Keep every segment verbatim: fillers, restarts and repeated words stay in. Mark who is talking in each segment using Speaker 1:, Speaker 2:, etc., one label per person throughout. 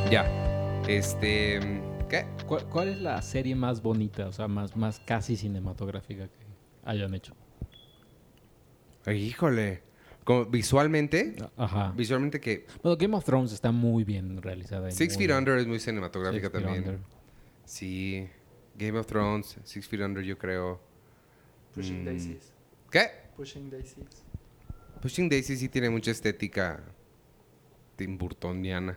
Speaker 1: Ya. Este... ¿Qué?
Speaker 2: ¿Cuál, ¿Cuál es la serie más bonita, o sea, más, más casi cinematográfica que hayan hecho?
Speaker 1: Ay, híjole. Como visualmente...
Speaker 2: Ajá.
Speaker 1: Visualmente que...
Speaker 2: Bueno, Game of Thrones está muy bien realizada. y
Speaker 1: Six
Speaker 2: muy
Speaker 1: Feet
Speaker 2: bien.
Speaker 1: Under es muy cinematográfica
Speaker 2: Six Feet
Speaker 1: también.
Speaker 2: Under.
Speaker 1: Sí. Game of Thrones, Six Feet Under, yo creo.
Speaker 3: Pushing
Speaker 1: Mm.
Speaker 3: Daisies.
Speaker 1: ¿Qué?
Speaker 3: Pushing Daisies.
Speaker 1: Pushing Daisy sí tiene mucha estética Tim Burtoniana.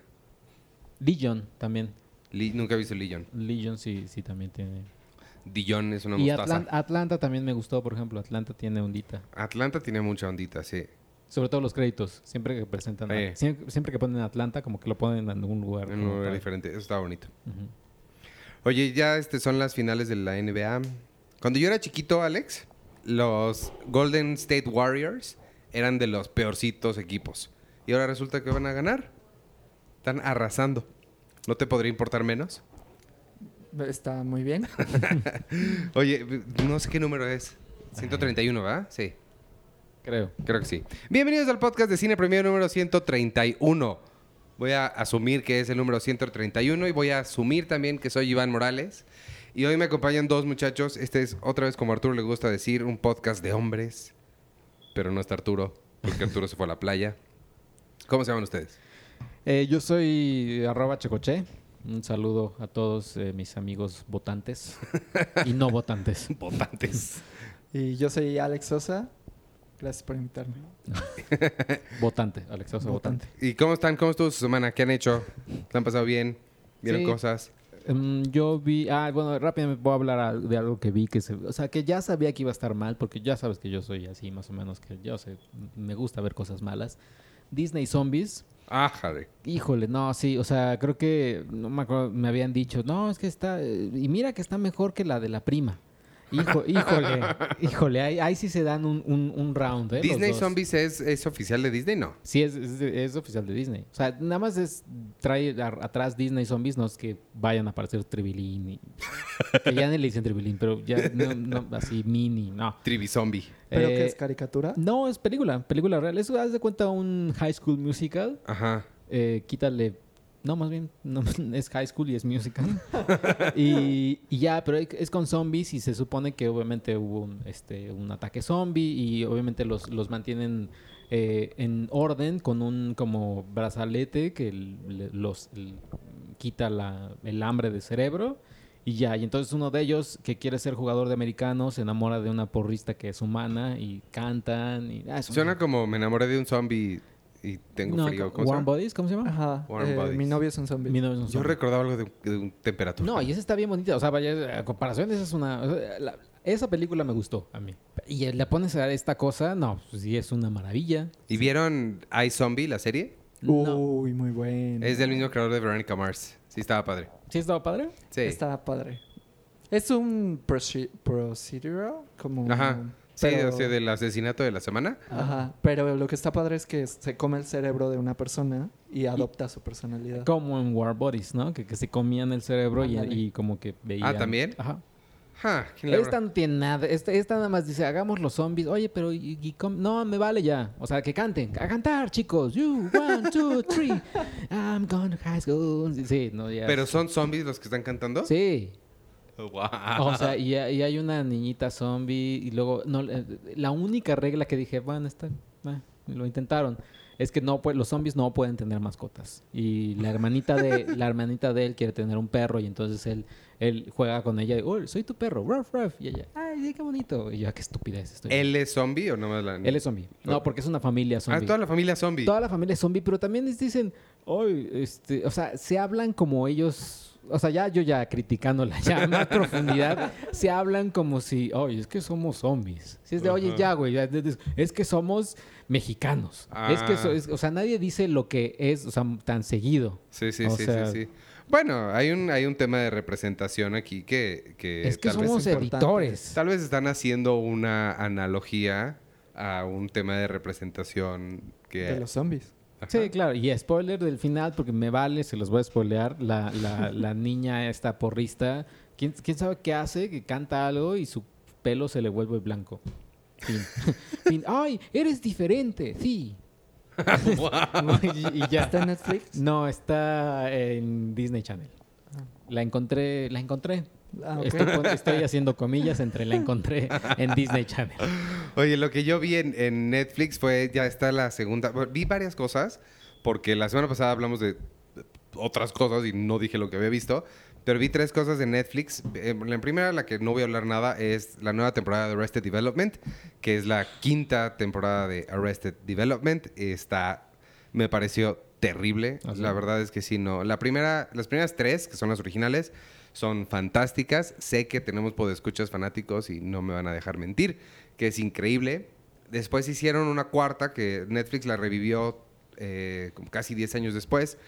Speaker 2: Legion también.
Speaker 1: Li- Nunca he visto Legion.
Speaker 2: Legion sí, sí también tiene.
Speaker 1: Dijon es una
Speaker 2: Y
Speaker 1: mostaza.
Speaker 2: Atlan- Atlanta también me gustó, por ejemplo. Atlanta tiene ondita.
Speaker 1: Atlanta tiene mucha ondita, sí.
Speaker 2: Sobre todo los créditos. Siempre que presentan...
Speaker 1: Eh.
Speaker 2: Siempre, siempre que ponen Atlanta, como que lo ponen en algún lugar.
Speaker 1: En un
Speaker 2: como
Speaker 1: lugar
Speaker 2: para-
Speaker 1: diferente. Eso está bonito.
Speaker 2: Ujú.
Speaker 1: Oye, ya este son las finales de la N B A. Cuando yo era chiquito, Alex, los Golden State Warriors eran de los peorcitos equipos. Y ahora resulta que van a ganar. Están arrasando. ¿No te podría importar menos?
Speaker 3: Está muy bien.
Speaker 1: Oye, no sé qué número es. ciento treinta y uno, ¿verdad? Sí,
Speaker 2: Creo.
Speaker 1: creo que sí. Bienvenidos al podcast de Cine Premier número ciento treinta y uno. Voy a asumir que es el número ciento treinta y uno y voy a asumir también que soy Iván Morales. Y hoy me acompañan dos muchachos. Este es, otra vez como a Arturo le gusta decir, un podcast de hombres. Pero no está Arturo, porque Arturo se fue a la playa. ¿Cómo se llaman ustedes?
Speaker 2: Eh, yo soy arroba checoche. Un saludo a todos eh, mis amigos votantes y no votantes.
Speaker 1: Votantes.
Speaker 3: Y yo soy Alex Sosa. Gracias por invitarme.
Speaker 2: Votante, Alex Sosa, votante.
Speaker 1: ¿Y cómo están? ¿Cómo estuvo su semana? ¿Qué han hecho? ¿Se han pasado bien? ¿Vieron
Speaker 2: Sí.
Speaker 1: cosas?
Speaker 2: Mm, yo vi... Ah, bueno, rápidamente voy a hablar a- de algo que vi que se... O sea, que ya sabía que iba a estar mal, porque ya sabes que yo soy así, más o menos, que yo sé, me gusta ver cosas malas. Disney Zombies...
Speaker 1: Ah, jale.
Speaker 2: Híjole, no, sí, o sea, creo que, no me acuerdo, me habían dicho, no, es que está, eh, y mira que está mejor que la de la prima. Hijo, híjole, híjole, ahí, ahí sí se dan un, un, un round, ¿eh? los
Speaker 1: ¿Disney
Speaker 2: dos.
Speaker 1: Zombies es, es oficial de Disney? No.
Speaker 2: Sí, es, es, es oficial de Disney. O sea, nada más es, trae a- atrás Disney Zombies, no es que vayan a aparecer Tribilín, y, que ya ni le dicen Tribilín, pero ya, no, no, así, Mini, no.
Speaker 1: Trivi Zombie.
Speaker 3: ¿Pero
Speaker 2: Eh,
Speaker 3: qué es caricatura?
Speaker 2: No, es película, película real. Eso, haz de cuenta un High School Musical.
Speaker 1: Ajá.
Speaker 2: Eh, quítale. No, más bien, no, es high school y es musical. y, y ya, pero es con zombies y se supone que obviamente hubo un, este, un ataque zombie y obviamente los, los mantienen eh, en orden con un como brazalete que le- los el- quita la, el hambre del cerebro. Y ya, y entonces uno de ellos que quiere ser jugador de americano se enamora de una porrista que es humana y cantan. Y, ah, es
Speaker 1: Suena
Speaker 2: una-
Speaker 1: como me enamoré de un zombie y tengo
Speaker 2: No,
Speaker 1: frío. ¿Cómo se
Speaker 2: Warm
Speaker 1: llama?
Speaker 2: Bodies, ¿cómo se llama?
Speaker 3: Ajá.
Speaker 1: Warm
Speaker 3: eh,
Speaker 1: Bodies.
Speaker 3: mi novio es un zombie.
Speaker 2: Mi novio es un
Speaker 1: Yo
Speaker 2: zombie.
Speaker 1: recordaba algo de, de un temperatura.
Speaker 2: No, y esa está bien bonita. O sea, vaya, a comparación, esa es una... o sea, la- esa película me gustó a mí. Y le pones a esta cosa, no, pues sí es una maravilla.
Speaker 1: ¿Y vieron iZombie, la serie?
Speaker 2: No.
Speaker 3: Uy, muy bueno.
Speaker 1: Es del mismo creador de Veronica Mars. Sí, estaba padre.
Speaker 2: ¿Sí estaba padre?
Speaker 1: Sí.
Speaker 3: Está padre. Es un proce- procedural, como...
Speaker 1: Ajá. Sí,
Speaker 3: pero-
Speaker 1: o sea, del asesinato de la semana.
Speaker 3: Ajá. Pero lo que está padre es que se come el cerebro de una persona y adopta su personalidad.
Speaker 2: Como en War Bodies, ¿no? Que, que se comían el cerebro y,
Speaker 3: Ándale.
Speaker 2: y como que veían...
Speaker 1: Ah, ¿también?
Speaker 2: Ajá.
Speaker 1: Ja, ¿quién le
Speaker 2: Esta
Speaker 1: habrá-
Speaker 2: no tiene nada. Esta, esta nada más dice, hagamos los zombies. Oye, pero... y- y com- no, me vale ya. O sea, que canten. A cantar, chicos. You, one, two, three. I'm going to high school. Sí, no, ya.
Speaker 1: ¿Pero son zombies los que están cantando?
Speaker 2: Sí.
Speaker 1: Wow.
Speaker 2: O sea, y, y hay una niñita zombie y luego no, eh, la única regla que dije, bueno, está, eh, lo intentaron, es que no pues, los zombies no pueden tener mascotas y la hermanita de la hermanita de él quiere tener un perro y entonces él él juega con ella y, oh, soy tu perro, ruff, ruff, y ella, ay, sí, qué bonito, y yo, qué estupidez estoy.
Speaker 1: ¿Él es zombie o no más la
Speaker 2: Él es zombie. No, porque es una familia
Speaker 1: Ah,
Speaker 2: zombie.
Speaker 1: toda la familia zombie.
Speaker 2: Toda la familia es zombie, pero también les dicen, hoy, este, o sea, se hablan como ellos, o sea, ya yo ya criticándola ya a más profundidad, se hablan como si, oye, es que somos zombies. Si es de, oye,
Speaker 1: Ajá.
Speaker 2: ya, güey, ya, de- de- es que somos mexicanos. Es que, so-
Speaker 1: Ah.
Speaker 2: es- o sea, nadie dice lo que es, o sea, tan seguido.
Speaker 1: Sí, sí,
Speaker 2: O
Speaker 1: sí,
Speaker 2: sea-
Speaker 1: sí, sí. Bueno, hay un, hay un tema de representación aquí que, que
Speaker 2: es que
Speaker 1: tal vez
Speaker 2: somos
Speaker 3: es importante.
Speaker 2: editores.
Speaker 1: Tal vez están haciendo una analogía a un tema de representación que...
Speaker 3: De los zombies.
Speaker 1: Ajá.
Speaker 2: Sí, claro. Y spoiler del final, porque me vale, se los voy a spoilear. La, la, la niña esta porrista, ¿quién, ¿quién sabe qué hace? Que canta algo y su pelo se le vuelve blanco. Fin. Fin. ¡Ay, eres diferente! Sí. y, y ya.
Speaker 3: ¿Está en Netflix?
Speaker 2: No, está en Disney Channel. La encontré, la encontré.
Speaker 3: Ah, ok.
Speaker 2: Estoy, pon- estoy haciendo comillas entre la encontré en Disney Channel.
Speaker 1: Oye, lo que yo vi en, en Netflix fue, ya está la segunda. Bueno, vi varias cosas, porque la semana pasada hablamos de otras cosas y no dije lo que había visto. Pero vi tres cosas de Netflix. Eh, La primera, la que no voy a hablar nada, es la nueva temporada de Arrested Development, que es la quinta temporada de Arrested Development. Está, me pareció terrible.
Speaker 2: ¿Ah, sí?
Speaker 1: La verdad es que sí, no. La primera, las primeras tres, que son las originales, son fantásticas. Sé que tenemos podescuchas fanáticos y no me van a dejar mentir, que es increíble. Después hicieron una cuarta que Netflix la revivió eh, como casi diez años después.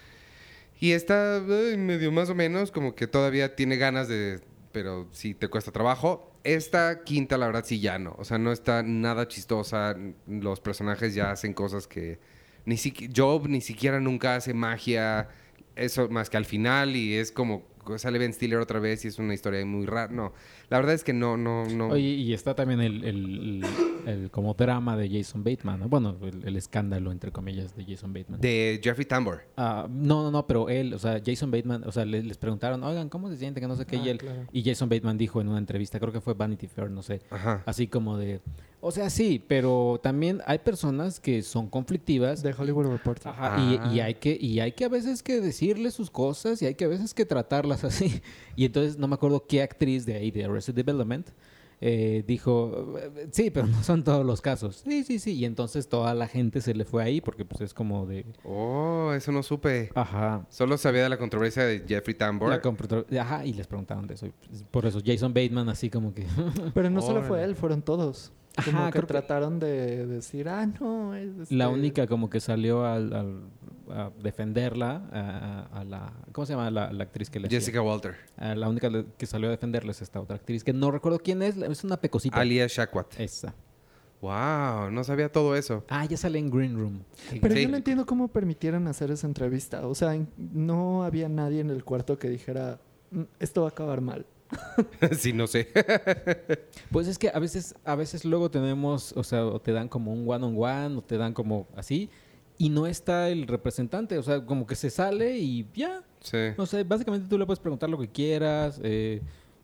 Speaker 1: Y está eh, medio más o menos, como que todavía tiene ganas de... Pero sí te cuesta trabajo. Esta quinta, la verdad, sí ya no. O sea, no está nada chistosa. Los personajes ya hacen cosas que... Ni siquiera... Job ni siquiera nunca hace magia. Eso más que al final. Y es como... Sale Ben Stiller otra vez y es una historia muy rara. No, la verdad es que no, no, no...
Speaker 2: Oye, y está también el, el, el- el como drama de Jason Bateman, ¿no? Bueno, el, el escándalo, entre comillas, de Jason Bateman.
Speaker 1: De Jeffrey Tambor.
Speaker 2: Ah, no, no, no, pero él, o sea, Jason Bateman, o sea, le- les preguntaron, oigan, ¿cómo se siente? Que no sé qué.
Speaker 3: Ah,
Speaker 2: y, él,
Speaker 3: claro.
Speaker 2: y Jason Bateman dijo en una entrevista, creo que fue Vanity Fair, no sé,
Speaker 1: Ajá.
Speaker 2: así como de, o sea, sí, pero también hay personas que son conflictivas.
Speaker 3: De Hollywood Reporter.
Speaker 2: Ajá,
Speaker 1: Ah.
Speaker 2: y, y hay que y hay que a veces que decirle sus cosas y hay que a veces que tratarlas así. Y entonces no me acuerdo qué actriz de ahí, de Arrested Development, eh, dijo, sí, pero no son todos los casos. Sí, sí, sí. Y entonces toda la gente se le fue ahí porque pues es como de...
Speaker 1: Oh, eso no supe.
Speaker 2: Ajá.
Speaker 1: Solo sabía de la controversia de Jeffrey Tambor.
Speaker 2: La computadora- Ajá, y les preguntaron de eso. y, pues, Por eso Jason Bateman así como que...
Speaker 3: Pero no solo fue
Speaker 1: Órale.
Speaker 3: él, fueron todos.
Speaker 2: Ajá,
Speaker 3: Como que
Speaker 2: creo que-
Speaker 3: trataron de decir, ah, no, es este-
Speaker 2: La única como que salió al, al- a defenderla a, a la... ¿Cómo se llama la, la actriz que le hacía?
Speaker 1: Jessica Walter.
Speaker 2: Ah, la única le- que salió a defenderla es esta otra actriz, que no recuerdo quién es, es una pecosita.
Speaker 1: Alia Shawkat.
Speaker 2: Esa.
Speaker 1: Wow, no sabía todo eso.
Speaker 2: Ah, ya sale en Green Room.
Speaker 3: Pero
Speaker 1: Sí.
Speaker 3: yo no entiendo cómo permitieron hacer esa entrevista. O sea, en- no había nadie en el cuarto que dijera, "Mm, esto va a acabar mal".
Speaker 1: Sí, no sé.
Speaker 2: Pues es que a veces, a veces luego tenemos, o sea, o te dan como un one on one, o te dan como así, y no está el representante, o sea, como que se sale y ya.
Speaker 1: Sí.
Speaker 2: No sé, básicamente tú le puedes preguntar lo que quieras. Eh,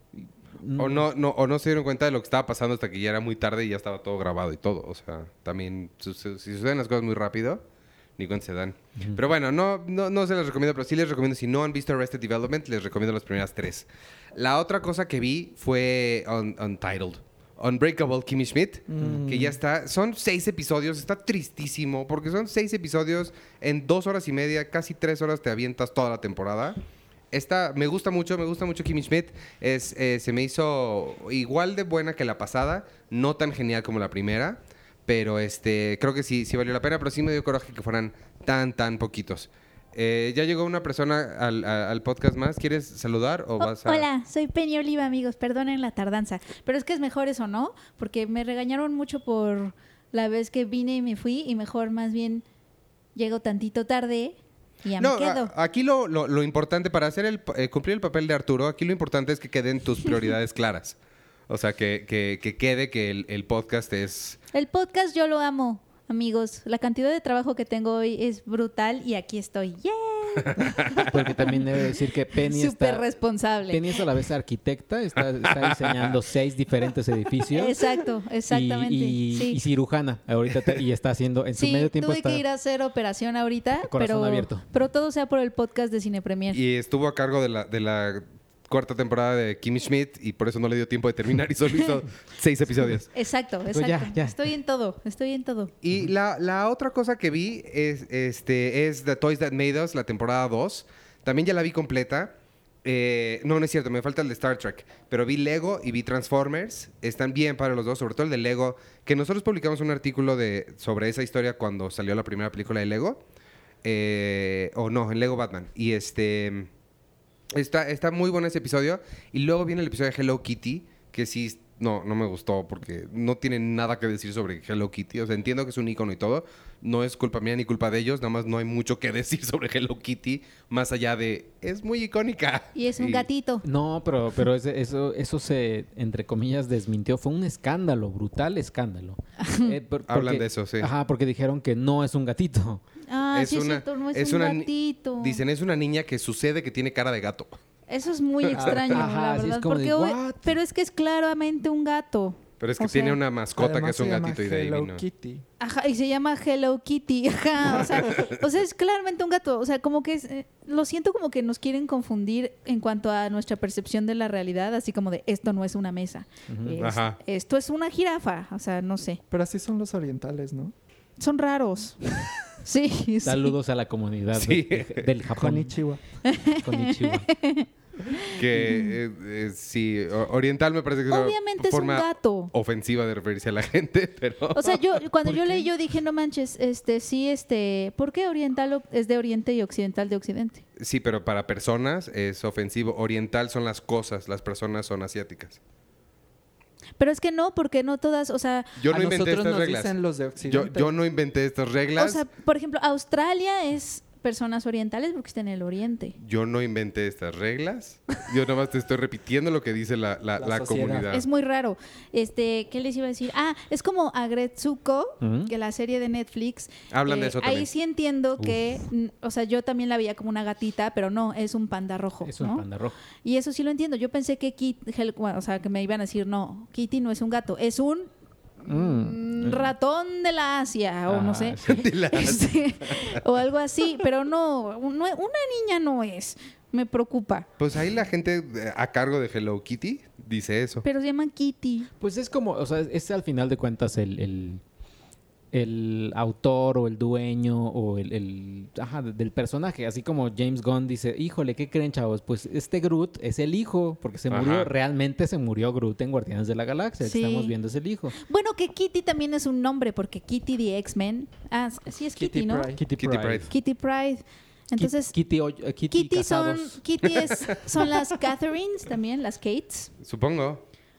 Speaker 1: O no, no, o no se dieron cuenta de lo que estaba pasando hasta que ya era muy tarde y ya estaba todo grabado y todo. O sea, también suce- si suceden las cosas muy rápido, ni cuenta se dan.
Speaker 2: Ujú.
Speaker 1: Pero bueno, no, no, no se les recomiendo, pero sí les recomiendo, si no han visto Arrested Development, les recomiendo las primeras tres. La otra cosa que vi fue Un- Untitled. Unbreakable Kimmy Schmidt,
Speaker 3: Mm.
Speaker 1: que ya está, son seis episodios, está tristísimo, porque son seis episodios en dos horas y media, casi tres horas te avientas toda la temporada. Esta, me gusta mucho, me gusta mucho Kimmy Schmidt. Es, eh, se me hizo igual de buena que la pasada, no tan genial como la primera, pero este, creo que sí, sí valió la pena, pero sí me dio coraje que fueran tan, tan poquitos. Eh, ya llegó una persona al, a- al podcast más. ¿Quieres saludar o
Speaker 4: Oh,
Speaker 1: vas a...?
Speaker 4: Hola, soy Penny Oliva, amigos. Perdonen la tardanza. Pero es que es mejor eso, ¿no? Porque me regañaron mucho por la vez que vine y me fui. Y mejor más bien llego tantito tarde y ya
Speaker 1: No,
Speaker 4: me quedo.
Speaker 1: a- aquí lo, lo- lo importante para hacer el, eh, cumplir el papel de Arturo, aquí lo importante es que queden tus prioridades claras. O sea, que, que- que quede que el, el podcast es...
Speaker 4: El podcast yo lo amo, amigos. La cantidad de trabajo que tengo hoy es brutal y aquí estoy. ¡Yeah!
Speaker 2: Porque también debe decir que Penny
Speaker 4: Súper
Speaker 2: está...
Speaker 4: responsable.
Speaker 2: Penny es a la vez arquitecta, está, está diseñando seis diferentes edificios.
Speaker 4: Exacto, exactamente.
Speaker 2: Y, y-
Speaker 4: sí.
Speaker 2: y cirujana. Ahorita te- y está haciendo, en su
Speaker 4: Sí,
Speaker 2: medio tiempo
Speaker 4: tuve
Speaker 2: está...
Speaker 4: que ir a hacer operación ahorita,
Speaker 2: Corazón
Speaker 4: pero,
Speaker 2: abierto.
Speaker 4: pero todo sea por el podcast de Cine Premier.
Speaker 1: Y estuvo a cargo de la, de la cuarta temporada de Kimmy Schmidt y por eso no le dio tiempo de terminar y solo hizo seis episodios.
Speaker 4: Exacto,
Speaker 2: Pues
Speaker 4: exacto.
Speaker 2: ya, ya.
Speaker 4: Estoy en todo, estoy en todo.
Speaker 1: Y la, la otra cosa que vi es, este, es The Toys That Made Us, la temporada dos. También ya la vi completa. Eh, no, no es cierto, me falta el de Star Trek. Pero vi Lego y vi Transformers. Están bien para los dos, sobre todo el de Lego. Que nosotros publicamos un artículo de, sobre esa historia cuando salió la primera película de Lego. Eh, o no, en Lego Batman. Y este... Está, está muy bueno ese episodio. Y luego viene el episodio de Hello Kitty, que sí no, no me gustó porque no tiene nada que decir sobre Hello Kitty. O sea, entiendo que es un icono y todo. No es culpa mía ni culpa de ellos. Nada más no hay mucho que decir sobre Hello Kitty. Más allá de, es muy icónica.
Speaker 4: Y es un
Speaker 1: Y-
Speaker 4: gatito.
Speaker 2: No, pero, pero ese- eso, eso se, entre comillas, desmintió. Fue un escándalo, brutal escándalo. Eh, por-
Speaker 1: Hablan
Speaker 2: porque-
Speaker 1: de eso, sí.
Speaker 2: Ajá, porque dijeron que no es un gatito.
Speaker 4: Ah,
Speaker 1: Es
Speaker 4: sí,
Speaker 1: una-
Speaker 4: es cierto, no es,
Speaker 1: es
Speaker 4: un
Speaker 1: una ni-
Speaker 4: gatito.
Speaker 1: Dicen, es una niña que sucede que tiene cara de gato.
Speaker 4: Eso es muy extraño,
Speaker 2: Ajá,
Speaker 4: la
Speaker 2: sí, es
Speaker 4: verdad.
Speaker 2: como
Speaker 4: porque
Speaker 2: de,
Speaker 4: hoy-
Speaker 2: "What?".
Speaker 4: pero es que es claramente un gato.
Speaker 1: Pero es que
Speaker 4: O
Speaker 1: tiene
Speaker 4: sea,
Speaker 1: una mascota
Speaker 3: Además,
Speaker 1: que es un
Speaker 3: se llama
Speaker 1: gatito y de ahí
Speaker 3: Hello
Speaker 1: vino.
Speaker 3: Kitty.
Speaker 4: Ajá, y se llama Hello Kitty. Ajá, o sea, o sea, es claramente un gato. O sea, como que es, eh, lo siento como que nos quieren confundir en cuanto a nuestra percepción de la realidad, así como de esto no es una mesa. Es-
Speaker 1: Ajá.
Speaker 4: Esto es una jirafa. O sea, no sé.
Speaker 3: Pero así son los orientales, ¿no?
Speaker 4: Son raros. Sí, sí.
Speaker 2: Saludos a la comunidad
Speaker 1: Sí.
Speaker 2: de- de- del Japón.
Speaker 3: Konnichiwa.
Speaker 2: Konnichiwa.
Speaker 1: Que eh, eh, sí, o- oriental me parece que es una
Speaker 4: Obviamente es un
Speaker 1: forma
Speaker 4: gato.
Speaker 1: ofensiva de referirse a la gente, pero...
Speaker 4: O sea, yo cuando
Speaker 3: ¿Por
Speaker 4: yo
Speaker 3: qué?
Speaker 4: leí yo dije, no manches, este sí, este, ¿por qué oriental o- es de oriente y occidental de occidente?
Speaker 1: Sí, pero para personas es ofensivo. Oriental son las cosas, las personas son asiáticas.
Speaker 4: Pero es que no, porque no todas, o sea,
Speaker 1: Yo
Speaker 3: A
Speaker 1: no inventé
Speaker 3: nosotros
Speaker 1: estas
Speaker 3: nos
Speaker 1: reglas.
Speaker 3: dicen los de
Speaker 1: Yo,
Speaker 3: Occidente.
Speaker 1: yo no inventé estas reglas.
Speaker 4: o sea, por ejemplo, Australia es personas orientales porque está en el oriente.
Speaker 1: Yo no inventé estas reglas. Yo nada más te estoy repitiendo lo que dice la, la,
Speaker 3: La
Speaker 1: la
Speaker 3: sociedad.
Speaker 1: comunidad.
Speaker 4: Es muy raro. Este, ¿qué les iba a decir? Ah, es como Agretsuko,
Speaker 2: Ujú.
Speaker 4: que la serie de Netflix.
Speaker 1: Hablan de
Speaker 4: eh,
Speaker 1: eso
Speaker 4: Ahí
Speaker 1: también.
Speaker 4: sí entiendo que, mm, o sea, yo también la veía como una gatita, pero no, es un panda rojo,
Speaker 2: Es un
Speaker 4: ¿no?
Speaker 2: panda rojo.
Speaker 4: Y eso sí lo entiendo. Yo pensé que Kitty, o sea, que me iban a decir, no, Kitty no es un gato, es un
Speaker 2: Mm.
Speaker 4: mm, ratón de la Asia, o
Speaker 2: Ah,
Speaker 4: no sé.
Speaker 2: sí.
Speaker 1: De la-
Speaker 4: Este, o algo así, pero no, no, una niña no es. Me preocupa.
Speaker 1: Pues ahí la gente eh, a cargo de Hello Kitty dice eso.
Speaker 4: Pero se llaman Kitty.
Speaker 2: Pues es como, o sea, es al final de cuentas el, el, el autor o el dueño o el, el ajá, del personaje. Así como James Gunn dice, híjole, ¿qué creen, chavos? Pues este Groot es el hijo, porque se murió,
Speaker 1: Ajá.
Speaker 2: realmente se murió Groot en Guardianes de la Galaxia. El que
Speaker 4: Sí.
Speaker 2: estamos viendo es el hijo.
Speaker 4: Bueno, que Kitty también es un nombre, porque Kitty de X-Men. Ah, sí es Kitty,
Speaker 3: Kitty
Speaker 4: ¿no?
Speaker 3: Pryde.
Speaker 2: Kitty,
Speaker 1: Kitty
Speaker 2: Pryde.
Speaker 1: Pride.
Speaker 4: Kitty Pride. Entonces,
Speaker 2: Kitty, Kitty, eh, Kitty,
Speaker 4: Kitty son,
Speaker 2: casados.
Speaker 4: Kitty es, son las Catherines también, las Kates.
Speaker 1: Supongo.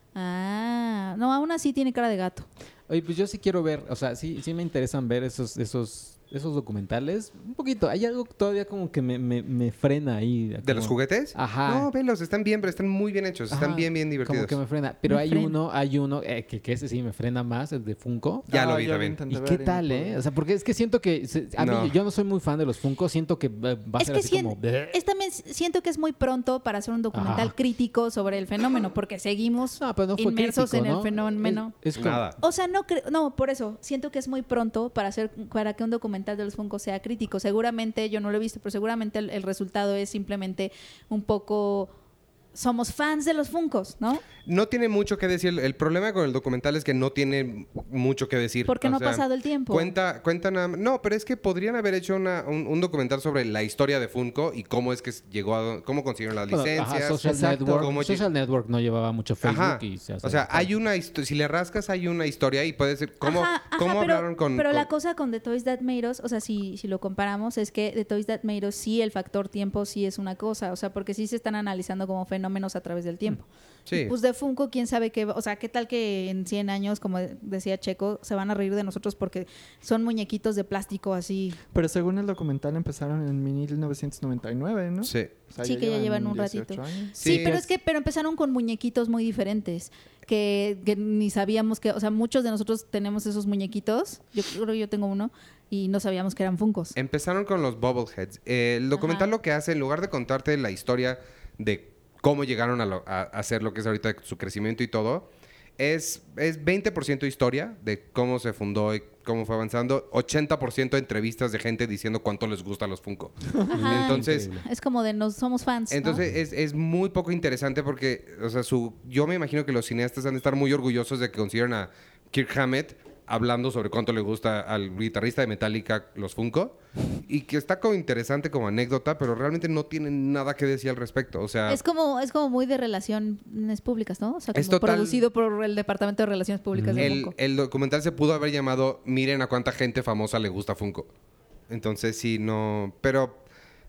Speaker 4: Ah, no, aún así tiene cara de gato.
Speaker 2: Oye, pues yo sí quiero ver, o sea, sí, sí me interesan ver esos, esos, esos documentales. Un poquito, hay algo todavía como que me, me, me frena ahí.
Speaker 1: ¿De
Speaker 2: como-
Speaker 1: los juguetes?
Speaker 2: Ajá.
Speaker 1: No, velos, están bien, pero están muy bien hechos. Están
Speaker 2: Ajá,
Speaker 1: bien, bien divertidos.
Speaker 2: Como que me frena. Pero
Speaker 4: Me
Speaker 2: hay
Speaker 4: frena.
Speaker 2: uno, hay uno, eh, que, que ese sí me frena más, el de Funko.
Speaker 1: Ya lo
Speaker 3: Ah,
Speaker 1: vi
Speaker 3: yo
Speaker 1: también.
Speaker 3: intenté
Speaker 2: ¿Y
Speaker 3: ver
Speaker 2: qué
Speaker 3: no
Speaker 2: tal,
Speaker 3: pude.
Speaker 2: eh? O sea, porque es que siento que... se- a
Speaker 1: No.
Speaker 2: mí, yo no soy muy fan de los Funko. Siento que va va a
Speaker 4: Es
Speaker 2: ser
Speaker 4: que
Speaker 2: así
Speaker 4: sien-
Speaker 2: como... "Bleh".
Speaker 4: es también siento que es muy pronto para hacer un documental
Speaker 2: Ajá.
Speaker 4: crítico sobre el fenómeno, porque seguimos
Speaker 2: No, pero no fue
Speaker 4: inmersos
Speaker 2: crítico,
Speaker 4: en
Speaker 2: ¿no?
Speaker 4: el fenómeno.
Speaker 2: Es, es como-
Speaker 1: Nada.
Speaker 4: O sea, no creo, no, por eso, siento que es muy pronto para hacer, para que un documental de los Funko sea crítico. Seguramente, yo no lo he visto, pero seguramente el, el resultado es simplemente un poco, somos fans de los Funkos, ¿no?
Speaker 1: No tiene mucho que decir. El problema con el documental es que no tiene mucho que decir.
Speaker 4: Porque
Speaker 1: O
Speaker 4: no
Speaker 1: sea,
Speaker 4: ha pasado el tiempo.
Speaker 1: Cuenta, cuenta nada más- No, pero es que podrían haber hecho una- un, un documental sobre la historia de Funko y cómo es que llegó a... cómo consiguieron las
Speaker 2: Bueno,
Speaker 1: licencias.
Speaker 2: ajá, Social
Speaker 3: Exacto.
Speaker 2: Network.
Speaker 1: Cómo lle-
Speaker 2: Social Network no llevaba mucho Facebook
Speaker 1: Ajá.
Speaker 2: y se hace
Speaker 1: O sea,
Speaker 2: bastante.
Speaker 1: hay una historia... Si le rascas, hay una historia y puede ser... ¿Cómo,
Speaker 4: Ajá, ajá,
Speaker 1: cómo
Speaker 4: pero,
Speaker 1: hablaron con...?
Speaker 4: Pero la
Speaker 1: con-
Speaker 4: cosa con The Toys That Made Us, o sea, si, si lo comparamos, es que The Toys That Made Us sí, el factor tiempo sí es una cosa, o sea, porque sí se están analizando como fenómenos a través del tiempo.
Speaker 1: Sí.
Speaker 4: Pues de Funko, quién sabe qué, va- o sea, qué tal que en cien años, como decía Checo, se van a reír de nosotros porque son muñequitos de plástico así.
Speaker 3: Pero según el documental empezaron en mil novecientos noventa y nueve, ¿no?
Speaker 1: Sí.
Speaker 3: O sea,
Speaker 4: Sí, que ya llevan un
Speaker 3: dieciocho
Speaker 4: ratito.
Speaker 3: años.
Speaker 4: Sí,
Speaker 1: Sí,
Speaker 4: pero
Speaker 1: es-
Speaker 4: es que pero empezaron con muñequitos muy diferentes que, que ni sabíamos que, o sea, muchos de nosotros tenemos esos muñequitos. Yo creo que yo tengo uno y no sabíamos que eran Funkos.
Speaker 1: Empezaron con los Bubbleheads. Eh, el documental
Speaker 4: Ajá.
Speaker 1: lo que hace, en lugar de contarte la historia de cómo llegaron a, lo- a hacer lo que es ahorita su crecimiento y todo, es, es veinte por ciento historia de cómo se fundó y cómo fue avanzando, ochenta por ciento entrevistas de gente diciendo cuánto les gusta los Funko.
Speaker 4: Ajá.
Speaker 1: Entonces,
Speaker 2: Increíble.
Speaker 4: Es como de nos somos fans, ¿no?
Speaker 1: entonces es, es muy poco interesante porque, o sea, su, yo me imagino que los cineastas han de estar muy orgullosos de que consiguieron a Kirk Hammett hablando sobre cuánto le gusta al guitarrista de Metallica los Funko y que está como interesante como anécdota, pero realmente no tiene nada que decir al respecto. O sea,
Speaker 4: Es como, es como muy de relaciones públicas, ¿no? O sea, como
Speaker 1: Es total-
Speaker 4: producido por el Departamento de Relaciones Públicas de
Speaker 1: el,
Speaker 4: Funko.
Speaker 1: el documental se pudo haber llamado Miren a cuánta gente famosa le gusta Funko. Entonces sí, no... Pero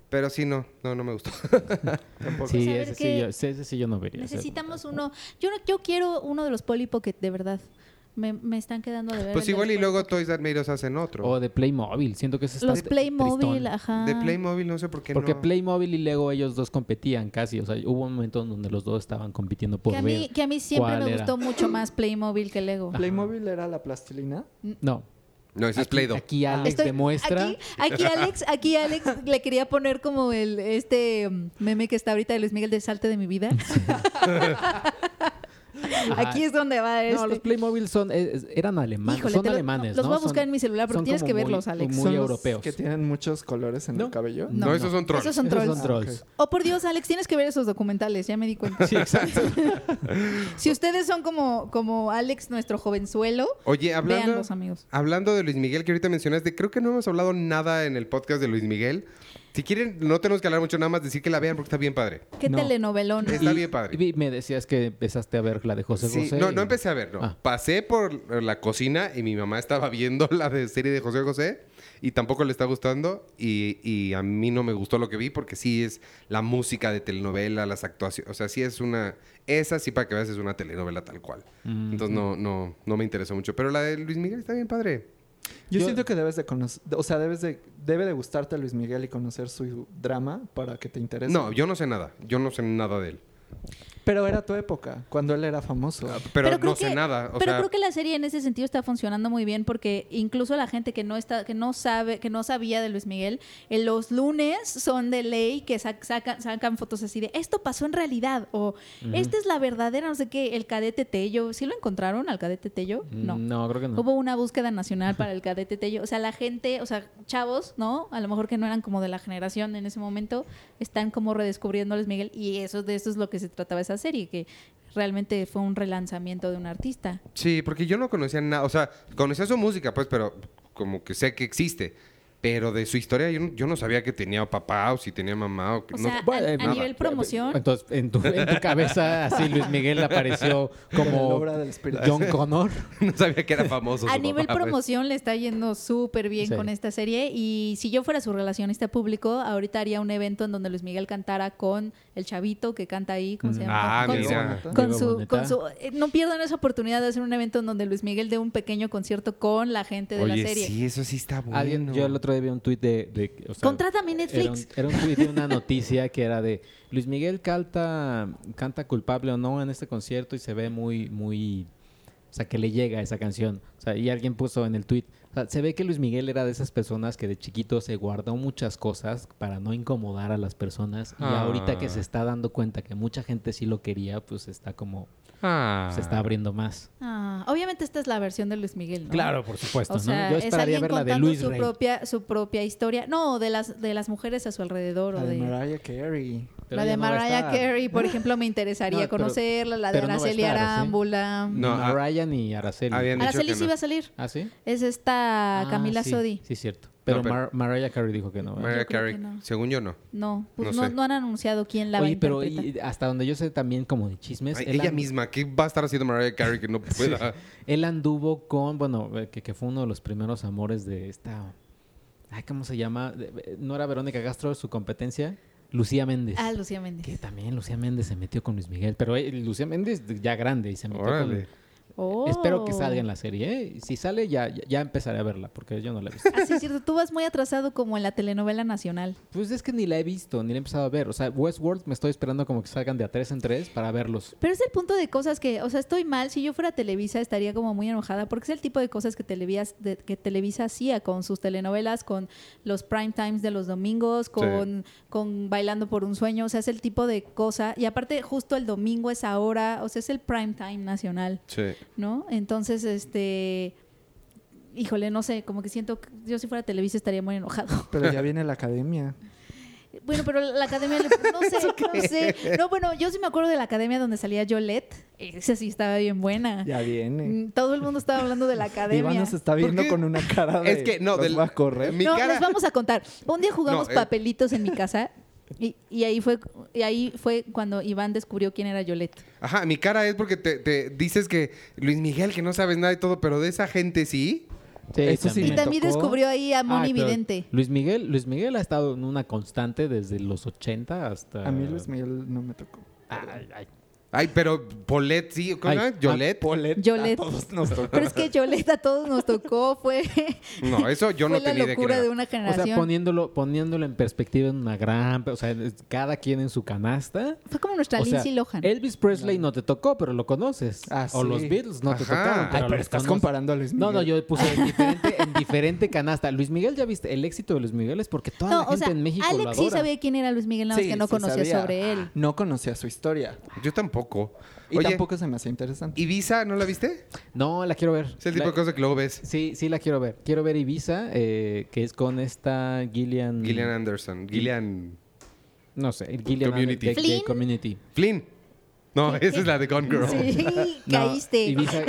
Speaker 1: Pero sí, no, no, no me gustó.
Speaker 3: Tampoco.
Speaker 2: Sí,
Speaker 4: Pues a ver
Speaker 2: ese sí,
Speaker 4: qué-
Speaker 2: yo, ese sí yo no vería.
Speaker 4: Necesitamos uno. Yo, no- yo quiero uno de los Polly Pocket, de verdad. Me, me están quedando de ver.
Speaker 1: Pues
Speaker 4: el de
Speaker 1: igual
Speaker 4: los
Speaker 1: y
Speaker 4: Polly
Speaker 1: luego
Speaker 4: Pocket.
Speaker 1: Toys That Made Us hacen otro.
Speaker 2: O de Playmobil. Siento que ese está
Speaker 4: Los Playmobil,
Speaker 2: tristón.
Speaker 4: ajá.
Speaker 1: De Playmobil no sé por qué
Speaker 2: Porque
Speaker 1: no.
Speaker 2: Playmobil y Lego ellos dos competían casi. O sea, hubo un momento en donde los dos estaban compitiendo por
Speaker 4: Que a,
Speaker 2: ver
Speaker 4: mí, que a mí siempre
Speaker 2: cuál
Speaker 4: me
Speaker 2: era.
Speaker 4: gustó mucho más Playmobil que Lego.
Speaker 3: ¿Playmobil era la plastilina?
Speaker 2: No.
Speaker 1: No, ese es
Speaker 2: Aquí-
Speaker 1: Play-Doh.
Speaker 2: Aquí Alex
Speaker 4: Estoy-
Speaker 2: demuestra.
Speaker 4: Aquí, aquí Alex, aquí Alex le quería poner como el este um, meme que está ahorita de Luis Miguel de Salte de mi vida. Aquí es donde va este.
Speaker 2: No, los Playmobil son, eh, eh, eran alemanes.
Speaker 4: Híjole,
Speaker 2: son
Speaker 4: te lo-
Speaker 2: alemanes,
Speaker 4: los
Speaker 2: ¿no?
Speaker 4: voy a buscar
Speaker 2: Son-
Speaker 4: en mi celular porque
Speaker 2: son
Speaker 4: tienes
Speaker 2: como
Speaker 4: que
Speaker 2: muy-
Speaker 4: verlos, Alex.
Speaker 2: Muy
Speaker 3: ¿Son los
Speaker 2: europeos.
Speaker 3: que tienen muchos colores en
Speaker 2: No.
Speaker 3: el cabello?
Speaker 1: No,
Speaker 4: No,
Speaker 1: esos son trolls.
Speaker 4: Esos son
Speaker 2: Esos
Speaker 4: trolls.
Speaker 2: son trolls.
Speaker 3: ok.
Speaker 4: Oh, por Dios, Alex, tienes que ver esos documentales, ya me di cuenta.
Speaker 2: Sí, exacto.
Speaker 4: Si ustedes son como, como Alex, nuestro jovenzuelo,
Speaker 1: Oye, hablando,
Speaker 4: véanlos, amigos.
Speaker 1: hablando de Luis Miguel, que ahorita mencionaste, creo que no hemos hablado nada en el podcast de Luis Miguel. Si quieren, no tenemos que hablar mucho, nada más decir que la vean porque está bien padre.
Speaker 4: Qué
Speaker 2: No.
Speaker 4: telenovelón.
Speaker 1: Está
Speaker 2: Y-
Speaker 1: bien padre.
Speaker 2: Y me decías que empezaste a ver la de José
Speaker 1: Sí,
Speaker 2: José.
Speaker 1: no,
Speaker 2: y-
Speaker 1: no empecé a ver, no.
Speaker 2: Ah.
Speaker 1: Pasé por la cocina y mi mamá estaba viendo la de serie de José José y tampoco le está gustando y, y a mí no me gustó lo que vi porque sí es la música de telenovela, las actuaciones, o sea, sí es una, esa sí para que veas es una telenovela tal cual.
Speaker 2: Mm.
Speaker 1: Entonces no, no, no me interesó mucho, pero la de Luis Miguel está bien padre.
Speaker 3: Yo,
Speaker 2: Yo-
Speaker 3: siento que debes de conocer, o sea, debes de, debe de gustarte Luis Miguel y conocer su drama para que te interese.
Speaker 1: No, yo no sé nada, yo no sé nada de él,
Speaker 3: Pero era tu época, cuando él era famoso.
Speaker 1: pero,
Speaker 4: creo
Speaker 1: no sé
Speaker 4: que-
Speaker 1: nada, o
Speaker 4: pero
Speaker 1: sea,
Speaker 4: creo que la serie en ese sentido está funcionando muy bien porque incluso la gente que no está, que no sabe, que no sabía de Luis Miguel, en los lunes son de ley que sac- sacan, sacan fotos así de esto pasó en realidad o esta es la verdadera, no sé qué, el cadete Tello. ¿Sí lo encontraron al cadete Tello? No.
Speaker 2: Mm, No, creo que no.
Speaker 4: Hubo una búsqueda nacional para el cadete Tello. O sea, la gente, o sea, chavos, ¿no? A lo mejor que no eran como de la generación en ese momento, están como redescubriendo a Luis Miguel y eso de eso es lo que se trataba esa serie, que realmente fue un relanzamiento de un artista.
Speaker 1: sí, porque yo no conocía nada, o sea, conocía su música, pues, pero como que sé que existe. Pero de su historia yo no, yo no sabía que tenía papá o si tenía mamá o que
Speaker 4: O
Speaker 1: no-
Speaker 4: sea,
Speaker 2: Bueno,
Speaker 4: a, a
Speaker 2: nada.
Speaker 4: nivel promoción,
Speaker 2: Entonces, en tu, en tu cabeza, así Luis Miguel apareció
Speaker 3: Con el
Speaker 2: como
Speaker 3: obra del Espíritu.
Speaker 2: John Connor.
Speaker 1: no sabía que era famoso.
Speaker 4: a
Speaker 1: su
Speaker 4: nivel
Speaker 1: papá, pues.
Speaker 4: promoción le está yendo súper bien
Speaker 2: Sí.
Speaker 4: con esta serie y si yo fuera su relacionista público, ahorita haría un evento en donde Luis Miguel cantara con el chavito que canta ahí, ¿cómo se llama?
Speaker 1: Ah,
Speaker 4: con,
Speaker 1: mira.
Speaker 4: Su, con
Speaker 2: Diego
Speaker 4: su,
Speaker 2: Boneta.
Speaker 4: con su- eh, no pierdan esa oportunidad de hacer un evento en donde Luis Miguel dé un pequeño concierto con la gente de
Speaker 1: Oye,
Speaker 4: la serie.
Speaker 1: sí, eso sí está bueno.
Speaker 2: Alguien, yo el otro día vi un tuit de... de o sea,
Speaker 4: Contrátame
Speaker 2: Era un,
Speaker 4: Netflix.
Speaker 2: era un tuit de una noticia que era de Luis Miguel canta, canta culpable o no en este concierto y se ve muy, muy... O sea, que le llega esa canción. O sea, y alguien puso en el tuit, o sea, se ve que Luis Miguel era de esas personas que de chiquito se guardó muchas cosas para no incomodar a las personas. Y
Speaker 1: Ah.
Speaker 2: ahorita que se está dando cuenta que mucha gente sí lo quería, pues está como...
Speaker 1: Ah.
Speaker 2: Se está abriendo más.
Speaker 4: Ah, obviamente esta es la versión de Luis Miguel, ¿no?
Speaker 2: Claro, por supuesto,
Speaker 4: O sea,
Speaker 2: ¿no? Yo
Speaker 4: es
Speaker 2: esperaría
Speaker 4: alguien
Speaker 2: ver la de
Speaker 4: contando
Speaker 2: Luis
Speaker 4: su
Speaker 2: Rey.
Speaker 4: propia su propia historia. No, de las de las mujeres a su alrededor
Speaker 3: La
Speaker 4: o
Speaker 3: de
Speaker 4: de
Speaker 3: Mariah Carey.
Speaker 2: Pero
Speaker 4: la
Speaker 2: ía
Speaker 4: de
Speaker 2: no va a
Speaker 4: Mariah
Speaker 2: estar.
Speaker 4: Carey, por ejemplo, me interesaría
Speaker 2: No, pero-
Speaker 4: conocerla, la de
Speaker 2: pero no va a
Speaker 4: Araceli
Speaker 2: estar, ¿o sí?
Speaker 4: Arámbula.
Speaker 1: No,
Speaker 2: No,
Speaker 1: ah,
Speaker 2: Mariah ni Araceli.
Speaker 1: habían dicho
Speaker 4: Araceli
Speaker 1: que
Speaker 4: sí
Speaker 1: no.
Speaker 4: iba a salir.
Speaker 2: ¿Ah, sí?
Speaker 4: Es esta
Speaker 2: Ah,
Speaker 4: Camila
Speaker 2: sí,
Speaker 4: Sodi.
Speaker 2: Sí, cierto. Pero,
Speaker 1: No, pero-
Speaker 2: Mar- Mariah Carey dijo que no. ¿verdad?
Speaker 1: Mariah
Speaker 4: Yo creo
Speaker 1: Carey,
Speaker 4: que no.
Speaker 1: según yo no.
Speaker 4: No, pues
Speaker 1: No
Speaker 4: no,
Speaker 1: sé.
Speaker 4: no han anunciado quién la va a
Speaker 2: Oye, pero
Speaker 4: interpretar.
Speaker 2: y- hasta donde yo sé también como de chismes,
Speaker 1: Ay,
Speaker 2: él,
Speaker 1: ella
Speaker 2: an-
Speaker 1: misma, ¿qué va a estar haciendo Mariah Carey que no pueda?
Speaker 2: él anduvo con, bueno, eh, que, que fue uno de los primeros amores de esta... Ay, ¿cómo se llama? De- eh, ¿No era Verónica Castro su competencia? Lucía Méndez.
Speaker 4: Ah, Lucía Méndez.
Speaker 2: Que también Lucía Méndez se metió con Luis Miguel. Pero eh, Lucía Méndez ya grande y se metió
Speaker 1: Órale.
Speaker 2: con...
Speaker 4: Oh.
Speaker 2: Espero que salga en la serie, ¿eh? Si sale ya, ya, ya empezaré a verla, porque yo no la he visto.
Speaker 4: Ah, sí, es cierto. Tú vas muy atrasado como en la telenovela nacional.
Speaker 2: Pues es que ni la he visto, ni la he empezado a ver. O sea, Westworld me estoy esperando como que salgan de a tres en tres para verlos.
Speaker 4: Pero es el punto de cosas que, o sea, estoy mal. Si yo fuera Televisa estaría como muy enojada porque es el tipo de cosas que Televisa, de- que Televisa hacía con sus telenovelas, con los prime times de los domingos, con, con Bailando por un Sueño. O sea, es el tipo de cosa. Y aparte, justo el domingo es ahora, o sea, es el prime time nacional,
Speaker 1: Sí.
Speaker 4: ¿no? Entonces, este... Híjole, no sé, como que siento que yo si fuera Televisa estaría muy enojado.
Speaker 3: Pero ya viene la academia.
Speaker 4: Bueno, pero la academia, le- no sé, no sé. No, bueno, yo sí me acuerdo de la academia donde salía Yolette. Esa sí estaba bien buena.
Speaker 3: Ya viene.
Speaker 4: Mm, Todo el mundo estaba hablando de la academia.
Speaker 3: Iván nos está viendo
Speaker 1: qué?
Speaker 3: con una cara de...
Speaker 1: Es que, no,
Speaker 3: "Los
Speaker 1: del-
Speaker 3: voy a correr".
Speaker 1: mi
Speaker 4: no,
Speaker 1: cara-
Speaker 4: les vamos a contar. Un día jugamos
Speaker 1: No, eh.
Speaker 4: papelitos en mi casa y, y ahí fue y ahí fue cuando Iván descubrió quién era Yolette.
Speaker 1: Ajá, mi cara es porque te, te dices que Luis Miguel, que no sabes nada y todo, pero de esa gente sí.
Speaker 2: Sí,
Speaker 3: Eso sí
Speaker 4: Y
Speaker 3: me
Speaker 4: también
Speaker 3: tocó.
Speaker 4: descubrió ahí a Moni
Speaker 2: Ah, pero
Speaker 4: Vidente.
Speaker 2: Luis Miguel, Luis Miguel ha estado en una constante desde los ochenta hasta...
Speaker 3: A mí Luis Miguel no me tocó.
Speaker 2: Ay, ay.
Speaker 1: Ay, pero Paulette, sí. ¿Cómo
Speaker 2: Ay,
Speaker 1: se llama? ¿Yolette?
Speaker 3: Polet,
Speaker 4: Yolette.
Speaker 3: a todos nos tocó.
Speaker 4: Pero es que Yolette a todos nos tocó, fue,
Speaker 1: No, eso yo
Speaker 4: fue
Speaker 1: no
Speaker 4: la
Speaker 1: tenía idea quién
Speaker 4: locura
Speaker 1: era.
Speaker 4: de una
Speaker 2: O
Speaker 4: generación.
Speaker 2: sea, poniéndolo, poniéndolo en perspectiva en una gran... O sea, es- cada quien en su canasta.
Speaker 4: Fue como nuestra
Speaker 2: O sea,
Speaker 4: Lindsay Lohan.
Speaker 2: Elvis Presley no te tocó, pero lo conoces.
Speaker 3: Ah,
Speaker 2: O
Speaker 3: sí.
Speaker 2: los Beatles no te
Speaker 1: Ajá.
Speaker 2: tocaron,
Speaker 1: Ay,
Speaker 2: pero,
Speaker 3: Ay, pero
Speaker 2: los
Speaker 3: estás
Speaker 2: conoces.
Speaker 3: comparando a Luis Miguel.
Speaker 2: No, no, yo puse en diferente, en diferente canasta. Luis Miguel, ya viste, el éxito de Luis Miguel es porque toda
Speaker 4: No,
Speaker 2: la
Speaker 4: o
Speaker 2: gente
Speaker 4: sea,
Speaker 2: en México lo
Speaker 4: Alex
Speaker 2: adora.
Speaker 4: sí sabía quién era Luis Miguel, nada más
Speaker 3: Sí,
Speaker 4: que no
Speaker 3: sí
Speaker 4: conocía
Speaker 3: sabía.
Speaker 4: sobre él.
Speaker 3: No conocía su historia.
Speaker 1: Yo tampoco.
Speaker 3: Y
Speaker 1: Oye,
Speaker 3: tampoco se me hacía interesante.
Speaker 1: ¿Ibiza no la viste?
Speaker 2: No, la quiero ver.
Speaker 1: Es el tipo
Speaker 2: La-
Speaker 1: de cosa que luego ves.
Speaker 2: Sí, sí la quiero ver. Quiero ver Ibiza, eh, que es con esta Gillian...
Speaker 1: Gillian Anderson. Gillian...
Speaker 2: No sé, Gillian
Speaker 1: Community.
Speaker 2: de- de
Speaker 4: Flynn.
Speaker 2: Community.
Speaker 1: Flynn. No, esa es la de Gone Girl.
Speaker 4: Sí,
Speaker 2: No,
Speaker 4: caíste.
Speaker 2: Ibiza,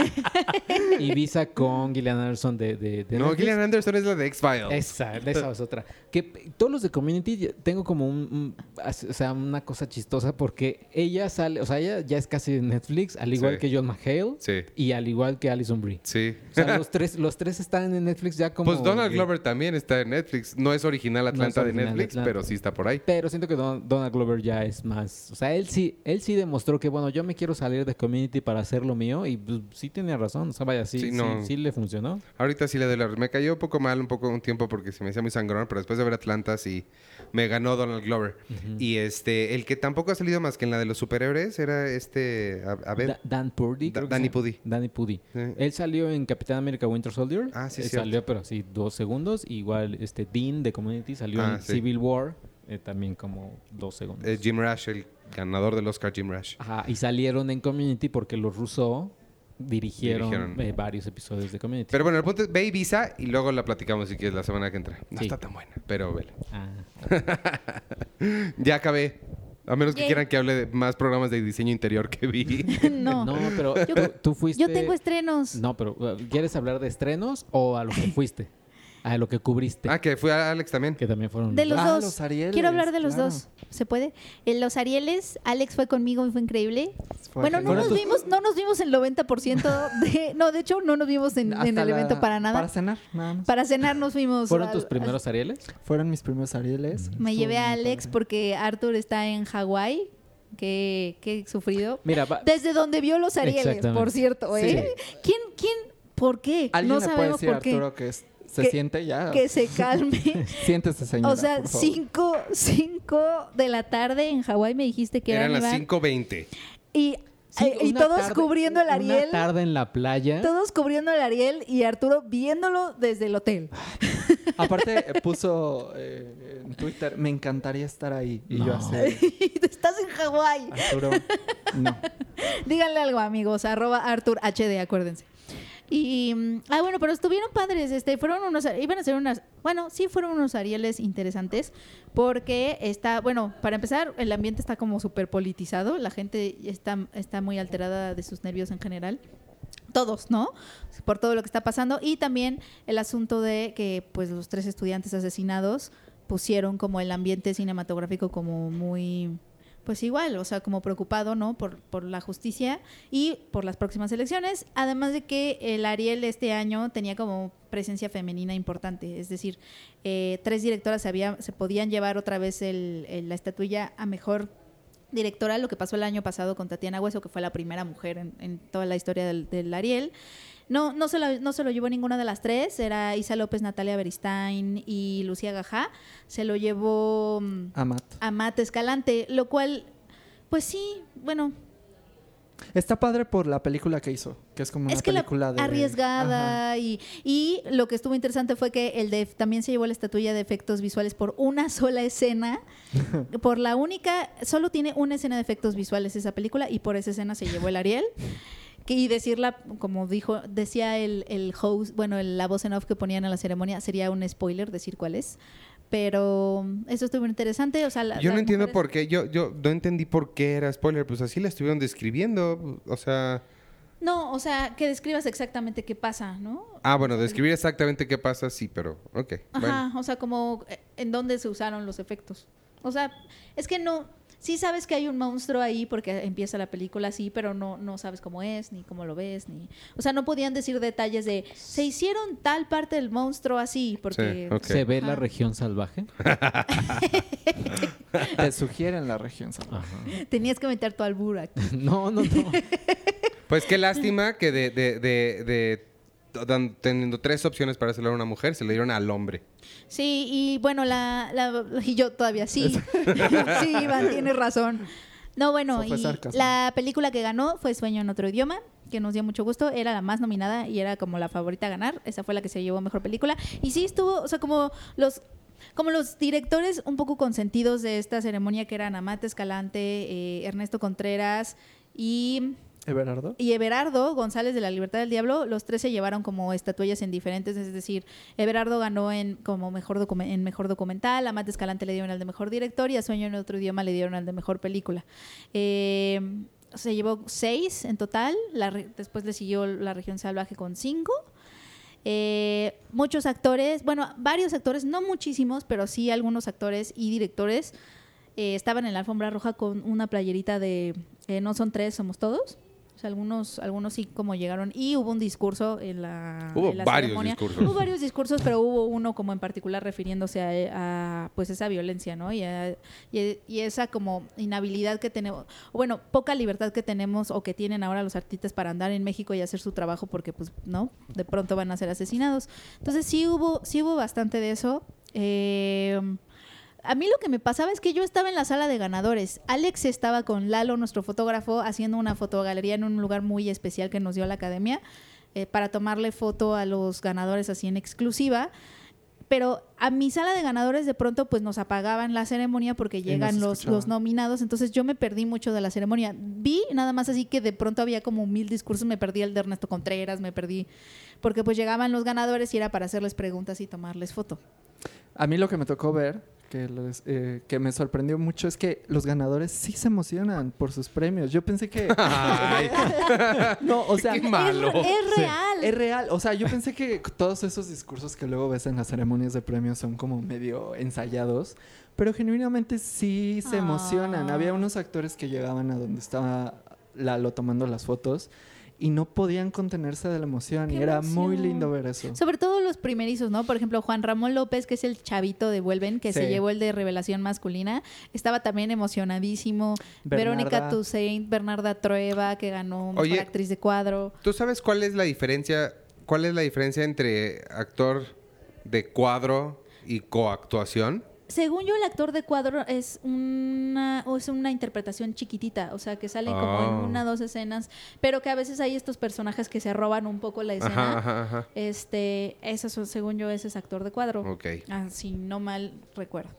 Speaker 2: Ibiza con Gillian Anderson de, de, de
Speaker 1: No,
Speaker 2: Netflix.
Speaker 1: Gillian Anderson es la de X-Files.
Speaker 2: Esa, esa es otra. Que p- todos los de Community ya- tengo como un, un- as- o sea, una cosa chistosa porque ella sale, o sea, ella ya es casi de Netflix, al igual
Speaker 1: Sí.
Speaker 2: que John McHale
Speaker 1: Sí,
Speaker 2: y al igual que Alison Brie.
Speaker 1: sí.
Speaker 2: O sea, los tres, los tres están en Netflix ya como...
Speaker 1: Pues Donald
Speaker 2: que-
Speaker 1: Glover también está en Netflix. No es original Atlanta
Speaker 2: original
Speaker 1: de Netflix,
Speaker 2: Atlanta.
Speaker 1: pero sí está por ahí.
Speaker 2: Pero siento que Don- Donald Glover ya es más... O sea, él sí, él sí demostró que, bueno, yo me quiero salir de Community para hacer lo mío y pues, sí tenía razón. O sea, vaya, sí,
Speaker 1: Sí,
Speaker 2: sí,
Speaker 1: no.
Speaker 2: sí le funcionó.
Speaker 1: Ahorita sí le doy la... Me cayó un poco mal un poco un tiempo porque se me hacía muy sangrón, pero después de ver Atlanta sí me ganó Donald Glover. Y este, el que tampoco ha salido más que en la de los superhéroes era este... A, a ver...
Speaker 2: Da- Dan Purdy.
Speaker 1: Da-
Speaker 2: creo que
Speaker 1: Danny
Speaker 2: se llama.
Speaker 1: Pudi.
Speaker 2: Danny Pudi.
Speaker 1: Sí.
Speaker 2: Él salió en Capitán América Winter Soldier.
Speaker 1: Ah, sí,
Speaker 2: Eh,
Speaker 1: cierto.
Speaker 2: Salió, pero sí, dos segundos. Igual este Dean de Community salió
Speaker 1: Ah,
Speaker 2: en
Speaker 1: sí.
Speaker 2: Civil War. eh, también como dos segundos.
Speaker 1: eh, Jim Rash, el ganador del Oscar, Jim Rash.
Speaker 2: Ajá, y salieron en Community porque los Russo dirigieron,
Speaker 1: Dirigieron.
Speaker 2: eh, varios episodios de Community.
Speaker 1: Pero bueno, el punto es, ve Ibiza y luego la platicamos si quieres la semana que entra. No
Speaker 2: Sí.
Speaker 1: está tan buena, pero vela.
Speaker 2: Ah.
Speaker 1: Ya acabé. A menos que
Speaker 4: Yay.
Speaker 1: quieran que hable de más programas de diseño interior que vi.
Speaker 4: no.
Speaker 2: No, pero
Speaker 4: Yo-
Speaker 2: tú, tú fuiste...
Speaker 4: Yo tengo estrenos.
Speaker 2: No, pero uh, ¿quieres hablar de estrenos o a lo que fuiste? A lo que cubriste.
Speaker 1: Ah, que fue a Alex también.
Speaker 2: Que también fueron...
Speaker 4: De los
Speaker 3: Ah,
Speaker 4: dos.
Speaker 3: los Arieles,
Speaker 4: Quiero hablar de los
Speaker 3: claro.
Speaker 4: dos. ¿Se puede? En los Arieles, Alex fue conmigo y fue increíble.
Speaker 3: Fue
Speaker 4: bueno, no
Speaker 3: genial.
Speaker 4: nos vimos, no nos vimos el noventa por ciento de... No, de hecho, no nos vimos en,
Speaker 3: Hasta
Speaker 4: en el
Speaker 3: la-
Speaker 4: evento para nada.
Speaker 3: Para
Speaker 4: Para,
Speaker 3: cenar, nada más.
Speaker 4: cenar nos fuimos.
Speaker 2: ¿Fueron
Speaker 4: al-
Speaker 2: tus primeros Arieles?
Speaker 3: Fueron mis primeros Arieles.
Speaker 4: Me
Speaker 3: Estuvo
Speaker 4: llevé a
Speaker 3: muy
Speaker 4: Alex
Speaker 3: padre.
Speaker 4: porque Arthur está en Hawái. Qué, qué sufrido.
Speaker 2: Mira, va-
Speaker 4: Desde donde vio los Arieles,
Speaker 2: Exactamente.
Speaker 4: por cierto, ¿eh? ¿Quién, quién, por qué?
Speaker 3: ¿Alguien
Speaker 4: No
Speaker 3: le puede
Speaker 4: sabemos
Speaker 3: decir a
Speaker 4: por qué.
Speaker 3: Arturo que es- se
Speaker 4: Que-
Speaker 3: siente ya?
Speaker 4: Que se calme.
Speaker 3: Siéntese, señora,
Speaker 4: O sea,
Speaker 3: por favor.
Speaker 4: cinco, cinco de la tarde en Hawái me dijiste que
Speaker 1: Eran
Speaker 4: eran,
Speaker 1: las
Speaker 4: Iván.
Speaker 1: cinco veinte.
Speaker 4: Y,
Speaker 2: Sí,
Speaker 4: eh, y
Speaker 2: una
Speaker 4: todos
Speaker 2: tarde-
Speaker 4: cubriendo el Ariel.
Speaker 2: Una tarde en la playa.
Speaker 4: Todos cubriendo el Ariel y Arturo viéndolo desde el hotel.
Speaker 3: Aparte, eh, puso eh, en Twitter, me encantaría estar ahí. Y yo
Speaker 2: No.
Speaker 3: así,
Speaker 4: Estás en Hawái.
Speaker 3: Arturo, no.
Speaker 4: Díganle algo, amigos. Arroba Artur H D, acuérdense. Y, mm, ah, bueno, pero estuvieron padres. Este, fueron unos, iban a ser unas, bueno, sí fueron unos Arieles interesantes porque está, bueno, para empezar, el ambiente está como súper politizado. La gente está, está muy alterada de sus nervios en general. Todos, ¿no? Por todo lo que está pasando. Y también el asunto de que, pues, los tres estudiantes asesinados pusieron como el ambiente cinematográfico como muy... Pues igual, o sea, como preocupado, ¿no? Por, por la justicia y por las próximas elecciones. Además de que el Ariel este año tenía como presencia femenina importante. Es decir, eh, tres directoras se, había, se podían llevar otra vez el, el- la estatuilla a mejor directora, lo que pasó el año pasado con Tatiana Hueso, que fue la primera mujer en, en toda la historia del, del Ariel. No, no, se lo, no se lo llevó ninguna de las tres. Era Isa López, Natalia Beristain y Lucía Gajá. Se lo llevó... mm,
Speaker 3: Amat.
Speaker 4: Amat Escalante, lo cual, pues sí, bueno,
Speaker 3: Está padre por la película que hizo, que es como una
Speaker 4: es que la
Speaker 3: película de...
Speaker 4: arriesgada y, y lo que estuvo interesante fue que el de también se llevó la estatuilla de efectos visuales por una sola escena, por la única, solo tiene una escena de efectos visuales esa película y por esa escena se llevó el Ariel. Que- Y decirla, como dijo, decía el, el host, bueno, el- la voz en off que ponían en la ceremonia, sería un spoiler decir cuál es. Pero eso estuvo interesante. O sea, la-
Speaker 1: Yo no
Speaker 4: las
Speaker 1: entiendo
Speaker 4: mujeres-
Speaker 1: por qué. Yo, yo no entendí por qué era spoiler. Pues así la estuvieron describiendo. O sea...
Speaker 4: No, o sea, que describas exactamente qué pasa, ¿no?
Speaker 1: Ah, bueno, describir exactamente qué pasa, sí, pero... Ok,
Speaker 4: Ajá,
Speaker 1: bueno.
Speaker 4: o sea, como eh, en dónde se usaron los efectos. O sea, es que no, sí sabes que hay un monstruo ahí porque empieza la película así, pero no, no sabes cómo es, ni cómo lo ves, ni... O sea, no podían decir detalles de, se hicieron tal parte del monstruo así, porque...
Speaker 1: Sí, ok.
Speaker 2: ¿Se ve la
Speaker 4: Ajá.
Speaker 2: región salvaje?
Speaker 3: Te sugieren la región salvaje.
Speaker 2: Ajá.
Speaker 4: Tenías que meter tu albur aquí.
Speaker 2: No, no, no.
Speaker 1: Pues qué lástima que de, de, de, de- dan- teniendo tres opciones para hacerlo a una mujer, se le dieron al hombre.
Speaker 4: Sí, y bueno, la, la y yo todavía sí. Sí, Iván, tienes razón. No, bueno,
Speaker 3: Eso fue
Speaker 4: y
Speaker 3: sarcasmo.
Speaker 4: la película que ganó fue Sueño en otro idioma, que nos dio mucho gusto. Era la más nominada y era como la favorita a ganar. Esa fue la que se llevó mejor película. Y sí estuvo, o sea, como los... Como los directores un poco consentidos de esta ceremonia, que eran Amate Escalante, eh, Ernesto Contreras y...
Speaker 3: ¿Everardo?
Speaker 4: Y Everardo González de La Libertad del Diablo, los tres se llevaron como estatuillas en diferentes, es decir, Everardo ganó en como mejor docu- en mejor documental, a Matt Escalante le dieron el de mejor director y a Sueño en otro idioma le dieron el de mejor película. Eh, se llevó seis en total, la re- después le siguió La Región Salvaje con cinco. Eh, muchos actores, bueno, varios actores, no muchísimos, pero sí algunos actores y directores eh, estaban en la alfombra roja con una playerita de eh, no son tres, somos todos. O sea, algunos, algunos sí como llegaron. Y hubo un discurso en la,
Speaker 1: Hubo
Speaker 4: en la
Speaker 1: varios
Speaker 4: ceremonia.
Speaker 1: discursos.
Speaker 4: Hubo varios discursos, pero hubo uno como en particular refiriéndose a, a, pues esa violencia, ¿no? Y, a- y, y esa como inhabilidad que tenemos, o bueno, poca libertad que tenemos o que tienen ahora los artistas para andar en México y hacer su trabajo porque, pues, ¿no? De pronto van a ser asesinados. Entonces sí hubo, sí hubo bastante de eso. Eh... A mí lo que me pasaba es que yo estaba en la sala de ganadores. Alex estaba con Lalo, nuestro fotógrafo, haciendo una fotogalería en un lugar muy especial que nos dio la academia eh, para tomarle foto a los ganadores así en exclusiva. Pero a mi sala de ganadores de pronto pues nos apagaban la ceremonia porque llegan
Speaker 3: nos
Speaker 4: los,
Speaker 3: escuchaban.
Speaker 4: los nominados. Entonces yo me perdí mucho de la ceremonia. Vi nada más así que de pronto había como mil discursos. Me perdí el de Ernesto Contreras, me perdí... Porque pues llegaban los ganadores y era para hacerles preguntas y tomarles foto.
Speaker 3: A mí lo que me tocó ver, que, les- eh, que me sorprendió mucho, es que los ganadores sí se emocionan por sus premios. Yo pensé que...
Speaker 1: Ay,
Speaker 3: no, o sea...
Speaker 1: qué malo.
Speaker 4: Es, es real.
Speaker 3: Es real, o sea, yo pensé que todos esos discursos que luego ves en las ceremonias de premios son como medio ensayados, pero genuinamente sí se
Speaker 4: Ah.
Speaker 3: emocionan. Había unos actores que llegaban a donde estaba Lalo tomando las fotos y no podían contenerse de la emoción
Speaker 4: ¡Qué
Speaker 3: y era
Speaker 4: emoción!
Speaker 3: muy lindo ver eso.
Speaker 4: Sobre todo los primerizos, ¿no? Por ejemplo, Juan Ramón López, que es el chavito de Vuelven, que
Speaker 3: Sí.
Speaker 4: se llevó el de Revelación Masculina, estaba también emocionadísimo.
Speaker 3: Bernarda.
Speaker 4: Verónica Toussaint, Bernarda Trueba, que ganó Mejor
Speaker 1: Oye.
Speaker 4: Actriz de Cuadro.
Speaker 1: ¿Tú sabes cuál es la diferencia? ¿Cuál es la diferencia entre actor de cuadro y coactuación?
Speaker 4: Según yo, el actor de cuadro es una, o es una interpretación chiquitita, o sea, que salen como
Speaker 1: Ah.
Speaker 4: en una o dos escenas, pero que a veces hay estos personajes que se roban un poco la escena.
Speaker 1: Ajá, ajá, ajá.
Speaker 4: Este, eso, son- según yo, ese es actor de cuadro.
Speaker 1: Ok.
Speaker 4: Ah, si no mal recuerdo.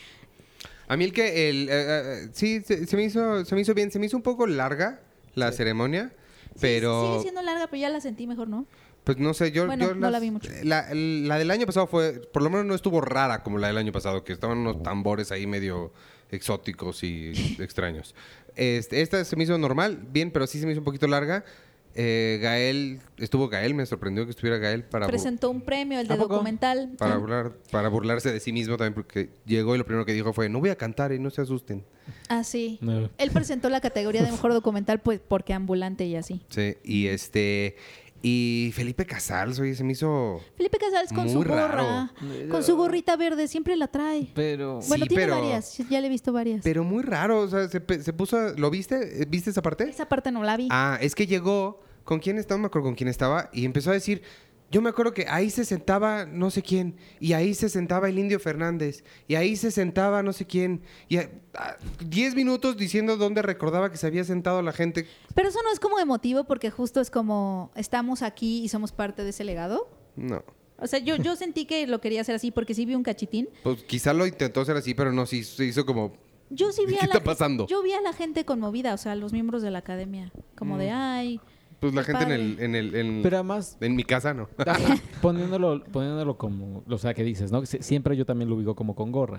Speaker 1: A mí el que el eh, eh, sí se, se me hizo se me hizo bien, se me hizo un poco larga la ceremonia, pero
Speaker 4: Sí, sigue siendo larga, pero ya la sentí mejor, ¿no?
Speaker 1: pues no sé, yo,
Speaker 4: Bueno,
Speaker 1: yo
Speaker 4: no la vi mucho.
Speaker 1: La, la del año pasado fue, por lo menos no estuvo rara como la del año pasado, que estaban unos tambores ahí medio exóticos y extraños. Este, esta se me hizo normal, bien, pero sí se me hizo un poquito larga. Eh, Gael, estuvo Gael, me sorprendió que estuviera Gael para, bur-
Speaker 4: Presentó un premio, el de
Speaker 2: ¿A poco?
Speaker 4: documental.
Speaker 1: para,
Speaker 4: Sí.
Speaker 1: burlar, para burlarse de sí mismo también, porque llegó y lo primero que dijo fue, no voy a cantar y no se asusten.
Speaker 4: Ah, sí.
Speaker 2: No.
Speaker 4: Él presentó la categoría de mejor documental, pues porque ambulante y así.
Speaker 1: Sí, y este... Y Felipe Casals, oye, se me hizo...
Speaker 4: Felipe Casals con
Speaker 1: Muy
Speaker 4: su
Speaker 1: raro.
Speaker 4: gorra, con su gorrita verde, siempre la trae.
Speaker 2: Pero...
Speaker 4: Bueno,
Speaker 1: Sí,
Speaker 4: tiene
Speaker 1: pero-
Speaker 4: varias, ya le he visto varias.
Speaker 1: Pero muy raro, o sea, se, pe- se puso... ¿Lo viste? ¿Viste esa parte?
Speaker 4: Esa parte no la vi.
Speaker 1: Ah, es que llegó... ¿Con quién estaba? No me acuerdo con quién estaba. Y empezó a decir... Yo me acuerdo que ahí se sentaba no sé quién. Y ahí se sentaba el Indio Fernández. Y ahí se sentaba no sé quién. Y a- a- diez minutos diciendo dónde recordaba que se había sentado la gente.
Speaker 4: Pero eso no es como emotivo porque justo es como estamos aquí y somos parte de ese legado.
Speaker 1: No.
Speaker 4: O sea, yo, yo sentí que lo quería hacer así porque sí vi un cachitín.
Speaker 1: Pues quizá lo intentó hacer así, pero no, sí se hizo como...
Speaker 4: Yo sí vi
Speaker 1: ¿Qué
Speaker 4: a la
Speaker 1: está
Speaker 4: gen-
Speaker 1: pasando?
Speaker 4: Yo vi a la gente conmovida, o sea, los miembros de la academia, como de ay,
Speaker 1: Pues la
Speaker 4: Qué
Speaker 1: gente en
Speaker 4: padre.
Speaker 1: el... En, el, en,
Speaker 2: Pero además,
Speaker 1: en mi casa, ¿no?
Speaker 2: poniéndolo, poniéndolo como, o sea, que dices, ¿no? Sie- Siempre yo también lo ubico como con gorra.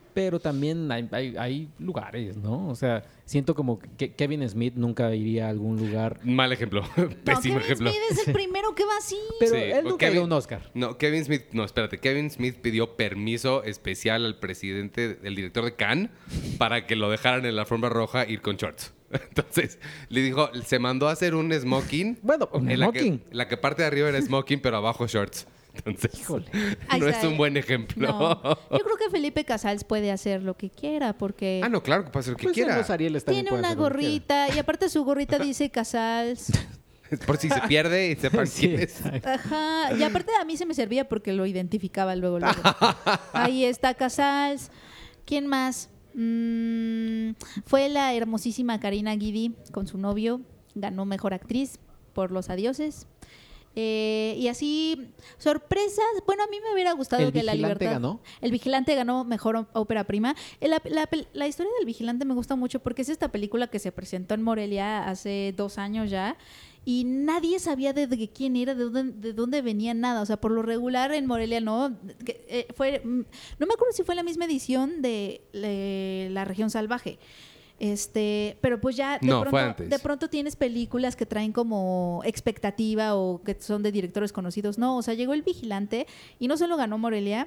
Speaker 2: pero también hay, hay, hay lugares, ¿no? O sea, siento como que Kevin Smith nunca iría a algún lugar.
Speaker 1: Mal ejemplo.
Speaker 4: No,
Speaker 1: Pésimo
Speaker 4: Kevin
Speaker 1: ejemplo.
Speaker 4: Smith es el primero que va así.
Speaker 2: Pero
Speaker 1: Sí,
Speaker 2: él nunca
Speaker 1: Kevin-
Speaker 2: dio un Oscar.
Speaker 1: No, Kevin Smith, no, espérate. Kevin Smith pidió permiso especial al presidente, el director de Cannes, para que lo dejaran en la alfombra roja ir con shorts. Entonces, le dijo, se mandó a hacer un smoking.
Speaker 2: Bueno, un
Speaker 1: en la que,
Speaker 2: smoking.
Speaker 1: la que parte de arriba era smoking, pero abajo shorts. Entonces,
Speaker 2: Híjole.
Speaker 4: Ahí
Speaker 1: no
Speaker 4: está,
Speaker 1: es un
Speaker 4: eh.
Speaker 1: buen ejemplo.
Speaker 4: No. Yo creo que Felipe Casals puede hacer lo que quiera porque
Speaker 1: Ah, no, claro, que puede hacer lo que
Speaker 2: Pues en
Speaker 1: quiera.
Speaker 2: los Arieles también
Speaker 4: tiene
Speaker 2: puede
Speaker 4: una
Speaker 2: hacer lo que quiera.
Speaker 4: gorrita y aparte su gorrita dice Casals.
Speaker 1: Por si se pierde y sepan
Speaker 2: Sí,
Speaker 1: quién es.
Speaker 2: exacto.
Speaker 4: Ajá. Y aparte a mí se me servía porque lo identificaba luego. luego. Ahí está Casals. ¿Quién más? Mm, fue la hermosísima Karina Guidi con su novio. Ganó Mejor Actriz por Los Adioses. Eh, y así, sorpresas. Bueno, a mí me hubiera gustado
Speaker 2: ¿El
Speaker 4: que La
Speaker 2: Vigilante
Speaker 4: Libertad...
Speaker 2: ganó?
Speaker 4: El Vigilante ganó Mejor ó- Ópera Prima. Eh, La, la pel- la historia del Vigilante me gusta mucho porque es esta película que se presentó en Morelia hace dos años ya. Y nadie sabía de, de quién era, de dónde, de dónde venía nada. O sea, por lo regular en Morelia no. Que, eh, fue, mm, no me acuerdo si fue la misma edición de eh, La Región Salvaje. Este, pero pues ya de,
Speaker 1: No,
Speaker 4: pronto,
Speaker 1: fue antes.
Speaker 4: de pronto tienes películas que traen como expectativa o que son de directores conocidos. No, o sea, llegó El Vigilante y no solo ganó Morelia,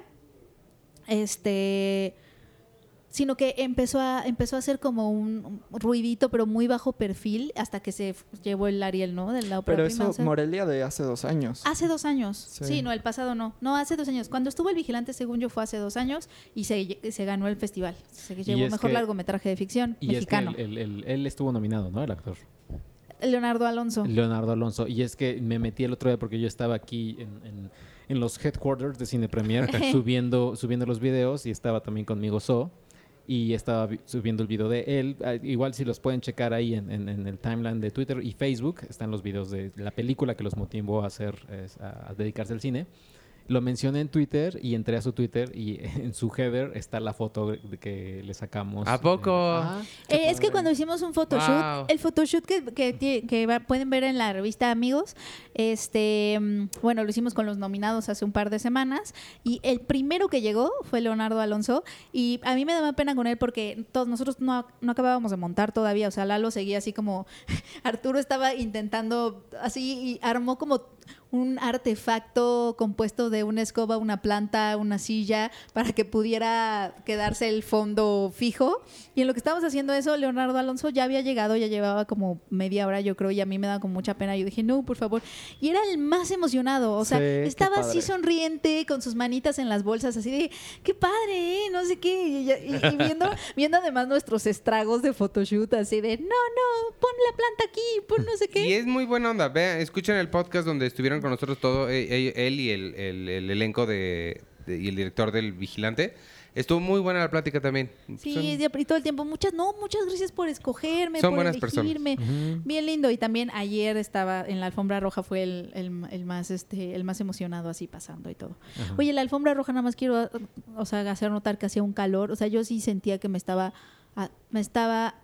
Speaker 4: este, sino que empezó a empezó a hacer como un ruidito, pero muy bajo perfil, hasta que se f- llevó el Ariel, ¿no? De la ópera
Speaker 3: Pero
Speaker 4: prima,
Speaker 3: eso,
Speaker 4: o sea,
Speaker 3: Morelia de hace dos años.
Speaker 4: hace dos años. Sí.
Speaker 3: Sí.
Speaker 4: no, el pasado no. No, hace dos años. Cuando estuvo El Vigilante, según yo, fue hace dos años y se, se ganó el festival. Se llevó
Speaker 2: es
Speaker 4: mejor
Speaker 2: que-
Speaker 4: largometraje de ficción
Speaker 2: Y
Speaker 4: mexicano.
Speaker 2: es que él, él- él- él estuvo nominado, ¿no? El actor.
Speaker 4: Leonardo Alonso.
Speaker 2: Leonardo Alonso. Y es que me metí el otro día porque yo estaba aquí en, en- en los headquarters de Cine Premier subiendo, subiendo los videos y estaba también conmigo So. Y estaba vi- subiendo el video de él. Ah, igual si los pueden checar ahí en, en- en el timeline de Twitter y Facebook, están los videos de la película que los motivó a hacer, es, a, a dedicarse al cine. Lo mencioné en Twitter y entré a su Twitter y en su header está la foto de que le sacamos.
Speaker 1: ¿A poco?
Speaker 2: Ajá.
Speaker 4: Eh, es que cuando hicimos un photoshoot,
Speaker 1: Wow.
Speaker 4: el photoshoot que, que, tie- que va- pueden ver en la revista Amigos, este, mm, bueno, lo hicimos con los nominados hace un par de semanas y el primero que llegó fue Leonardo Alonso y a mí me daba pena con él porque todos nosotros no, no acabábamos de montar todavía, o sea, Lalo seguía así como, Arturo estaba intentando así y armó como un artefacto compuesto de una escoba, una planta, una silla, para que pudiera quedarse el fondo fijo. Y en lo que estábamos haciendo eso, Leonardo Alonso ya había llegado, ya llevaba como media hora, yo creo, y a mí me daba con mucha pena. Yo dije, no, por favor. Y era el más emocionado, o sea,
Speaker 3: Sí, qué
Speaker 4: estaba así
Speaker 3: padre.
Speaker 4: sonriente, con sus manitas en las bolsas, así de, qué padre, ¿eh? No sé qué. Y, y- y viendo, viendo además nuestros estragos de photoshoot, así de, no, no, pon la planta aquí, pon no sé qué.
Speaker 1: Y es muy buena onda. Vean, escuchen el podcast donde estuvieron con nosotros todo, eh, eh, él y el, el- el elenco de, de- y el director del Vigilante. Estuvo muy buena la plática también.
Speaker 4: Sí,
Speaker 1: Son-
Speaker 4: y todo el tiempo, muchas, no, muchas gracias por escogerme,
Speaker 1: Son
Speaker 4: por
Speaker 1: buenas personas.
Speaker 4: elegirme. Bien lindo. Y también ayer estaba en la alfombra roja, fue el, el- el más este el más emocionado así pasando y todo.
Speaker 2: Ajá.
Speaker 4: Oye, la alfombra roja nada más quiero, o sea, hacer notar que hacía un calor. O sea, yo sí sentía que me estaba, ah, me estaba,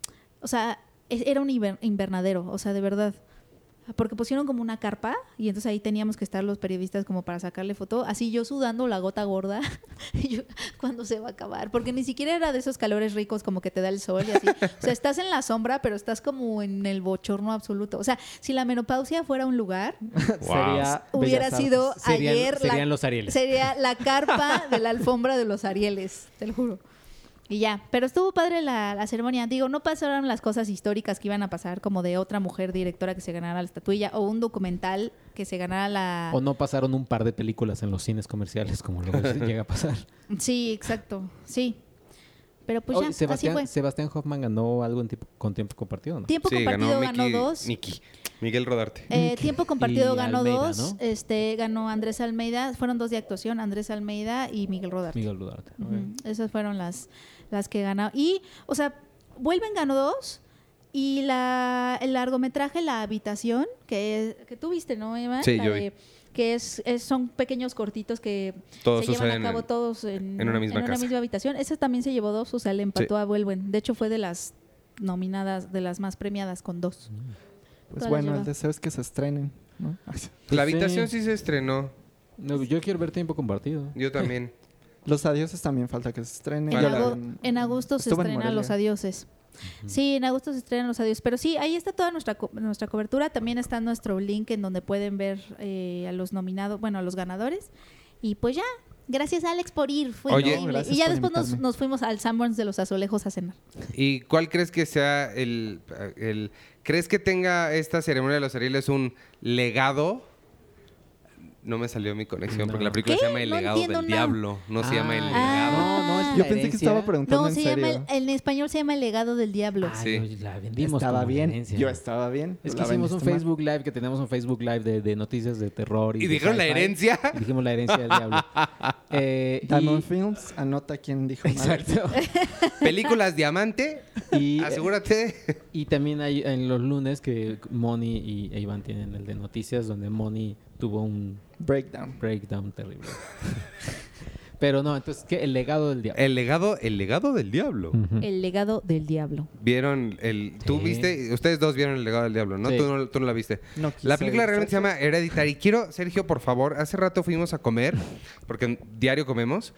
Speaker 4: o sea, es- era un inver- invernadero, o sea, de verdad. Porque pusieron como una carpa y entonces ahí teníamos que estar los periodistas como para sacarle foto. Así yo sudando la gota gorda. Y yo, ¿cuándo se va a acabar? Porque ni siquiera era de esos calores ricos como que te da el sol y así. O sea, estás en la sombra, pero estás como en el bochorno absoluto. O sea, si la menopausia fuera un lugar,
Speaker 3: Sería
Speaker 4: hubiera
Speaker 3: Bellas
Speaker 4: sido
Speaker 3: Artes.
Speaker 2: Serían-
Speaker 4: ayer
Speaker 2: serían
Speaker 4: la,
Speaker 2: los Arieles.
Speaker 4: sería la carpa de la alfombra de los Arieles, te lo juro. Y ya, pero estuvo padre la, la ceremonia. Digo, no pasaron las cosas históricas que iban a pasar, como de otra mujer directora que se ganara la estatuilla o un documental que se ganara la...
Speaker 2: O no pasaron un par de películas en los cines comerciales como luego llega a pasar.
Speaker 4: Sí, exacto, sí. Pero pues
Speaker 2: Oye,
Speaker 4: ya, así
Speaker 2: Sebastián,
Speaker 4: fue.
Speaker 2: Sebastián Hoffman ganó algo en tiempo- con tiempo compartido, ¿no?
Speaker 4: Tiempo
Speaker 1: Sí,
Speaker 4: compartido
Speaker 1: ganó
Speaker 4: ganó,
Speaker 1: Miki-
Speaker 4: dos.
Speaker 1: Miki. Miguel Rodarte.
Speaker 4: Eh, tiempo compartido
Speaker 2: Y
Speaker 4: ganó
Speaker 2: Almeida,
Speaker 4: dos.
Speaker 2: ¿no?
Speaker 4: Este ganó Andrés Almeida. Fueron dos de actuación, Andrés Almeida y Miguel Rodarte.
Speaker 2: Miguel Ludarte.
Speaker 4: Ujú. Esas fueron las, las que ganaron. Y, o sea, Vuelven ganó dos. Y la, el largometraje La Habitación, que, que tú viste, ¿no, Eva?
Speaker 1: Sí,
Speaker 4: La
Speaker 1: yo
Speaker 4: de-
Speaker 1: vi.
Speaker 4: Que es, es- son pequeños cortitos que
Speaker 1: Todos
Speaker 4: se llevan a
Speaker 1: suceden
Speaker 4: cabo
Speaker 1: en-
Speaker 4: todos en,
Speaker 1: en una misma
Speaker 4: en
Speaker 1: casa.
Speaker 4: habitación. Esa también se llevó dos, o sea, le empató
Speaker 1: Sí.
Speaker 4: a Vuelven. De hecho, fue de las nominadas, de las más premiadas con dos.
Speaker 3: Pues
Speaker 4: Todas
Speaker 3: bueno,
Speaker 4: lleva.
Speaker 3: el deseo es que se estrenen, ¿no? Ay,
Speaker 1: La
Speaker 2: Pues
Speaker 1: habitación
Speaker 2: sí.
Speaker 1: sí se estrenó.
Speaker 2: No, yo quiero ver tiempo compartido.
Speaker 1: Yo también.
Speaker 3: Los Adioses también falta que se estrene.
Speaker 4: En,
Speaker 1: Yo
Speaker 3: la-
Speaker 4: ago- en agosto se
Speaker 3: estuvo en
Speaker 4: estrena
Speaker 3: Morelia.
Speaker 4: Los Adioses. Sí, en agosto se estrenan Los Adioses. Pero sí, ahí está toda nuestra co- nuestra cobertura. También está nuestro link en donde pueden ver eh, a los nominados, bueno, a los ganadores. Y pues ya, gracias Alex por ir. Fue
Speaker 1: Oye.
Speaker 4: increíble.
Speaker 3: Gracias
Speaker 4: Y ya
Speaker 3: por
Speaker 4: después nos,
Speaker 3: invitarme.
Speaker 4: nos fuimos al Sanborns de los Azulejos a cenar.
Speaker 1: ¿Y cuál crees que sea el, el... ¿Crees que tenga esta ceremonia de los Arieles un legado? No me salió mi conexión porque
Speaker 2: No.
Speaker 1: la película
Speaker 4: ¿Qué?
Speaker 1: se llama El
Speaker 4: No
Speaker 1: legado
Speaker 4: entiendo
Speaker 1: del
Speaker 4: nada.
Speaker 1: diablo. No se llama El
Speaker 2: Ah.
Speaker 1: legado.
Speaker 2: No, no, es
Speaker 3: Yo
Speaker 2: la
Speaker 3: pensé que
Speaker 2: herencia.
Speaker 3: estaba preguntando
Speaker 4: No,
Speaker 3: en
Speaker 4: se
Speaker 3: serio.
Speaker 4: llama, el- en español se llama El Legado del Diablo.
Speaker 2: Ay,
Speaker 1: Sí.
Speaker 2: oye, la vendimos
Speaker 3: Estaba
Speaker 2: como
Speaker 3: bien.
Speaker 2: herencia.
Speaker 3: Yo estaba bien.
Speaker 2: Es que
Speaker 3: La
Speaker 2: hicimos un
Speaker 3: vendiste mal.
Speaker 2: Facebook Live, que tenemos un Facebook Live de, de noticias de terror. Y,
Speaker 1: ¿Y
Speaker 2: de
Speaker 1: dijeron la
Speaker 2: sci-fi.
Speaker 1: herencia?
Speaker 2: Y dijimos la herencia del diablo. Eh, y-
Speaker 3: Diamond Films, anota quién dijo mal.
Speaker 2: Exacto.
Speaker 1: Películas Diamante,
Speaker 2: Y,
Speaker 1: asegúrate.
Speaker 2: y también hay en los lunes que Moni y e Iván tienen el de noticias, donde Moni tuvo un
Speaker 3: Breakdown.
Speaker 2: breakdown terrible. Pero no, entonces, ¿qué? El legado del diablo.
Speaker 1: El legado, el legado del diablo.
Speaker 2: Ujú.
Speaker 4: El Legado del Diablo.
Speaker 1: Vieron el... ¿Tú
Speaker 2: Sí.
Speaker 1: viste? Ustedes dos vieron El legado del diablo, ¿no?
Speaker 2: Sí.
Speaker 1: Tú no, tú no la viste.
Speaker 3: No quiso
Speaker 1: La película
Speaker 3: ir,
Speaker 1: realmente se
Speaker 3: Sergio.
Speaker 1: llama Hereditary. Quiero, Sergio, por favor, hace rato fuimos a comer, porque en diario comemos,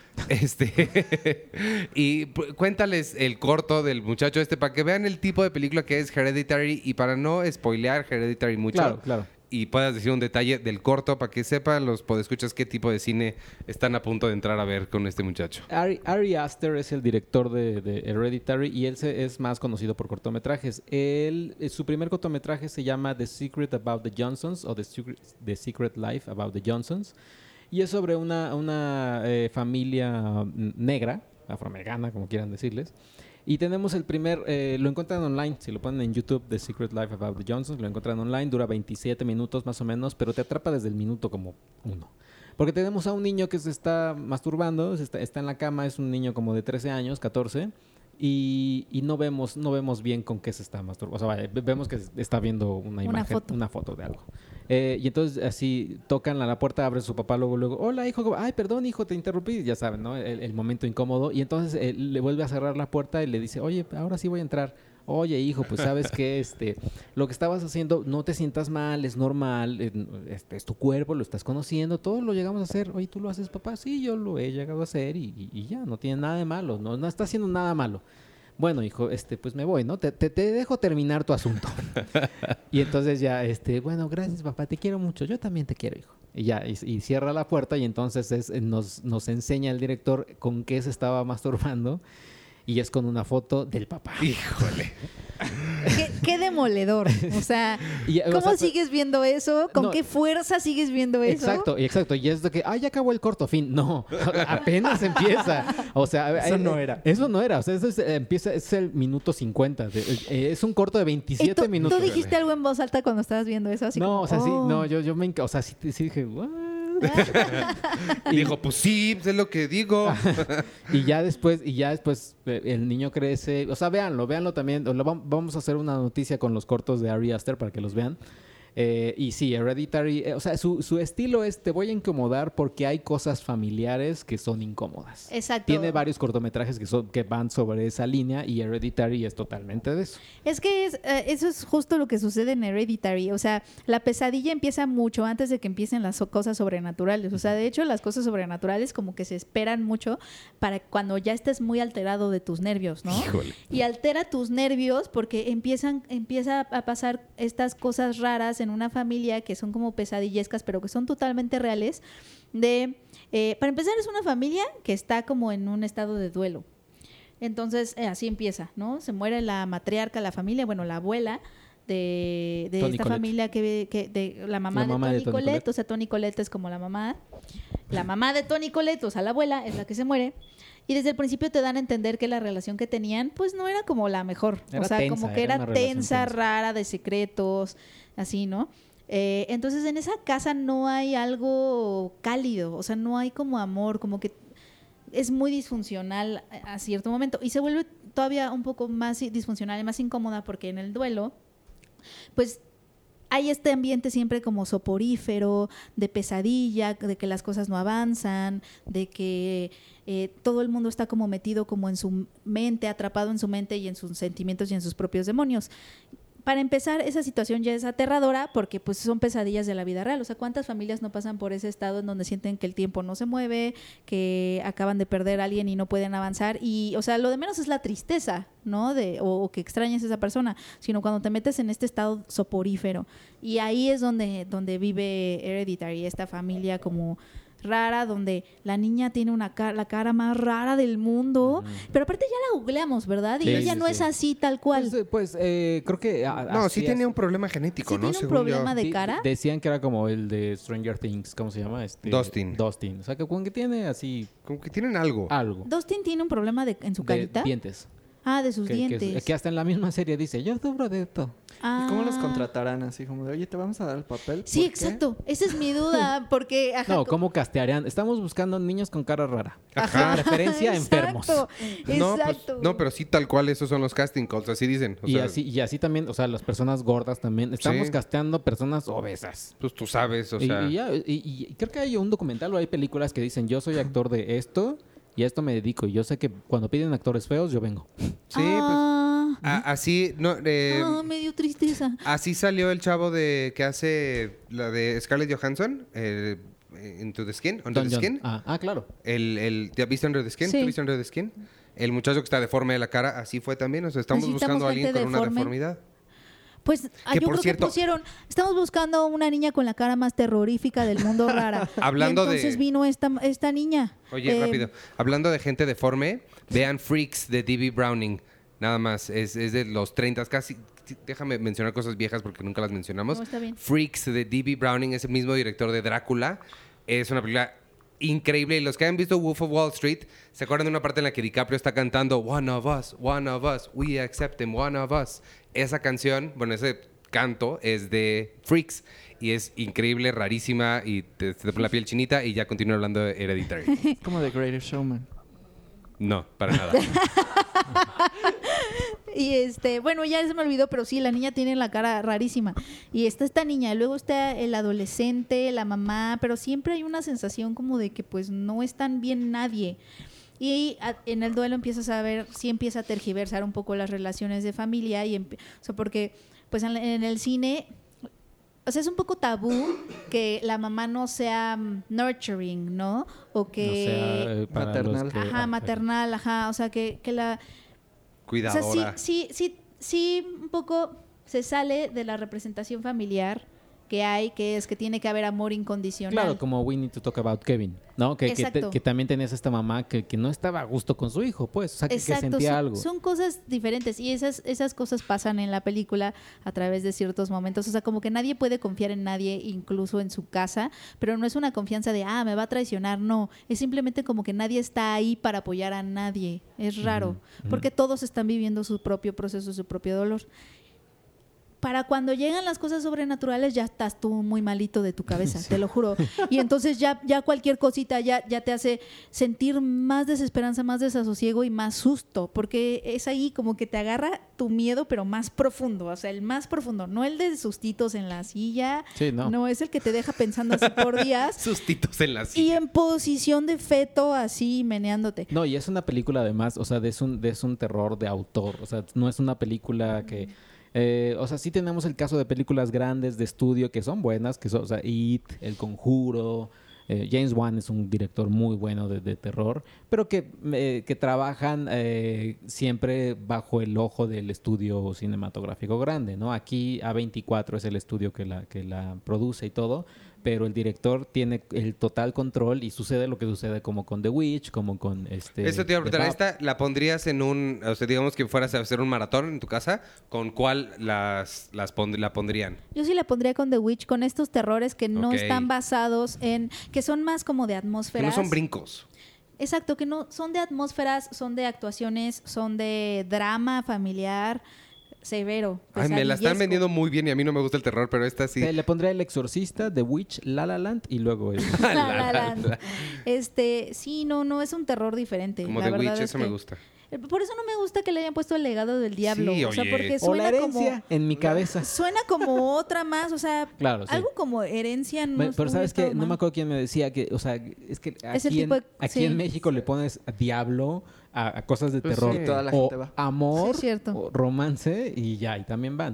Speaker 1: este, y pu- cuéntales el corto del muchacho este para que vean el tipo de película que es Hereditary y para no spoilear Hereditary mucho.
Speaker 2: Claro, claro.
Speaker 1: Y puedas decir un detalle del corto para que sepan los podescuchas qué tipo de cine están a punto de entrar a ver con este muchacho.
Speaker 2: Ari, Ari Aster es el director de, de Hereditary y él se- es más conocido por cortometrajes. Él, eh, su primer cortometraje se llama The Secret About the Johnsons o The Secret, The Secret Life About the Johnsons y es sobre una, una eh, familia mm, negra, afroamericana, como quieran decirles. Y tenemos el primer, eh, lo encuentran online, si lo ponen en YouTube, The Secret Life About the Johnsons, lo encuentran online, dura veintisiete minutos más o menos, pero te atrapa desde el minuto como uno. Porque tenemos a un niño que se está masturbando, se está, está en la cama, es un niño como de trece años, catorce, y, y no vemos no vemos bien con qué se está masturbando. O sea, vaya, ve- vemos que está viendo una
Speaker 4: Una
Speaker 2: imagen,
Speaker 4: foto.
Speaker 2: una foto de algo. Eh, y entonces así tocan a la puerta, abre su papá, luego, luego, hola hijo, ay, perdón hijo, te interrumpí, ya saben, ¿no? El, el momento incómodo. Y entonces eh, le vuelve a cerrar la puerta y le dice, oye, ahora sí voy a entrar. Oye, hijo, pues sabes que este, lo que estabas haciendo, no te sientas mal, es normal, eh, este, es tu cuerpo, lo estás conociendo, todos lo llegamos a hacer. Oye, ¿tú lo haces, papá? Sí, yo lo he llegado a hacer y, y- y ya, no tiene nada de malo, no, no está haciendo nada malo. Bueno, hijo, este, pues me voy, ¿no? Te, te, te dejo terminar tu asunto. Y entonces ya, este, bueno, gracias, papá, te quiero mucho. Yo también te quiero, hijo. Y ya, y, y cierra la puerta y entonces es, eh, nos, nos enseña el director con qué se estaba masturbando y es con una foto del papá.
Speaker 1: Híjole.
Speaker 4: ¿Qué, qué demoledor. O sea,
Speaker 2: Y, o
Speaker 4: ¿cómo
Speaker 2: sea,
Speaker 4: sigues viendo eso? ¿Con
Speaker 2: no.
Speaker 4: qué fuerza sigues viendo eso?
Speaker 2: Exacto, y exacto. Y es de que, ah, ya acabó el corto, fin. No, apenas empieza. O sea,
Speaker 3: Eso
Speaker 2: eh,
Speaker 3: no
Speaker 2: eh,
Speaker 3: era.
Speaker 2: Eso no era. O sea, eso es, eh, empieza, es el minuto cincuenta. De- eh, es un corto de
Speaker 4: ¿Y
Speaker 2: veintisiete
Speaker 4: tú,
Speaker 2: minutos.
Speaker 4: tú dijiste algo en voz alta cuando estabas viendo eso? Así
Speaker 2: No,
Speaker 4: como,
Speaker 2: o sea, sí,
Speaker 4: "Oh".
Speaker 2: no, yo, yo me, enca- o sea, sí, sí dije, "What?".
Speaker 1: Y dijo, pues sí, es lo que digo.
Speaker 2: Y ya después, y ya después eh, el niño crece. O sea, véanlo, véanlo también. Lo vam- vamos a hacer una noticia con los cortos de Ari Aster para que los vean. Eh, y sí, Hereditary, eh, o sea, su, su estilo es te voy a incomodar porque hay cosas familiares que son incómodas.
Speaker 4: Exacto.
Speaker 2: Tiene varios cortometrajes que, son, que van sobre esa línea y Hereditary es totalmente de eso.
Speaker 4: Es que es, eh, eso es justo lo que sucede en Hereditary. O sea, la pesadilla empieza mucho antes de que empiecen las so- cosas sobrenaturales. O sea, de hecho, las cosas sobrenaturales como que se esperan mucho para cuando ya estés muy alterado de tus nervios, ¿no?
Speaker 1: Híjole.
Speaker 4: Y altera tus nervios porque empiezan, empieza a pasar estas cosas raras en una familia que son como pesadillescas, pero que son totalmente reales. De, eh, para empezar, es una familia que está como en un estado de duelo. Entonces, eh, así empieza, ¿no? Se muere la matriarca, la familia, bueno, la abuela de, de
Speaker 2: Toni
Speaker 4: esta
Speaker 2: Collette.
Speaker 4: familia, que, que de la mamá,
Speaker 2: La mamá
Speaker 4: de
Speaker 2: de
Speaker 4: Toni
Speaker 2: Toni
Speaker 4: Collette.
Speaker 2: Collette.
Speaker 4: O sea, Toni Collette es como la mamá. La mamá de Toni Collette, o sea, la abuela, es la que se muere. Y desde el principio te dan a entender que la relación que tenían, pues no era como la mejor.
Speaker 2: Era
Speaker 4: o sea,
Speaker 2: tensa,
Speaker 4: como que
Speaker 2: era
Speaker 4: era,
Speaker 2: una relación
Speaker 4: tensa,
Speaker 2: tensa.
Speaker 4: rara, de secretos, así, ¿no? Eh, entonces en esa casa no hay algo cálido, o sea, no hay como amor, como que es muy disfuncional a a cierto momento. Y se vuelve todavía un poco más disfuncional y más incómoda porque en el duelo, pues hay este ambiente siempre como soporífero, de pesadilla, de que las cosas no avanzan, de que eh, todo el mundo está como metido como en su mente, atrapado en su mente y en sus sentimientos y en sus propios demonios. para empezar, esa situación ya es aterradora porque pues son pesadillas de la vida real. O sea, ¿cuántas familias no pasan por ese estado en donde sienten que el tiempo no se mueve, que acaban de perder a alguien y no pueden avanzar? Y, o sea, lo de menos es la tristeza, ¿no? De, o, o que extrañes a esa persona, sino cuando te metes en este estado soporífero. Y ahí es donde, donde vive Hereditary, esta familia como rara, donde la niña tiene una cara, la cara más rara del mundo, uh-huh. pero aparte ya la googleamos, ¿verdad? Y
Speaker 2: sí,
Speaker 4: ella
Speaker 2: sí,
Speaker 4: no
Speaker 2: sí.
Speaker 4: es así tal cual.
Speaker 2: Pues, pues eh, creo que... A,
Speaker 1: No, sí
Speaker 2: así
Speaker 1: tenía
Speaker 2: es.
Speaker 1: un problema genético,
Speaker 4: ¿Sí
Speaker 1: ¿no?
Speaker 4: tiene un
Speaker 1: Según
Speaker 4: problema
Speaker 1: yo.
Speaker 4: de
Speaker 2: Di-
Speaker 4: cara?
Speaker 2: Decían que era como el de Stranger Things, ¿cómo se llama? Este,
Speaker 1: Dustin.
Speaker 2: Dustin. O sea, que, como que tiene así
Speaker 1: Como que tienen algo.
Speaker 2: algo.
Speaker 4: Dustin tiene un problema de, en su
Speaker 2: De
Speaker 4: carita.
Speaker 2: dientes.
Speaker 4: Ah, de sus
Speaker 2: Que,
Speaker 4: dientes.
Speaker 2: que, que hasta en la misma serie dice, yo sufro de esto.
Speaker 4: Ah.
Speaker 3: ¿Y cómo los contratarán? Así como de, oye, te vamos a dar el papel.
Speaker 4: Sí,
Speaker 3: ¿Por qué?
Speaker 4: exacto. Esa es mi duda, porque... Ajá,
Speaker 2: No,
Speaker 4: co-
Speaker 2: ¿cómo castearían? Estamos buscando niños con cara rara.
Speaker 1: Ajá.
Speaker 2: De preferencia a enfermos.
Speaker 4: Exacto,
Speaker 1: No, pues,
Speaker 4: exacto.
Speaker 1: no, pero sí tal cual esos son los casting calls, así dicen. O
Speaker 2: Y
Speaker 1: sea,
Speaker 2: así, y así también, o sea, las personas gordas también. Estamos
Speaker 1: Sí.
Speaker 2: casteando personas obesas.
Speaker 1: pues tú sabes, o
Speaker 2: Y-
Speaker 1: sea...
Speaker 2: y, ya, y- y- y creo que hay un documental o hay películas que dicen, yo soy actor de esto y a esto me dedico. Y yo sé que cuando piden actores feos, yo vengo.
Speaker 1: Sí, pues...
Speaker 4: ah,
Speaker 1: a- así, no, eh,
Speaker 4: ah, me dio tristeza.
Speaker 1: así salió el chavo de que hace la de Scarlett Johansson, eh, Into the Skin, Under
Speaker 2: Don
Speaker 1: the
Speaker 2: John.
Speaker 1: Skin.
Speaker 2: Ah, ah, claro.
Speaker 1: El, el, ¿ya viste Under the Skin?
Speaker 4: Sí.
Speaker 1: ¿Tú viste Under the Skin? El muchacho que está deforme de la cara, así fue también. O sea, estamos
Speaker 4: Necesitamos
Speaker 1: buscando a alguien
Speaker 4: gente
Speaker 1: con una
Speaker 4: deforme.
Speaker 1: deformidad.
Speaker 4: Pues ah,
Speaker 1: Que,
Speaker 4: yo
Speaker 1: por
Speaker 4: creo
Speaker 1: cierto-
Speaker 4: que pusieron, estamos buscando una niña con la cara más terrorífica del mundo rara.
Speaker 1: Hablando
Speaker 4: y entonces
Speaker 1: de-
Speaker 4: vino esta, esta niña.
Speaker 1: Oye,
Speaker 4: Eh,
Speaker 1: rápido. Hablando de gente deforme, vean Freaks de D B. Browning. Nada más. Es, es de los treinta, casi. Déjame mencionar cosas viejas porque nunca las mencionamos.
Speaker 4: No, está bien.
Speaker 1: Freaks de D B. Browning es el mismo director de Drácula. Es una película increíble. Y los que han visto Wolf of Wall Street, ¿se acuerdan de una parte en la que DiCaprio está cantando One of us, one of us, we accept him, one of us? Esa canción, bueno, ese canto es de Freaks. Y es increíble, rarísima y te, te pone la piel chinita. Y ya continúo hablando de Hereditary.
Speaker 3: Como The Greatest Showman.
Speaker 1: No, para nada.
Speaker 4: Y este, bueno, ya se me olvidó, pero sí, la niña tiene la cara rarísima. Y está esta niña, y luego está el adolescente, la mamá, pero siempre hay una sensación como de que pues no es tan bien nadie. Y a- en el duelo empiezas a ver, sí empieza a tergiversar un poco las relaciones de familia, y empi- o sea, porque pues en, en el cine, o sea, es un poco tabú que la mamá no sea mm, nurturing, ¿no? O que...
Speaker 2: O sea, eh, para
Speaker 3: maternal.
Speaker 2: los que-
Speaker 4: Ajá, maternal, ajá, o sea, que, que la... O sea,
Speaker 1: Cuidadora.
Speaker 4: sí, sí, sí, sí, un poco se sale de la representación familiar que hay, que es que tiene que haber amor incondicional.
Speaker 2: Claro, como We Need to Talk About Kevin, ¿no? Que, que, te-
Speaker 4: Exacto.
Speaker 2: que también tenías esta mamá que, que no estaba a gusto con su hijo, pues. O sea, que, que
Speaker 4: Exacto,
Speaker 2: sentía
Speaker 4: son,
Speaker 2: algo.
Speaker 4: son cosas diferentes y esas, esas cosas pasan en la película a través de ciertos momentos. O sea, como que nadie puede confiar en nadie, incluso en su casa, pero no es una confianza de, ah, me va a traicionar, no. Es simplemente como que nadie está ahí para apoyar a nadie. Es raro,
Speaker 2: ujú.
Speaker 4: porque todos están viviendo su propio proceso, su propio dolor. Para cuando llegan las cosas sobrenaturales ya estás tú muy malito de tu cabeza, te lo juro. Y entonces ya, ya cualquier cosita ya, ya te hace sentir más desesperanza, más desasosiego y más susto, porque es ahí como que te agarra tu miedo, pero más profundo, o sea, el más profundo, no el de sustitos en la silla,
Speaker 2: Sí, no.
Speaker 4: es el que te deja pensando así por días
Speaker 1: Sustitos en la
Speaker 4: y
Speaker 1: silla.
Speaker 4: en posición de feto así meneándote.
Speaker 2: No, y es una película además, o sea, de- es un, de- es un terror de autor. O sea, no es una película que... eh, o sea, sí tenemos el caso de películas grandes de estudio que son buenas, que son, o sea, It, El Conjuro... eh, James Wan es un director muy bueno de, de terror, pero que, eh, que trabajan eh, siempre bajo el ojo del estudio cinematográfico grande, ¿no? Aquí A veinticuatro es el estudio que la, que la produce y todo, pero el director tiene el total control y sucede lo que sucede como con The Witch, como con este...
Speaker 1: Eso te iba a
Speaker 2: The
Speaker 1: preguntar,
Speaker 2: Bab.
Speaker 1: ¿esta la pondrías en un, o sea, digamos que fueras a hacer un maratón en tu casa, ¿con cuál las, las pond- la pondrían?
Speaker 4: Yo sí la pondría con The Witch, con estos terrores que no
Speaker 1: Ok.
Speaker 4: están basados en, que son más como de
Speaker 1: Que
Speaker 4: atmósferas.
Speaker 1: no son brincos.
Speaker 4: Exacto, que no son de atmósferas, son de actuaciones, son de drama familiar severo.
Speaker 1: Ay, me la están
Speaker 4: pesadillesco.
Speaker 1: vendiendo muy bien y a mí no me gusta el terror, pero esta sí.
Speaker 2: Te- Le pondría El Exorcista, The Witch, La La Land y luego el...
Speaker 4: La La Land. Este, sí, no, no es un terror diferente.
Speaker 1: Como
Speaker 4: la
Speaker 1: The
Speaker 4: verdad
Speaker 1: Witch,
Speaker 4: es
Speaker 1: eso me
Speaker 4: que-
Speaker 1: gusta.
Speaker 4: Eh, Por eso no me gusta que le hayan puesto el legado del diablo.
Speaker 1: Sí,
Speaker 4: o sea,
Speaker 1: oye.
Speaker 4: porque
Speaker 2: O la
Speaker 4: suena
Speaker 2: herencia
Speaker 4: como
Speaker 2: en mi cabeza.
Speaker 4: suena como otra más, o sea,
Speaker 2: Claro, sí.
Speaker 4: algo como herencia no
Speaker 2: Me-
Speaker 4: es
Speaker 2: pero
Speaker 4: un
Speaker 2: sabes que
Speaker 4: estado
Speaker 2: no me
Speaker 4: mal.
Speaker 2: acuerdo quién me decía que, o sea, es que
Speaker 4: Es el
Speaker 2: aquí, en,
Speaker 4: tipo de-
Speaker 2: aquí
Speaker 4: sí.
Speaker 2: en México le pones diablo a, a cosas de
Speaker 3: Pues
Speaker 2: terror
Speaker 3: sí, toda la
Speaker 2: o
Speaker 3: gente va.
Speaker 2: amor,
Speaker 4: Sí, es cierto.
Speaker 2: o romance y ya, y también van.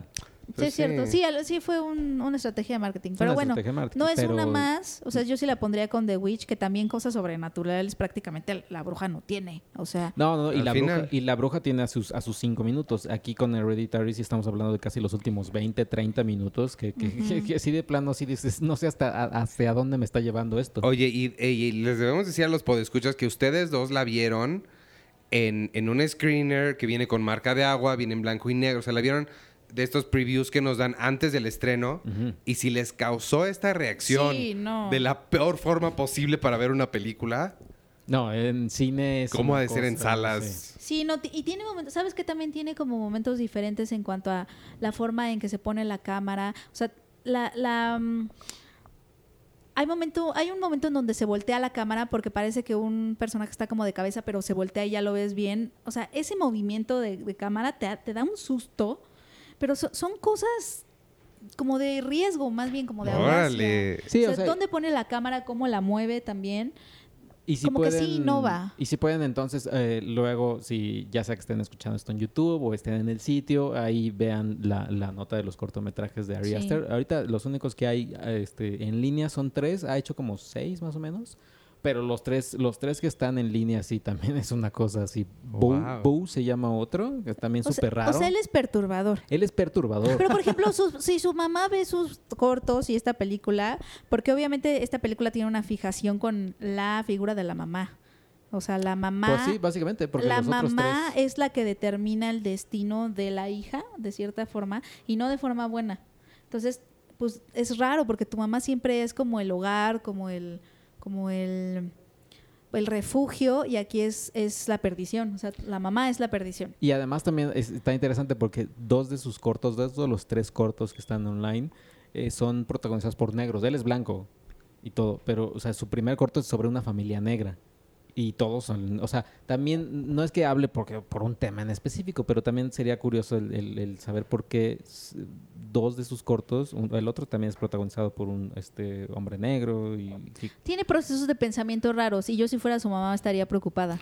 Speaker 4: Sí,
Speaker 1: Pues
Speaker 4: es cierto.
Speaker 1: sí.
Speaker 4: Sí, al- sí fue un- una estrategia de marketing.
Speaker 2: Es
Speaker 4: Pero
Speaker 2: una
Speaker 4: bueno,
Speaker 2: estrategia de marketing,
Speaker 4: no es
Speaker 2: pero-
Speaker 4: una más. O sea, yo sí la pondría con The Witch, que también cosas sobrenaturales prácticamente la bruja no tiene. O sea,
Speaker 2: No, no, y
Speaker 1: Al
Speaker 2: la,
Speaker 1: final.
Speaker 2: bruja, y la bruja tiene a sus, a sus cinco minutos. Aquí con Hereditary sí estamos hablando de casi los últimos veinte, treinta minutos, que, que,
Speaker 4: Ujú.
Speaker 2: que, que así de plano, sí dices, no sé hasta a- hacia dónde me está llevando esto.
Speaker 1: Oye, y, y les debemos decir a los podescuchas que ustedes dos la vieron en, en un screener que viene con marca de agua, viene en blanco y negro. O sea, la vieron de estos previews que nos dan antes del estreno.
Speaker 2: Ujú.
Speaker 1: Y si les causó esta reacción
Speaker 4: Sí, no.
Speaker 1: de la peor forma posible para ver una película,
Speaker 2: No, en cine es
Speaker 1: ¿cómo
Speaker 2: una
Speaker 1: ha de ser en
Speaker 2: cosa,
Speaker 1: salas?
Speaker 2: sí.
Speaker 4: sí, no, ti- y tiene momentos, ¿sabes qué? También tiene como momentos diferentes en cuanto a la forma en que se pone la cámara. O sea, la... la mm, hay, momento, hay un momento en donde se voltea la cámara porque parece que un personaje está como de cabeza, pero se voltea y ya lo ves bien. O sea, ese movimiento de, de cámara te, te da un susto, pero so- son cosas como de riesgo, más bien como de audacia.
Speaker 1: Órale.
Speaker 2: Sí,
Speaker 4: o sea,
Speaker 2: o sea,
Speaker 4: ¿dónde pone la cámara? ¿Cómo la mueve también?
Speaker 2: Y si
Speaker 4: Como que
Speaker 2: pueden,
Speaker 4: sí innova.
Speaker 2: Y si pueden, entonces, eh, luego, si ya sea que estén escuchando esto en YouTube o estén en el sitio, ahí vean la, la nota de los cortometrajes de Ari
Speaker 4: Sí.
Speaker 2: Aster. Ahorita los únicos que hay eh, este, en línea son tres, ha hecho como seis más o menos. Pero los tres, los tres que están en línea sí también es una cosa así. Boo,
Speaker 1: Wow.
Speaker 2: Boo se llama otro, que es también
Speaker 4: O sea,
Speaker 2: súper raro.
Speaker 4: o sea, él es perturbador.
Speaker 2: Él es perturbador.
Speaker 4: Pero, por ejemplo, sus- si su mamá ve sus cortos y esta película, porque obviamente esta película tiene una fijación con la figura de la mamá. O sea, la mamá...
Speaker 2: Pues sí, básicamente, porque
Speaker 4: la
Speaker 2: los otros
Speaker 4: mamá
Speaker 2: tres...
Speaker 4: es la que determina el destino de la hija, de cierta forma, y no de forma buena. Entonces, pues es raro, porque tu mamá siempre es como el hogar, como el... como el el refugio, y aquí es, es la perdición. O sea, la mamá es la perdición.
Speaker 2: Y además también es- está interesante porque dos de sus cortos, dos de los tres cortos que están online, eh, son protagonizados por negros. Él es blanco y todo, pero o sea, su primer corto es sobre una familia negra. Y todos son, o sea, también no es que hable porque, por un tema en específico, pero también sería curioso el, el- el saber por qué s- dos de sus cortos, un- el otro también es protagonizado por un este hombre negro y, y-
Speaker 4: Tiene procesos de pensamiento raros, y yo si fuera su mamá estaría preocupada.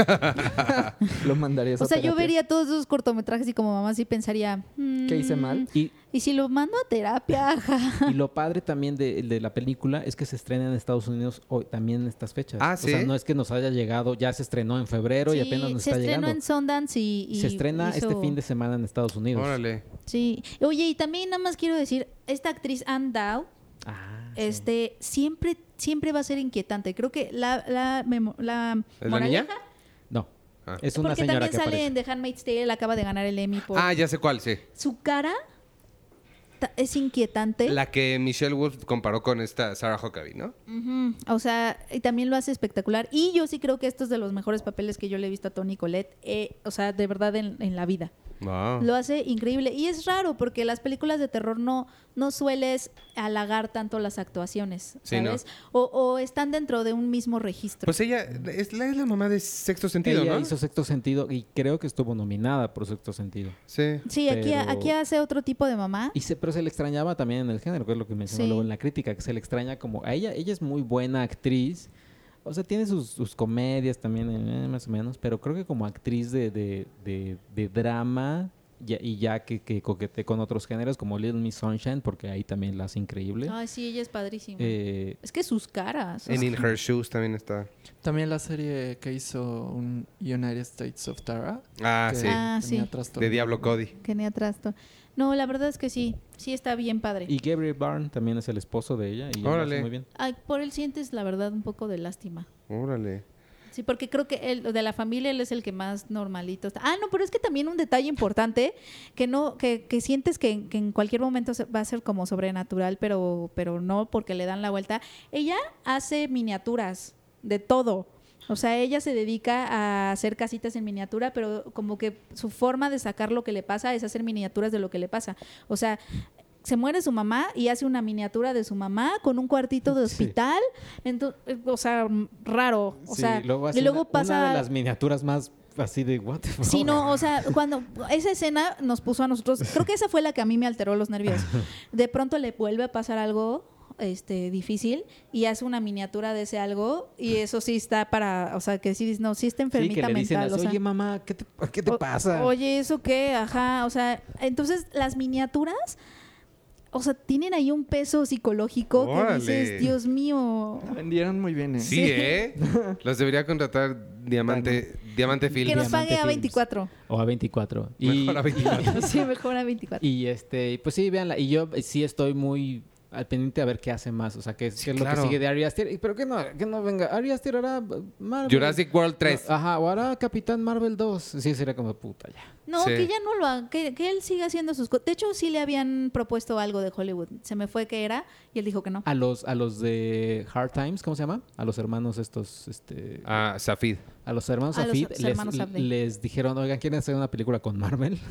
Speaker 3: Lo mandarías
Speaker 4: O
Speaker 3: a
Speaker 4: sea, yo
Speaker 3: terapia.
Speaker 4: vería todos esos cortometrajes y como mamá sí pensaría...
Speaker 3: ¿Qué hice mal?
Speaker 4: "Mm,
Speaker 2: y
Speaker 4: Y si lo mando a terapia, ajá".
Speaker 2: Y lo padre también de, de la película es que se estrena en Estados Unidos hoy, también en estas fechas.
Speaker 1: Ah,
Speaker 2: O sea,
Speaker 1: ¿sí?
Speaker 2: no es que nos haya llegado, ya se estrenó en febrero y
Speaker 4: Sí,
Speaker 2: apenas nos
Speaker 4: se
Speaker 2: está
Speaker 4: estrenó
Speaker 2: llegando.
Speaker 4: en Sundance y, y
Speaker 2: se estrena
Speaker 4: hizo-
Speaker 2: este fin de semana en Estados Unidos.
Speaker 1: Órale.
Speaker 4: Sí. Oye, y también nada más quiero decir, esta actriz Anne Dow,
Speaker 2: Ah, sí.
Speaker 4: este, siempre, siempre va a ser inquietante. Creo que la, la, memo- la
Speaker 1: ¿Es la niña?
Speaker 4: moraleja,
Speaker 2: No,
Speaker 1: Ah.
Speaker 2: es una
Speaker 4: porque
Speaker 2: señora
Speaker 4: también
Speaker 2: que
Speaker 4: sale
Speaker 2: aparece.
Speaker 4: en The Handmaid's Tale, acaba de ganar el Emmy por
Speaker 1: Ah, ya sé cuál, sí.
Speaker 4: su cara ta- es inquietante.
Speaker 1: La que Michelle Wolf comparó con esta Sarah Huckabee, ¿no?
Speaker 4: Ujú. O sea, y también lo hace espectacular. Y yo sí creo que esto es de los mejores papeles que yo le he visto a Toni Collette, eh, o sea, de verdad en, en la vida.
Speaker 1: Wow.
Speaker 4: Lo hace increíble. Y es raro porque las películas de terror no, no sueles halagar tanto las actuaciones,
Speaker 1: Sí, ¿no?
Speaker 4: ¿sabes? O, o están dentro de un mismo registro.
Speaker 1: Pues ella es la, es la mamá de Sexto Sentido,
Speaker 2: Ella
Speaker 1: ¿no?
Speaker 2: hizo Sexto Sentido y creo que estuvo nominada por Sexto Sentido.
Speaker 1: Sí.
Speaker 4: sí, aquí,
Speaker 2: pero-
Speaker 4: aquí hace otro tipo de mamá.
Speaker 2: Y se, pero se le extrañaba también en el género, que es lo que mencionó
Speaker 4: Sí.
Speaker 2: luego en la crítica, que se le extraña como a ella, ella es muy buena actriz, o sea, tiene sus, sus comedias también, eh, más o menos, pero creo que como actriz de, de, de, de drama, ya- y ya que, que coquete con otros géneros como Little Miss Sunshine, porque ahí también la hace increíble.
Speaker 4: Ay, sí, ella es padrísima.
Speaker 2: Eh,
Speaker 4: Es que sus caras. o
Speaker 1: En
Speaker 4: sea,
Speaker 1: In Her Shoes también está.
Speaker 3: También la serie que hizo un United States of Tara.
Speaker 1: Ah,
Speaker 3: que
Speaker 1: sí.
Speaker 4: Ah,
Speaker 3: tenía
Speaker 4: sí.
Speaker 3: trastorno.
Speaker 1: De Diablo Cody.
Speaker 4: que ni atrasto. No, la verdad es que sí. Sí está bien padre.
Speaker 2: y Gabriel Byrne también es el esposo de ella y lo
Speaker 1: Órale.
Speaker 2: hace muy bien.
Speaker 4: Ay, por él sientes, la verdad, un poco de lástima.
Speaker 1: Órale.
Speaker 4: Sí, porque creo que él, de la familia, él es el que más normalito está. Ah, no, pero es que también un detalle importante, que no, que, que sientes que, que en cualquier momento se- va a ser como sobrenatural, pero, pero no, porque le dan la vuelta. Ella hace miniaturas de todo. O sea, ella se dedica a hacer casitas en miniatura, pero como que su forma de sacar lo que le pasa es hacer miniaturas de lo que le pasa. O sea, se muere su mamá y hace una miniatura de su mamá con un cuartito de
Speaker 2: Sí.
Speaker 4: hospital. Ento- o sea, raro. O
Speaker 2: Sí,
Speaker 4: sea,
Speaker 2: luego hace
Speaker 4: y luego
Speaker 2: una,
Speaker 4: pasa...
Speaker 2: una de las miniaturas más así de what the fuck.
Speaker 4: Sí, no, o sea, cuando esa escena nos puso a nosotros, creo que esa fue la que a mí me alteró los nervios. De pronto le vuelve a pasar algo este difícil y hace una miniatura de ese algo y eso sí está para, o sea, que sí, no, sí está
Speaker 2: Sí,
Speaker 4: enfermita
Speaker 2: que le dicen
Speaker 4: mental.
Speaker 2: así,
Speaker 4: o sea,
Speaker 2: oye mamá, ¿qué te, qué te
Speaker 4: o-
Speaker 2: pasa?
Speaker 4: Oye, ¿eso qué? Ajá, o sea, entonces las miniaturas o sea, tienen ahí un peso psicológico
Speaker 1: Órale.
Speaker 4: que dices, Dios mío.
Speaker 3: La vendieron muy bien, ¿eh?
Speaker 1: Sí, ¿eh? Los debería contratar Diamante, Diamante Film.
Speaker 4: Que nos
Speaker 2: Diamante
Speaker 4: pague a
Speaker 2: Films.
Speaker 4: veinticuatro.
Speaker 2: O a veinticuatro. Y,
Speaker 1: Mejor a veinticuatro.
Speaker 4: Sí, mejor a veinticuatro.
Speaker 2: y este, pues sí, véanla. Y yo eh, sí estoy muy al pendiente a ver qué hace más. O sea, qué,
Speaker 1: Sí,
Speaker 2: qué es
Speaker 1: claro.
Speaker 2: lo que sigue de Ari Aster. Y- Pero que no, que no venga. Ari Aster hará Marvel.
Speaker 1: Jurassic World tres.
Speaker 2: Ajá, o hará Capitán Marvel dos. Sí, sería como puta ya.
Speaker 4: No,
Speaker 1: Sí.
Speaker 4: que ya no lo haga, que, que él siga haciendo sus cosas. De hecho, sí le habían propuesto algo de Hollywood. Se me fue que era y él dijo que no.
Speaker 2: A los, a los de Hard Times, ¿cómo se llama? A los hermanos estos, este...
Speaker 1: Ah, Safid.
Speaker 2: A los hermanos
Speaker 4: A los
Speaker 2: Safid
Speaker 4: her-
Speaker 2: les,
Speaker 4: hermanos Safdie.
Speaker 2: les dijeron, oigan, ¿quieren hacer una película con Marvel?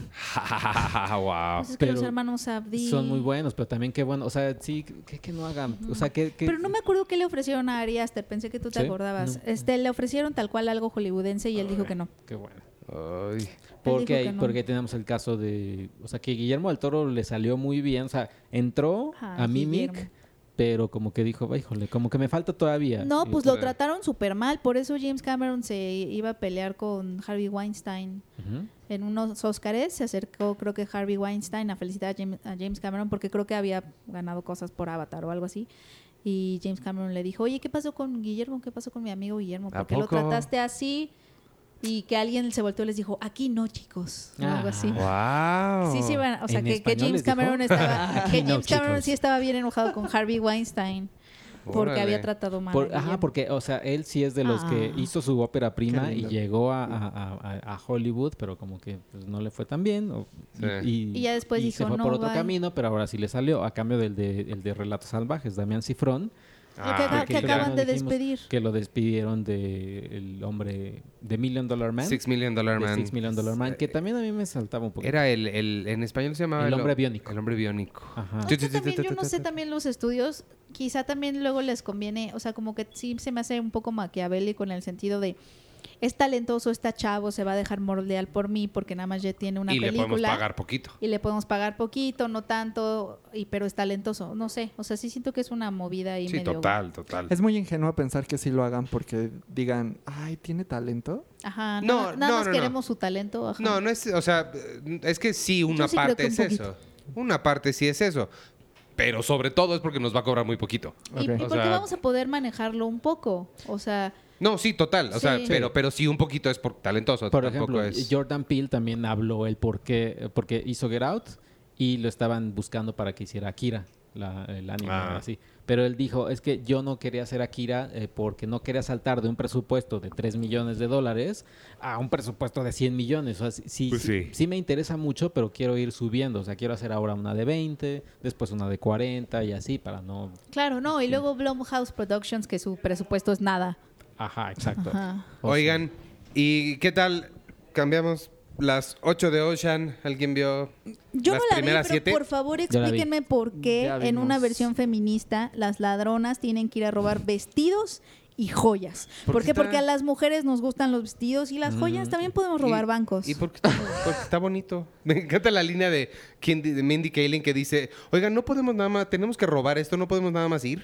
Speaker 1: wow.
Speaker 4: Pues es que los
Speaker 2: pero
Speaker 4: hermanos Abdi...
Speaker 2: Son muy buenos, pero también qué bueno. O sea, sí, que, que no hagan. O sea, que... que-
Speaker 4: Pero no me acuerdo qué le ofrecieron a Ari Aster. Pensé que tú te
Speaker 2: ¿Sí?
Speaker 4: acordabas.
Speaker 2: No.
Speaker 4: Este, le ofrecieron tal cual algo hollywoodense y él dijo que no.
Speaker 2: Qué bueno.
Speaker 1: Ay.
Speaker 2: Porque,
Speaker 4: dijo
Speaker 2: ahí-
Speaker 4: que no.
Speaker 2: porque tenemos el caso de... O sea, que Guillermo del Toro le salió muy bien. O sea, entró
Speaker 4: Ajá,
Speaker 2: a Mimic,
Speaker 4: Guillermo.
Speaker 2: pero como que dijo, híjole, como que me falta todavía.
Speaker 4: No,
Speaker 2: Y-
Speaker 4: pues lo
Speaker 1: Sí.
Speaker 4: trataron súper mal. Por eso James Cameron se iba a pelear con Harvey Weinstein.
Speaker 2: Ujú.
Speaker 4: En unos Óscares se acercó, creo que Harvey Weinstein, a felicitar a James, a James Cameron porque creo que había ganado cosas por Avatar o algo así. Y James Cameron le dijo, oye, ¿qué pasó con Guillermo? ¿Qué pasó con mi amigo Guillermo?
Speaker 1: ¿A
Speaker 4: ¿Por qué lo
Speaker 1: poco?
Speaker 4: trataste así? Y que alguien se volteó y les dijo, aquí no, chicos. O algo así.
Speaker 1: Wow.
Speaker 4: Sí, sí, bueno, o sea,
Speaker 2: ¿En
Speaker 4: que, que
Speaker 2: español
Speaker 4: James
Speaker 2: les dijo?
Speaker 4: Cameron estaba, que
Speaker 2: Aquí no,
Speaker 4: James Cameron
Speaker 2: chicos.
Speaker 4: sí estaba bien enojado con Harvey Weinstein porque
Speaker 1: Órale.
Speaker 4: había tratado mal.
Speaker 2: Por-
Speaker 4: a
Speaker 2: ajá,
Speaker 4: Guillermo.
Speaker 2: porque, o sea, él sí es de los que
Speaker 4: Ah.
Speaker 2: hizo su ópera prima
Speaker 3: Qué
Speaker 2: y
Speaker 3: lindo.
Speaker 2: llegó a, a- a- a Hollywood, pero como que pues, no le fue tan bien. o-
Speaker 1: Sí.
Speaker 2: y,
Speaker 4: Y ya después
Speaker 2: y
Speaker 4: dijo,
Speaker 2: se fue
Speaker 4: "No,
Speaker 2: por otro
Speaker 4: bye".
Speaker 2: camino, pero ahora sí le salió, a cambio del de, el de Relatos Salvajes, Damián Cifrón,
Speaker 4: Lo que,
Speaker 1: Ah,
Speaker 4: acá-
Speaker 2: que
Speaker 4: que
Speaker 2: ya
Speaker 4: acaban
Speaker 2: no
Speaker 4: de
Speaker 2: dijimos
Speaker 4: despedir.
Speaker 2: que lo despidieron de el hombre de Million Dollar Man.
Speaker 1: Six Million Dollar
Speaker 2: de
Speaker 1: Man.
Speaker 2: Six Million Dollar Man, que
Speaker 1: Eh,
Speaker 2: también a mí me saltaba un poco.
Speaker 1: Era el, el... En español se llamaba...
Speaker 2: El hombre
Speaker 1: ho-
Speaker 2: biónico.
Speaker 1: El hombre biónico.
Speaker 2: Ajá.
Speaker 4: No, es que también, yo no sé también los estudios, quizá también luego les conviene, o sea, como que sí se me hace un poco maquiavélico en el sentido de, es talentoso, está chavo, se va a dejar moldear por mí porque nada más ya tiene una
Speaker 1: Y le
Speaker 4: película.
Speaker 1: podemos pagar poquito.
Speaker 4: Y le podemos pagar poquito, no tanto, y pero es talentoso, no sé, o sea, sí siento que es una movida ahí
Speaker 1: Sí,
Speaker 4: medio...
Speaker 1: total, total.
Speaker 3: Es muy ingenuo pensar que sí lo hagan porque digan, ay, ¿tiene talento?
Speaker 4: Ajá,
Speaker 1: No,
Speaker 4: nada, nada
Speaker 1: no,
Speaker 4: más
Speaker 1: no, no.
Speaker 4: queremos su talento, ajá.
Speaker 1: No, no es... O sea, es que sí, una
Speaker 4: sí creo
Speaker 1: parte
Speaker 4: que
Speaker 1: es
Speaker 4: un
Speaker 1: eso. Una parte sí es eso. Pero sobre todo es porque nos va a cobrar muy poquito.
Speaker 4: Y, y
Speaker 3: Ok.
Speaker 1: O
Speaker 4: porque
Speaker 1: sea-
Speaker 4: vamos a poder manejarlo un poco, o sea...
Speaker 1: No, sí, total. O sea,
Speaker 4: Sí.
Speaker 1: pero, pero sí un poquito es por talentoso.
Speaker 2: Por
Speaker 1: tampoco
Speaker 2: ejemplo,
Speaker 1: es...
Speaker 2: Jordan Peele también habló el por qué, porque hizo Get Out y lo estaban buscando para que hiciera Akira, la- el anime,
Speaker 1: Ah.
Speaker 2: así. Pero él dijo, es que yo no quería hacer Akira eh, porque no quería saltar de un presupuesto de tres millones de dólares a un presupuesto de cien millones. O sea, sí, sí,
Speaker 1: Pues
Speaker 2: sí,
Speaker 1: sí.
Speaker 2: sí me interesa mucho, pero quiero ir subiendo. O sea, quiero hacer ahora una de veinte, después una de cuarenta y así para no...
Speaker 4: Claro, no, y luego Blumhouse Productions, que su presupuesto es nada.
Speaker 2: Ajá, exacto.
Speaker 4: Ajá.
Speaker 2: O
Speaker 1: Oigan, ¿y qué tal? Cambiamos las ocho de Ocean. ¿Alguien vio
Speaker 4: Yo
Speaker 1: las
Speaker 4: no la vi,
Speaker 1: primeras
Speaker 4: pero
Speaker 1: siete?
Speaker 4: por favor
Speaker 2: Ya la vi.
Speaker 4: explíquenme por qué
Speaker 3: Ya
Speaker 4: en una
Speaker 3: vimos.
Speaker 4: versión feminista las ladronas tienen que ir a robar vestidos y joyas. ¿Por,
Speaker 1: Porque
Speaker 4: qué?
Speaker 1: está-
Speaker 4: Porque a las mujeres nos gustan los vestidos y las joyas también podemos robar
Speaker 1: Y-
Speaker 4: bancos.
Speaker 1: Y porque está, porque está bonito. Me encanta la línea de, quien- de Mindy Kaling que dice, oigan, no podemos nada más, tenemos que robar esto, no podemos nada más ir.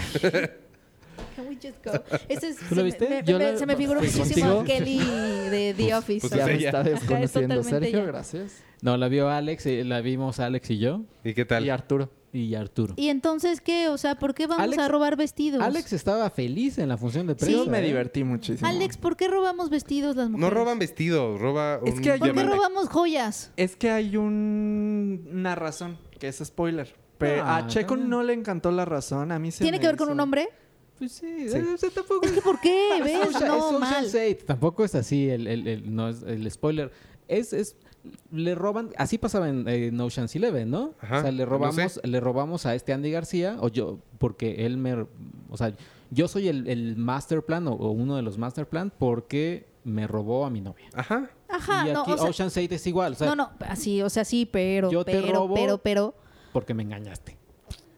Speaker 4: Can we just go? Ese es-
Speaker 2: ¿Tú
Speaker 4: se,
Speaker 2: lo
Speaker 4: me-
Speaker 2: viste?
Speaker 4: me-
Speaker 2: Yo
Speaker 4: me-
Speaker 2: la-
Speaker 4: se me figuró
Speaker 2: fui
Speaker 4: muchísimo
Speaker 2: contigo.
Speaker 4: a Kelly de The Office.
Speaker 1: pues
Speaker 3: ya me
Speaker 1: ella.
Speaker 3: está
Speaker 4: Ajá, es
Speaker 3: desconociendo.
Speaker 4: totalmente
Speaker 3: Sergio,
Speaker 4: ella.
Speaker 3: gracias.
Speaker 2: No, la vio Alex, eh, la vimos Alex y yo
Speaker 1: ¿Y qué tal?
Speaker 3: Y Arturo.
Speaker 2: y Arturo.
Speaker 4: Y entonces, ¿qué? O sea, ¿por qué vamos
Speaker 2: Alex-
Speaker 4: a robar vestidos?
Speaker 2: Alex estaba feliz en la función de
Speaker 4: Sí.
Speaker 2: prensa.
Speaker 3: Yo me
Speaker 2: ¿eh?
Speaker 3: divertí muchísimo.
Speaker 4: Alex, ¿por qué robamos vestidos las mujeres?
Speaker 1: No roban vestido, roba
Speaker 3: Es
Speaker 1: un
Speaker 3: que hay
Speaker 4: ¿Por qué
Speaker 1: diamante.
Speaker 4: robamos joyas?
Speaker 3: Es que hay un- una razón, que es spoiler. Pero
Speaker 2: Ah,
Speaker 3: a Checo
Speaker 2: también.
Speaker 3: no le encantó la razón. A mí se
Speaker 4: ¿Tiene
Speaker 3: me
Speaker 4: que ver con
Speaker 3: hizo-
Speaker 4: un hombre?
Speaker 2: Pues sí,
Speaker 3: Sí.
Speaker 2: eh, o sea, tampoco
Speaker 4: Es que ¿por qué?
Speaker 2: Es
Speaker 4: ¿Ves?
Speaker 2: Ocean-
Speaker 4: No,
Speaker 2: es
Speaker 4: mal.
Speaker 2: Ocean's Eight. Tampoco es así el, el- el- no es el spoiler. Es, es le roban, así pasaba en, en Ocean's Eleven, ¿no?
Speaker 1: Ajá,
Speaker 2: O sea, le
Speaker 1: no
Speaker 2: robamos,
Speaker 1: sé.
Speaker 2: le robamos a este Andy García, o yo, porque él me, o sea, yo soy el, el master plan o, o uno de los master plan porque me robó a mi novia.
Speaker 1: Ajá.
Speaker 4: Ajá,
Speaker 2: y
Speaker 4: no,
Speaker 2: aquí
Speaker 4: o sea,
Speaker 2: Ocean's Eight es igual, o sea,
Speaker 4: no, no, así, o sea, sí, pero,
Speaker 2: Yo te
Speaker 4: pero,
Speaker 2: robo-
Speaker 4: pero, pero.
Speaker 2: porque me engañaste.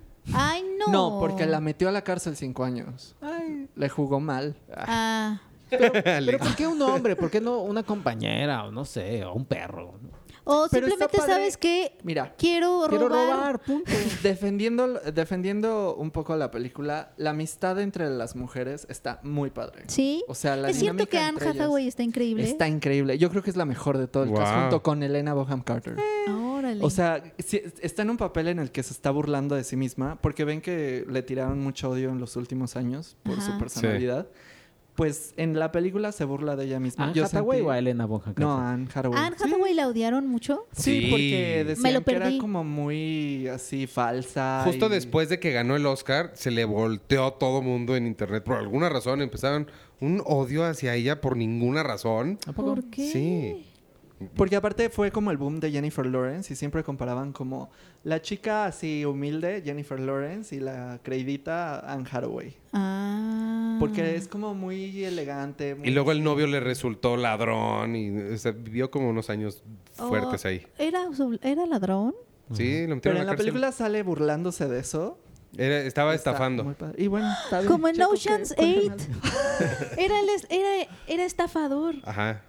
Speaker 4: Ay, no.
Speaker 3: No, porque la metió a la cárcel cinco años.
Speaker 2: Ay,
Speaker 3: Le jugó mal.
Speaker 4: Ah,
Speaker 2: Pero, pero
Speaker 1: Alex.
Speaker 2: ¿por qué un hombre? ¿Por qué no una compañera? O no sé, o un perro.
Speaker 4: O
Speaker 3: Pero está
Speaker 4: simplemente
Speaker 3: padre.
Speaker 4: sabes que
Speaker 3: Mira,
Speaker 4: quiero
Speaker 2: Quiero
Speaker 4: robar.
Speaker 2: robar, punto.
Speaker 3: defendiendo, defendiendo un poco la película, la amistad entre las mujeres está muy padre.
Speaker 4: Sí.
Speaker 3: O sea, la
Speaker 4: Es cierto
Speaker 3: dinámica
Speaker 4: que Anne
Speaker 3: entre ellas
Speaker 4: Hathaway está increíble.
Speaker 3: está increíble. Yo creo que es la mejor de todo el cast,
Speaker 1: Wow.
Speaker 3: junto con Elena Bonham Carter.
Speaker 4: Órale.
Speaker 3: O sea, sí, está en un papel en el que se está burlando de sí misma, porque ven que le tiraron mucho odio en los últimos años por
Speaker 4: Ajá.
Speaker 3: su personalidad. Pues en la película se burla de ella misma.
Speaker 2: ¿Anne
Speaker 3: Yo
Speaker 2: Hathaway
Speaker 3: sentí-
Speaker 2: o a Elena Bonham Carter?
Speaker 3: No, a Anne Hathaway.
Speaker 4: Anne Hathaway la odiaron mucho.
Speaker 3: Sí,
Speaker 1: Sí.
Speaker 3: porque
Speaker 4: Me
Speaker 3: decían
Speaker 4: lo
Speaker 3: que era
Speaker 4: perdí.
Speaker 3: como muy así falsa.
Speaker 1: Justo
Speaker 3: y-
Speaker 1: después de que ganó el Oscar, se le volteó a todo mundo en internet. Por alguna razón empezaron un odio hacia ella por ninguna razón.
Speaker 2: ¿A poco?
Speaker 4: ¿Por qué?
Speaker 1: Sí.
Speaker 3: Porque aparte fue como el boom de Jennifer Lawrence y siempre comparaban como la chica así humilde, Jennifer Lawrence, y la creidita Anne Hathaway.
Speaker 4: Ah.
Speaker 3: Porque es como muy elegante. muy
Speaker 1: Y luego el
Speaker 3: así.
Speaker 1: novio le resultó ladrón y o sea, vivió como unos años fuertes
Speaker 4: Oh,
Speaker 1: ahí.
Speaker 4: ¿Era, su- ¿Era ladrón?
Speaker 1: Sí, lo
Speaker 3: Pero
Speaker 1: metieron
Speaker 3: en
Speaker 1: a
Speaker 3: la
Speaker 1: cárcel.
Speaker 3: película sale burlándose de eso.
Speaker 1: Era- estaba
Speaker 3: Está
Speaker 1: estafando.
Speaker 3: muy padre. Y bueno, está bien.
Speaker 4: Como en
Speaker 3: Checo,
Speaker 4: Ocean's
Speaker 3: ¿qué?
Speaker 4: Eight.
Speaker 3: Cuéntanos.
Speaker 4: Era, el es- era, era estafador.
Speaker 1: Ajá.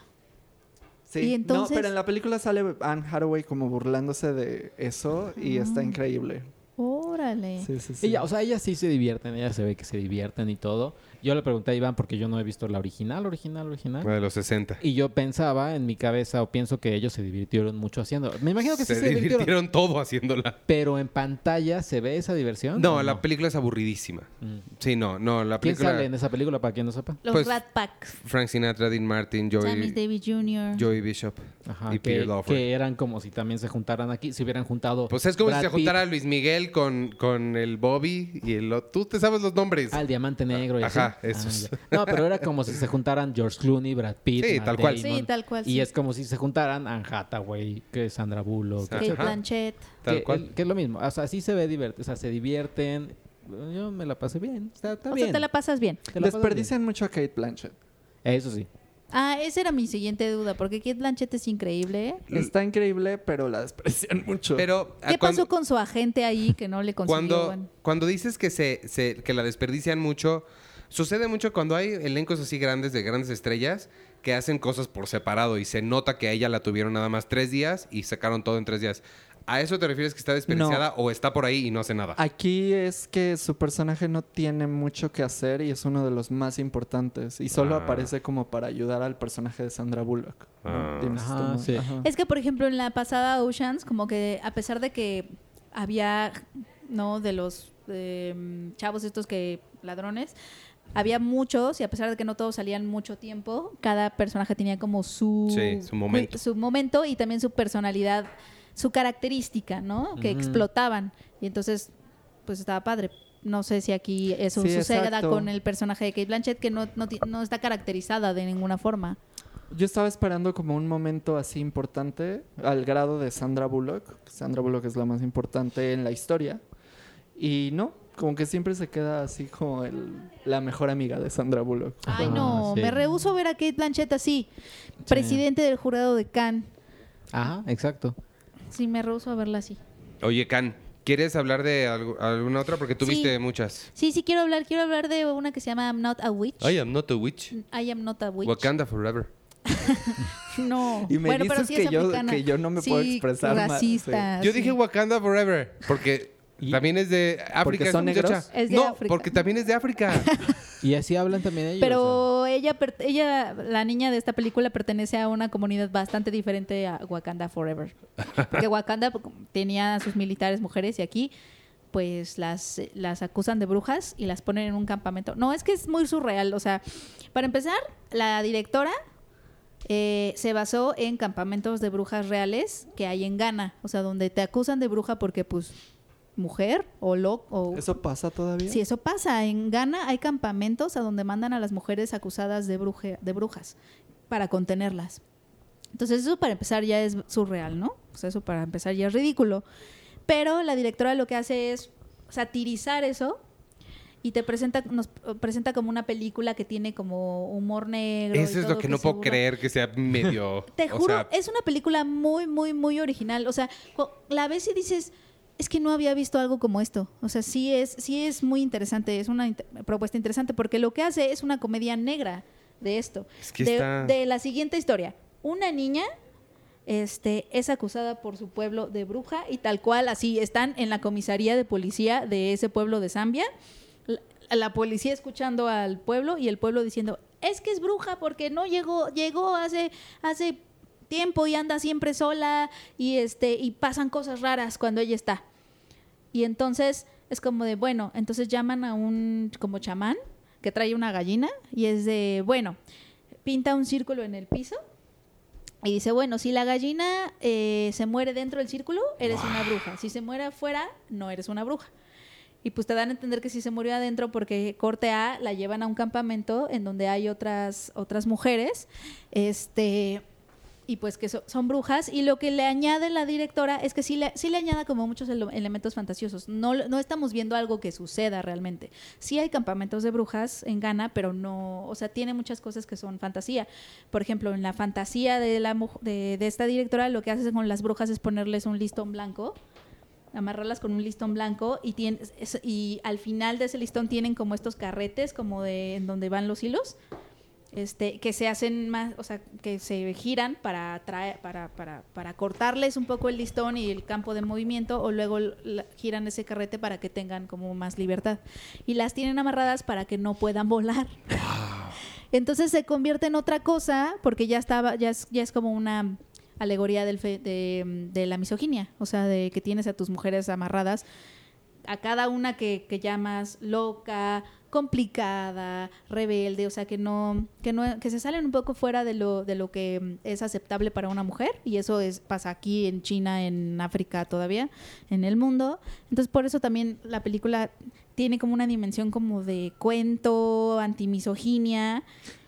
Speaker 3: Sí,
Speaker 4: Y entonces-
Speaker 3: no, pero en la película sale Anne Hathaway como burlándose de eso y está increíble.
Speaker 4: Órale.
Speaker 3: Sí, sí, sí.
Speaker 2: Ella, o sea, ellas sí se divierten, ellas se ve que se divierten y todo. Yo le pregunté a Iván porque yo no he visto la original, original, original.
Speaker 1: La de los sesenta.
Speaker 2: Y yo pensaba en mi cabeza o pienso que ellos se divirtieron mucho haciendo. Me imagino que
Speaker 1: se
Speaker 2: sí se divirtieron.
Speaker 1: divirtieron todo haciéndola.
Speaker 2: Pero en pantalla se ve esa diversión.
Speaker 1: No,
Speaker 2: ¿o
Speaker 1: la película es aburridísima.
Speaker 2: Mm.
Speaker 1: Sí, no, no, la
Speaker 2: ¿Quién
Speaker 1: película...
Speaker 2: sale en esa película para quien no sepa?
Speaker 4: Los
Speaker 1: Pues,
Speaker 4: Rat Pack.
Speaker 1: Frank Sinatra, Dean Martin,
Speaker 4: Sammy
Speaker 1: Joey,
Speaker 4: Davis junior
Speaker 1: Joey Bishop
Speaker 2: Ajá,
Speaker 1: y
Speaker 2: que,
Speaker 1: Peter Lawford.
Speaker 2: que eran como si también se juntaran aquí, se hubieran juntado.
Speaker 1: Pues es como
Speaker 2: Brad
Speaker 1: si se
Speaker 2: Pitt,
Speaker 1: juntara Luis Miguel con, con el Bobby y el... o- Tú te sabes los nombres.
Speaker 2: Ah, el diamante negro. Y así.
Speaker 1: Ajá,
Speaker 2: Ah,
Speaker 1: esos.
Speaker 2: ya. No, pero era como si se juntaran George Clooney, Brad Pitt,
Speaker 1: Sí,
Speaker 2: Matt
Speaker 1: tal cual.
Speaker 2: Damon.
Speaker 4: Sí, tal cual,
Speaker 2: Y
Speaker 4: sí.
Speaker 2: es como si se juntaran Anne Hathaway, que Sandra Bullock.
Speaker 1: Ajá.
Speaker 4: Kate
Speaker 2: etcétera.
Speaker 4: Blanchett.
Speaker 1: Tal
Speaker 2: que,
Speaker 1: cual.
Speaker 2: el- que es lo mismo. O sea, sí se ve divertido. O sea, se divierten. Yo me la pasé bien. Está, está
Speaker 4: O
Speaker 2: bien.
Speaker 4: sea, te la pasas bien.
Speaker 2: Te la pasas
Speaker 3: Desperdician mucho a Kate Blanchett.
Speaker 2: bien. Eso sí.
Speaker 4: Ah, esa era mi siguiente duda, porque Kate Blanchett es increíble. ¿eh?
Speaker 3: Está increíble, pero la desperdician mucho.
Speaker 1: Pero... ah,
Speaker 4: ¿Qué
Speaker 1: cuando-
Speaker 4: pasó con su agente ahí que no le consiguió?
Speaker 1: Cuando,
Speaker 4: Bueno,
Speaker 1: cuando dices que se, se- que la desperdician mucho, sucede mucho cuando hay elencos así grandes de grandes estrellas que hacen cosas por separado y se nota que a ella la tuvieron nada más tres días y sacaron todo en tres días. ¿A eso te refieres que está desperdiciada o está por ahí y no hace nada?
Speaker 3: Aquí es que su personaje no tiene mucho que hacer y es uno de los más importantes. Y solo
Speaker 1: Ah.
Speaker 3: aparece como para ayudar al personaje de Sandra Bullock. ¿no?
Speaker 1: Ah.
Speaker 3: Dime si
Speaker 2: Ajá,
Speaker 3: estoy mal.
Speaker 2: sí.
Speaker 3: Ajá.
Speaker 4: es que, por ejemplo, en la pasada Oceans, como que a pesar de que había, ¿no? De los eh, chavos estos que ladrones, había muchos y a pesar de que no todos salían mucho tiempo, cada personaje tenía como su,
Speaker 1: Sí, su momento.
Speaker 4: su momento y también su personalidad, su característica, ¿no? Que
Speaker 2: Ujú.
Speaker 4: explotaban. Y entonces, pues estaba padre. No sé si aquí eso
Speaker 3: Sí,
Speaker 4: suceda
Speaker 3: exacto.
Speaker 4: con el personaje de Kate Blanchett, que no, no, ti- no está caracterizada de ninguna forma.
Speaker 3: Yo estaba esperando como un momento así importante al grado de Sandra Bullock. Sandra Bullock es la más importante en la historia. Y no, como que siempre se queda así como el, la mejor amiga de Sandra Bullock.
Speaker 4: Ay,
Speaker 2: Ah,
Speaker 4: no,
Speaker 2: sí.
Speaker 4: me rehúso a ver a Kate Blanchett así. Presidente del jurado de Cannes.
Speaker 2: Ajá, exacto.
Speaker 4: Sí, me rehúso a verla así.
Speaker 1: Oye, Can, ¿quieres hablar de algo- alguna otra? Porque tú
Speaker 4: Sí.
Speaker 1: viste muchas.
Speaker 4: Sí, sí, quiero hablar. Quiero hablar de una que se llama I'm Not a Witch.
Speaker 1: I am not a witch.
Speaker 4: I am not a witch.
Speaker 1: Wakanda forever.
Speaker 4: No.
Speaker 3: Y me
Speaker 4: bueno, pero
Speaker 3: dices
Speaker 4: sí
Speaker 3: que
Speaker 4: es
Speaker 3: yo-
Speaker 4: africana.
Speaker 3: que yo no me
Speaker 4: Sí,
Speaker 3: puedo expresar más,
Speaker 4: racista.
Speaker 1: Yo
Speaker 4: sí.
Speaker 1: dije Wakanda forever porque
Speaker 2: Y-
Speaker 1: también es de África.
Speaker 3: ¿Porque
Speaker 1: esa
Speaker 3: son
Speaker 1: muchacha.
Speaker 3: negros?
Speaker 4: Es de
Speaker 1: no,
Speaker 4: África.
Speaker 1: porque también es de África.
Speaker 2: Y así hablan también ellos.
Speaker 4: Pero ella, per- ella, la niña de esta película pertenece a una comunidad bastante diferente a Wakanda Forever. Porque Wakanda tenía a sus militares mujeres y aquí pues las, las acusan de brujas y las ponen en un campamento. No, es que es muy surreal. O sea, para empezar, la directora eh, se basó en campamentos de brujas reales que hay en Ghana. O sea, donde te acusan de bruja porque pues mujer o loco.
Speaker 3: ¿Eso pasa todavía?
Speaker 4: Sí, eso pasa. En Ghana hay campamentos a donde mandan a las mujeres acusadas de, bruje, de brujas para contenerlas. Entonces eso para empezar ya es surreal, ¿no? O sea, eso para empezar ya es ridículo. Pero la directora lo que hace es satirizar eso y te presenta, nos presenta como una película que tiene como humor negro. y
Speaker 1: Eso es
Speaker 4: todo,
Speaker 1: lo que no
Speaker 4: se
Speaker 1: puedo
Speaker 4: burla.
Speaker 1: creer que sea medio.
Speaker 4: Te
Speaker 1: o
Speaker 4: juro,
Speaker 1: sea,
Speaker 4: es una película muy, muy, muy original. O sea, cu- la ves y dices, es que no había visto algo como esto. O sea, sí es, sí es muy interesante, es una inter- propuesta interesante porque lo que hace es una comedia negra. de esto.
Speaker 1: Es que
Speaker 4: de,
Speaker 1: está-
Speaker 4: de la siguiente historia. Una niña este, es acusada por su pueblo de bruja y tal cual, así están en la comisaría de policía de ese pueblo de Zambia. La, la policía escuchando al pueblo y el pueblo diciendo, es que es bruja porque no llegó, llegó hace, hace tiempo y anda siempre sola y, este, y pasan cosas raras cuando ella está. Y entonces es como de, bueno, entonces llaman a un como chamán que trae una gallina y es de, bueno, pinta un círculo en el piso y dice, bueno, si la gallina eh, se muere dentro del círculo, eres una bruja. Si se muere afuera, no eres una bruja. Y pues te dan a entender que si se murió adentro porque corte A la llevan a un campamento en donde hay otras, otras mujeres, este... y pues que so, son brujas, y lo que le añade la directora es que sí le, sí le añada como muchos ele- elementos fantasiosos. No, no estamos viendo algo que suceda realmente. Sí hay campamentos de brujas en Ghana, pero no, o sea, tiene muchas cosas que son fantasía. Por ejemplo, en la fantasía de, la, de, de esta directora, lo que hace con las brujas es ponerles un listón blanco, amarrarlas con un listón blanco y, tiene, es, y al final de ese listón tienen como estos carretes como de en donde van los hilos. Este, que se hacen más, o sea, que se giran para traer, para, para, para cortarles un poco el listón y el campo de movimiento, o luego la, giran ese carrete para que tengan como más libertad. Y las tienen amarradas para que no puedan volar. Wow. Entonces se convierte en otra cosa, porque ya estaba, ya es, ya es como una alegoría del fe, de, de la misoginia, o sea, de que tienes a tus mujeres amarradas, a cada una que, que llamas loca, complicada, rebelde, o sea, que no, que no, que se salen un poco fuera de lo, de lo que es aceptable para una mujer, y eso es, pasa aquí en China, en África todavía, en el mundo. Entonces, por eso también la película tiene como una dimensión como de cuento, antimisoginia,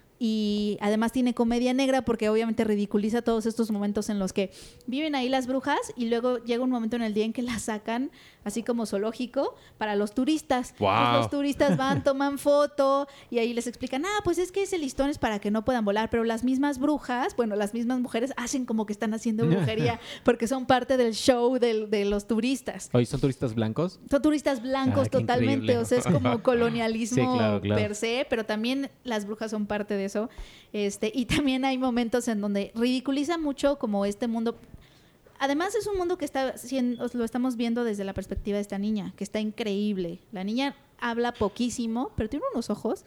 Speaker 4: y además tiene comedia negra porque obviamente ridiculiza todos estos momentos en los que viven ahí las brujas y luego llega un momento en el día en que las sacan así como zoológico para los turistas.
Speaker 1: Wow.
Speaker 4: Entonces los turistas van, toman foto y ahí les explican, ah, pues es que ese listón es para que no puedan volar, pero las mismas brujas, bueno, las mismas mujeres hacen como que están haciendo brujería porque son parte del show de, de los turistas.
Speaker 2: ¿Hoy son turistas blancos?
Speaker 4: Son turistas blancos
Speaker 2: Ah, qué
Speaker 4: totalmente,
Speaker 2: increíble.
Speaker 4: o sea, es como colonialismo
Speaker 2: Sí, claro, claro.
Speaker 4: per se, pero también las brujas son parte de eso. Este, y también hay momentos en donde ridiculiza mucho como este mundo. Además es un mundo que está siendo, lo estamos viendo desde la perspectiva de esta niña, que está increíble. La niña habla poquísimo, pero tiene unos ojos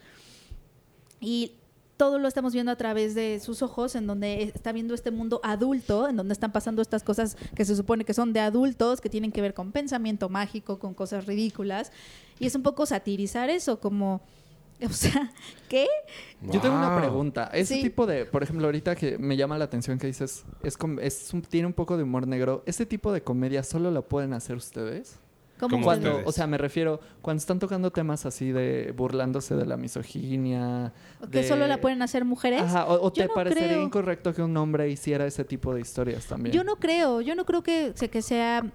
Speaker 4: y todo lo estamos viendo a través de sus ojos, en donde está viendo este mundo adulto, en donde están pasando estas cosas que se supone que son de adultos, que tienen que ver con pensamiento mágico, con cosas ridículas, y es un poco satirizar eso, como, o sea, ¿qué?
Speaker 3: Yo tengo una
Speaker 1: Wow.
Speaker 3: pregunta. Ese
Speaker 4: Sí.
Speaker 3: tipo de, por ejemplo, ahorita que me llama la atención que dices, es, com- es un- tiene un poco de humor negro. ¿Ese tipo de comedia solo la pueden hacer ustedes?
Speaker 4: ¿Cómo
Speaker 1: ¿Cómo
Speaker 3: Cuando,
Speaker 1: ustedes?
Speaker 3: o sea, me refiero, cuando están tocando temas así de burlándose de la misoginia.
Speaker 4: ¿Que
Speaker 3: de-
Speaker 4: solo la pueden hacer mujeres?
Speaker 3: Ajá, o, o
Speaker 4: Yo
Speaker 3: te
Speaker 4: no
Speaker 3: parecería
Speaker 4: creo.
Speaker 3: incorrecto que un hombre hiciera ese tipo de historias también.
Speaker 4: Yo no creo, yo no creo que, se- que sea...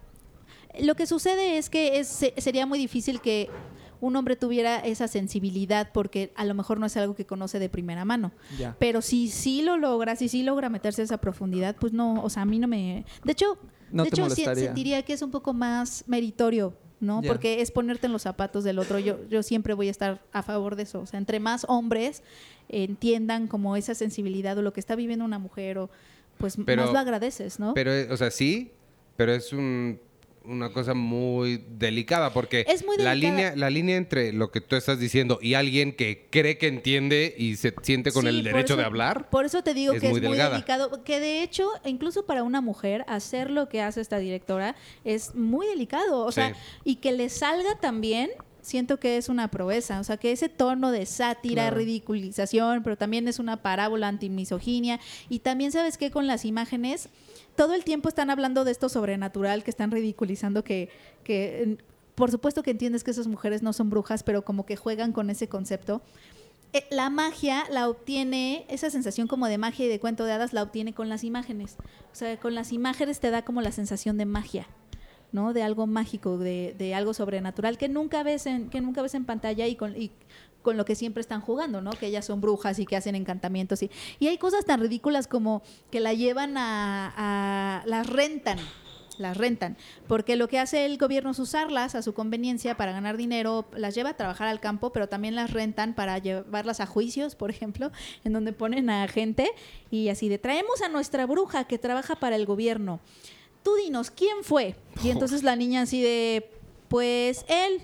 Speaker 4: Lo que sucede es que es, se- sería muy difícil que un hombre tuviera esa sensibilidad porque a lo mejor no es algo que conoce de primera mano.
Speaker 3: Ya.
Speaker 4: Pero si sí lo logra, si sí logra meterse a esa profundidad, pues no, o sea, a mí no me... De hecho,
Speaker 3: No
Speaker 4: de
Speaker 3: te
Speaker 4: hecho sí-
Speaker 3: molestaría.
Speaker 4: sentiría que es un poco más meritorio, ¿no?
Speaker 3: Ya.
Speaker 4: Porque es ponerte en los zapatos del otro. Yo, yo siempre voy a estar a favor de eso. O sea, entre más hombres entiendan como esa sensibilidad o lo que está viviendo una mujer, o pues
Speaker 1: Pero-
Speaker 4: más lo agradeces, ¿no?
Speaker 1: Pero, eh, o sea, sí, pero es un, una cosa muy delicada porque
Speaker 4: Es muy
Speaker 1: la
Speaker 4: delicada.
Speaker 1: línea, la línea entre lo que tú estás diciendo y alguien que cree que entiende y se siente con
Speaker 4: Sí,
Speaker 1: el
Speaker 4: por
Speaker 1: derecho
Speaker 4: eso-
Speaker 1: de hablar.
Speaker 4: Por eso te digo
Speaker 1: es
Speaker 4: que
Speaker 1: muy
Speaker 4: es muy
Speaker 1: delgada.
Speaker 4: delicado. Que de hecho, incluso para una mujer, hacer lo que hace esta directora es muy delicado. O sea,
Speaker 1: Sí.
Speaker 4: y que le salga también, siento que es una proeza. O sea, que ese tono de sátira,
Speaker 3: Claro.
Speaker 4: ridiculización, pero también es una parábola antimisoginia. Y también, ¿sabes qué? Con las imágenes, todo el tiempo están hablando de esto sobrenatural, que están ridiculizando que... que por supuesto que entiendes que esas mujeres no son brujas, pero como que juegan con ese concepto. Eh, la magia la obtiene, esa sensación como de magia y de cuento de hadas la obtiene con las imágenes. O sea, con las imágenes te da como la sensación de magia, ¿no? De algo mágico, de, de algo sobrenatural que nunca ves en, que nunca ves en pantalla y con, y con lo que siempre están jugando, ¿no? Que ellas son brujas y que hacen encantamientos. Y, y hay cosas tan ridículas como que la llevan a, a las rentan las rentan, porque lo que hace el gobierno es usarlas a su conveniencia para ganar dinero, las lleva a trabajar al campo, pero también las rentan para llevarlas a juicios, por ejemplo, en donde ponen a gente y así de traemos a nuestra bruja que trabaja para el gobierno. Tú dinos, ¿quién fue? Y entonces la niña así de, pues él.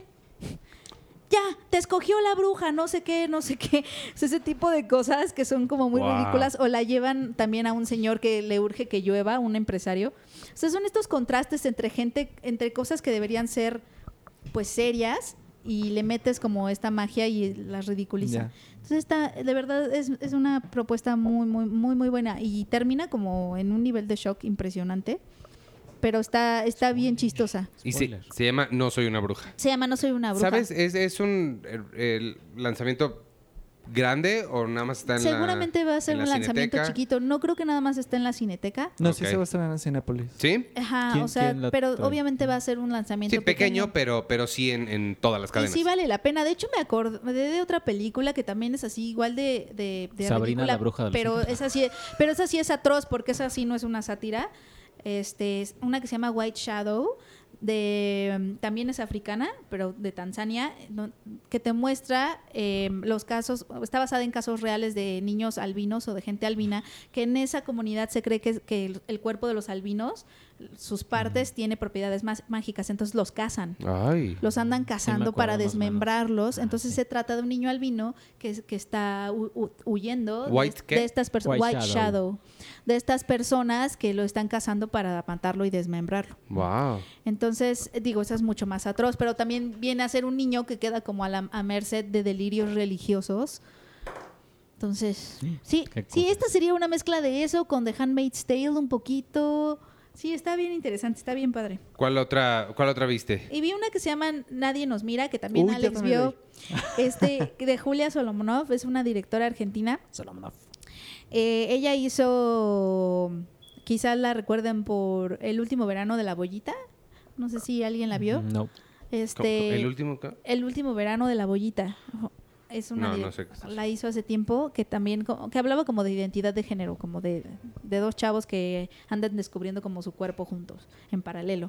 Speaker 4: Ya, te escogió la bruja, no sé qué, no sé qué. O sea, ese tipo de cosas que son como muy
Speaker 1: Wow.
Speaker 4: ridículas. O la llevan también a un señor que le urge que llueva, un empresario. O sea, son estos contrastes entre gente, entre cosas que deberían ser, pues, serias y le metes como esta magia y las ridiculiza.
Speaker 3: Ya.
Speaker 4: Entonces, está, de verdad, es, es una propuesta muy, muy, muy, muy buena. Y termina como en un nivel de shock impresionante. Pero está, está bien chistosa.
Speaker 1: Y se,
Speaker 2: Spoiler.
Speaker 1: se llama No soy una bruja.
Speaker 4: Se llama No soy una bruja.
Speaker 1: ¿Sabes? ¿Es, es un el, el lanzamiento grande o nada más está en la
Speaker 4: Seguramente va a ser
Speaker 1: en la
Speaker 4: un lanzamiento
Speaker 1: Cineteca?
Speaker 4: chiquito. No creo que nada más esté en la Cineteca.
Speaker 3: No,
Speaker 1: Ok.
Speaker 3: sí se va a estrenar en Cinépolis.
Speaker 1: ¿Sí?
Speaker 4: Ajá,
Speaker 2: ¿Quién-
Speaker 4: o sea,
Speaker 2: quién la
Speaker 4: pero
Speaker 2: trae?
Speaker 4: obviamente va a ser un lanzamiento
Speaker 1: Sí, pequeño, pero, pero sí en, en todas las
Speaker 4: Y
Speaker 1: cadenas.
Speaker 4: sí vale la pena. De hecho, me acordé de otra película que también es así, igual de, de, de
Speaker 2: Sabrina,
Speaker 4: ridícula,
Speaker 2: la bruja de los
Speaker 4: pero
Speaker 2: cincuenta.
Speaker 4: esa sí, pero esa sí es atroz porque esa sí no es una sátira. Este, es una que se llama White Shadow, de um, también es africana, pero de Tanzania, no- que te muestra eh, los casos, está basada en casos reales de niños albinos o de gente albina, que en esa comunidad se cree que, que el, el cuerpo de los albinos, sus partes, tiene propiedades más mágicas, entonces los cazan.
Speaker 1: Ay.
Speaker 4: Los andan
Speaker 2: me
Speaker 4: cazando
Speaker 2: acuerdo
Speaker 4: para
Speaker 2: más o menos.
Speaker 4: desmembrarlos.
Speaker 2: Ah,
Speaker 4: Entonces
Speaker 2: sí.
Speaker 4: se trata de un niño albino que, que está hu- hu- huyendo
Speaker 1: White
Speaker 4: de,
Speaker 1: ¿qué?
Speaker 4: de estas personas.
Speaker 2: White
Speaker 4: White,
Speaker 2: Shadow.
Speaker 4: Shadow. De estas personas que lo están cazando para matarlo y desmembrarlo.
Speaker 1: Wow.
Speaker 4: Entonces, digo, esa es mucho más atroz, pero también viene a ser un niño que queda como a, la, a merced de delirios religiosos. Entonces, sí,
Speaker 2: qué
Speaker 4: sí,
Speaker 2: cosas.
Speaker 4: esta sería una mezcla de eso con The Handmaid's Tale un poquito. Sí, está bien interesante, está bien padre.
Speaker 1: ¿Cuál otra, cuál otra viste?
Speaker 4: Y vi una que se llama Nadie nos mira, que también
Speaker 3: Uy, yo
Speaker 4: Alex
Speaker 3: también la
Speaker 4: vio. Este, de Julia Solomonov, es una directora argentina.
Speaker 2: Solomonov.
Speaker 4: Eh, ella hizo, quizás la recuerden por El último verano de la bollita. No sé si alguien la vio.
Speaker 2: No.
Speaker 4: Este,
Speaker 1: ¿El último? qué?
Speaker 4: El último verano de la bollita. Es una
Speaker 1: No,
Speaker 4: di-
Speaker 1: no sé qué es eso.
Speaker 4: la hizo hace tiempo que también co- que hablaba como de identidad de género, como de, de dos chavos que andan descubriendo como su cuerpo juntos en paralelo.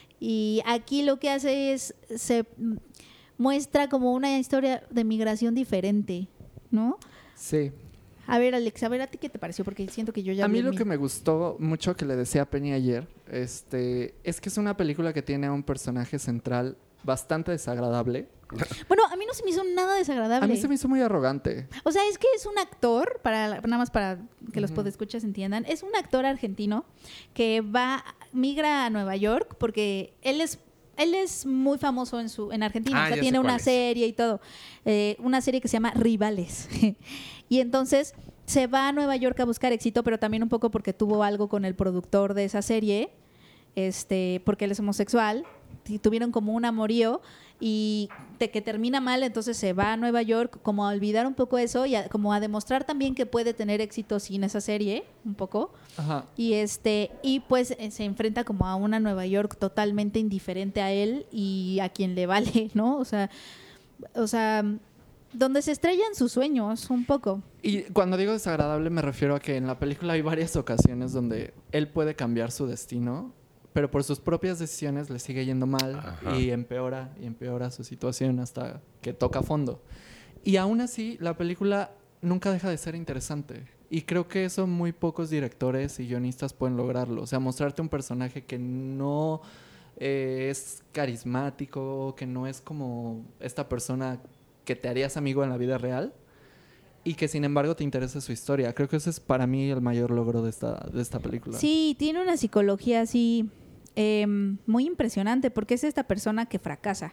Speaker 4: Y aquí lo que hace es se mm, muestra como una historia de migración diferente, ¿no?
Speaker 3: Sí.
Speaker 4: A ver, Alex, a ver a ti qué te pareció porque siento que yo ya
Speaker 3: A
Speaker 4: vi
Speaker 3: mí
Speaker 4: el
Speaker 3: lo
Speaker 4: mío.
Speaker 3: que me gustó mucho que le decía a Penny ayer, este, es que es una película que tiene a un personaje central bastante desagradable.
Speaker 4: Bueno, a mí no se me hizo nada desagradable.
Speaker 3: A mí se me hizo muy arrogante.
Speaker 4: O sea, es que es un actor, para nada más para que los
Speaker 3: Ujú.
Speaker 4: podescuchas entiendan, es un actor argentino que va, migra a Nueva York porque él es él es muy famoso en su en Argentina,
Speaker 1: Ah,
Speaker 4: o sea,
Speaker 1: ya
Speaker 4: tiene
Speaker 1: sé cuál
Speaker 4: una
Speaker 1: es.
Speaker 4: serie y todo, eh, una serie que se llama Rivales. Y entonces se va a Nueva York a buscar éxito, pero también un poco porque tuvo algo con el productor de esa serie, este, porque él es homosexual, y tuvieron como un amorío y de que termina mal, entonces se va a Nueva York como a olvidar un poco eso y a- como a demostrar también que puede tener éxito sin esa serie, un poco.
Speaker 3: Ajá.
Speaker 4: Y este y pues eh, se enfrenta como a una Nueva York totalmente indiferente a él y a quien le vale, ¿no? O sea, o sea, donde se estrellan sus sueños un poco.
Speaker 3: Y cuando digo desagradable me refiero a que en la película hay varias ocasiones donde él puede cambiar su destino, pero por sus propias decisiones le sigue yendo mal
Speaker 1: Ajá.
Speaker 3: y empeora y empeora su situación hasta que toca fondo. Y aún así la película nunca deja de ser interesante. Y creo que eso muy pocos directores y guionistas pueden lograrlo. O sea, mostrarte un personaje que no eh, es carismático, que no es como esta persona que te harías amigo en la vida real y que sin embargo te interesa su historia. Creo que ese es para mí el mayor logro de esta, de esta película.
Speaker 4: Sí, tiene una psicología así eh, muy impresionante porque es esta persona que fracasa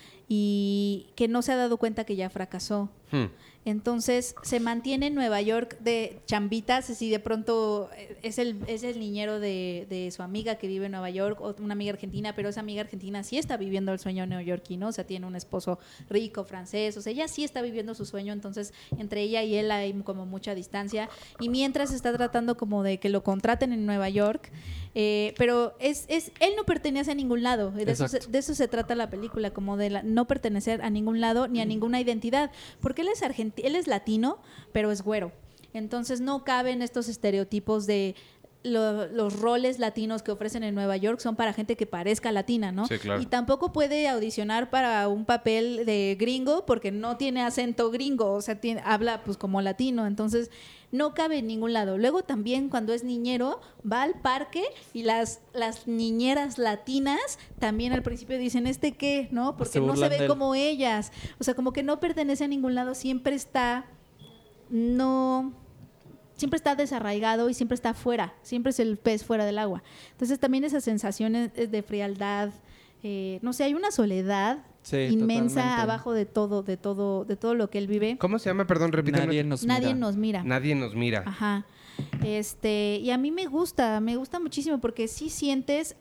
Speaker 4: y que no se ha dado cuenta que ya fracasó.
Speaker 1: Hmm.
Speaker 4: Entonces se mantiene en Nueva York de chambitas, así de pronto eh, es el, es el niñero de, de su amiga que vive en Nueva York, o una amiga argentina, pero esa amiga argentina sí está viviendo el sueño neoyorquino, o sea, tiene un esposo rico, francés, o sea, ella sí está viviendo su sueño, entonces entre ella y él hay como mucha distancia, y mientras está tratando como de que lo contraten en Nueva York, eh, pero es, es él no pertenece a ningún lado, de eso, se,
Speaker 3: Exacto.
Speaker 4: de eso se trata la película, como de la- no pertenecer a ningún lado ni a ninguna identidad, porque él es argentino, él es latino, pero es güero. Entonces no caben estos estereotipos de lo- los roles latinos que ofrecen en Nueva York son para gente que parezca latina, ¿no?
Speaker 1: Sí, claro.
Speaker 4: Y tampoco puede audicionar para un papel de gringo porque no tiene acento gringo, o sea, tiene, habla pues como latino, entonces no cabe en ningún lado. Luego también cuando es niñero va al parque y las, las niñeras latinas también al principio dicen, ¿este qué? ¿No? Porque
Speaker 3: Se
Speaker 4: no se
Speaker 3: burlan
Speaker 4: ve
Speaker 3: de él.
Speaker 4: como ellas. O sea, como que no pertenece a ningún lado, siempre está, no, siempre está desarraigado y siempre está fuera, siempre es el pez fuera del agua. Entonces también esas sensaciones de frialdad, eh, no sé, hay una soledad
Speaker 3: Sí,
Speaker 4: inmensa
Speaker 3: totalmente.
Speaker 4: abajo de todo, de todo, de todo lo que él vive.
Speaker 1: ¿Cómo se llama? Perdón, repíteme.
Speaker 3: Nadie nos
Speaker 4: Nadie
Speaker 3: mira.
Speaker 4: nos mira.
Speaker 1: Nadie nos mira.
Speaker 4: Ajá. Este, y a mí me gusta, me gusta muchísimo porque sí sientes,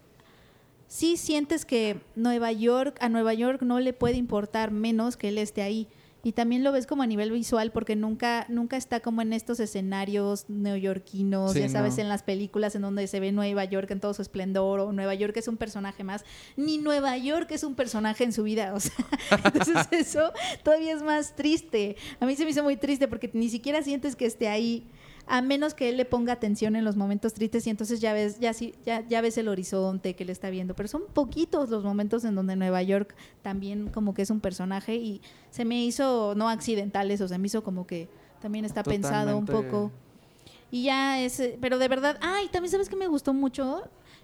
Speaker 4: sí sientes que Nueva York, a Nueva York no le puede importar menos que él esté ahí. Y también lo ves como a nivel visual porque nunca, nunca está como en estos escenarios neoyorquinos,
Speaker 3: Sí,
Speaker 4: ya sabes,
Speaker 3: no.
Speaker 4: en las películas en donde se ve Nueva York en todo su esplendor, o Nueva York es un personaje más. Ni Nueva York es un personaje en su vida, o sea, entonces eso todavía es más triste. A mí se me hizo muy triste porque ni siquiera sientes que esté ahí, a menos que él le ponga atención en los momentos tristes y entonces ya ves, ya, sí, ya, ya ves el horizonte que él está viendo. Pero son poquitos los momentos en donde Nueva York también como que es un personaje y se me hizo no accidental eso, se me hizo como que también está pensado un
Speaker 3: Totalmente.
Speaker 4: poco. Y ya es, pero de verdad, ay, también sabes que me gustó mucho,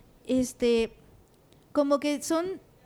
Speaker 4: este, como que son,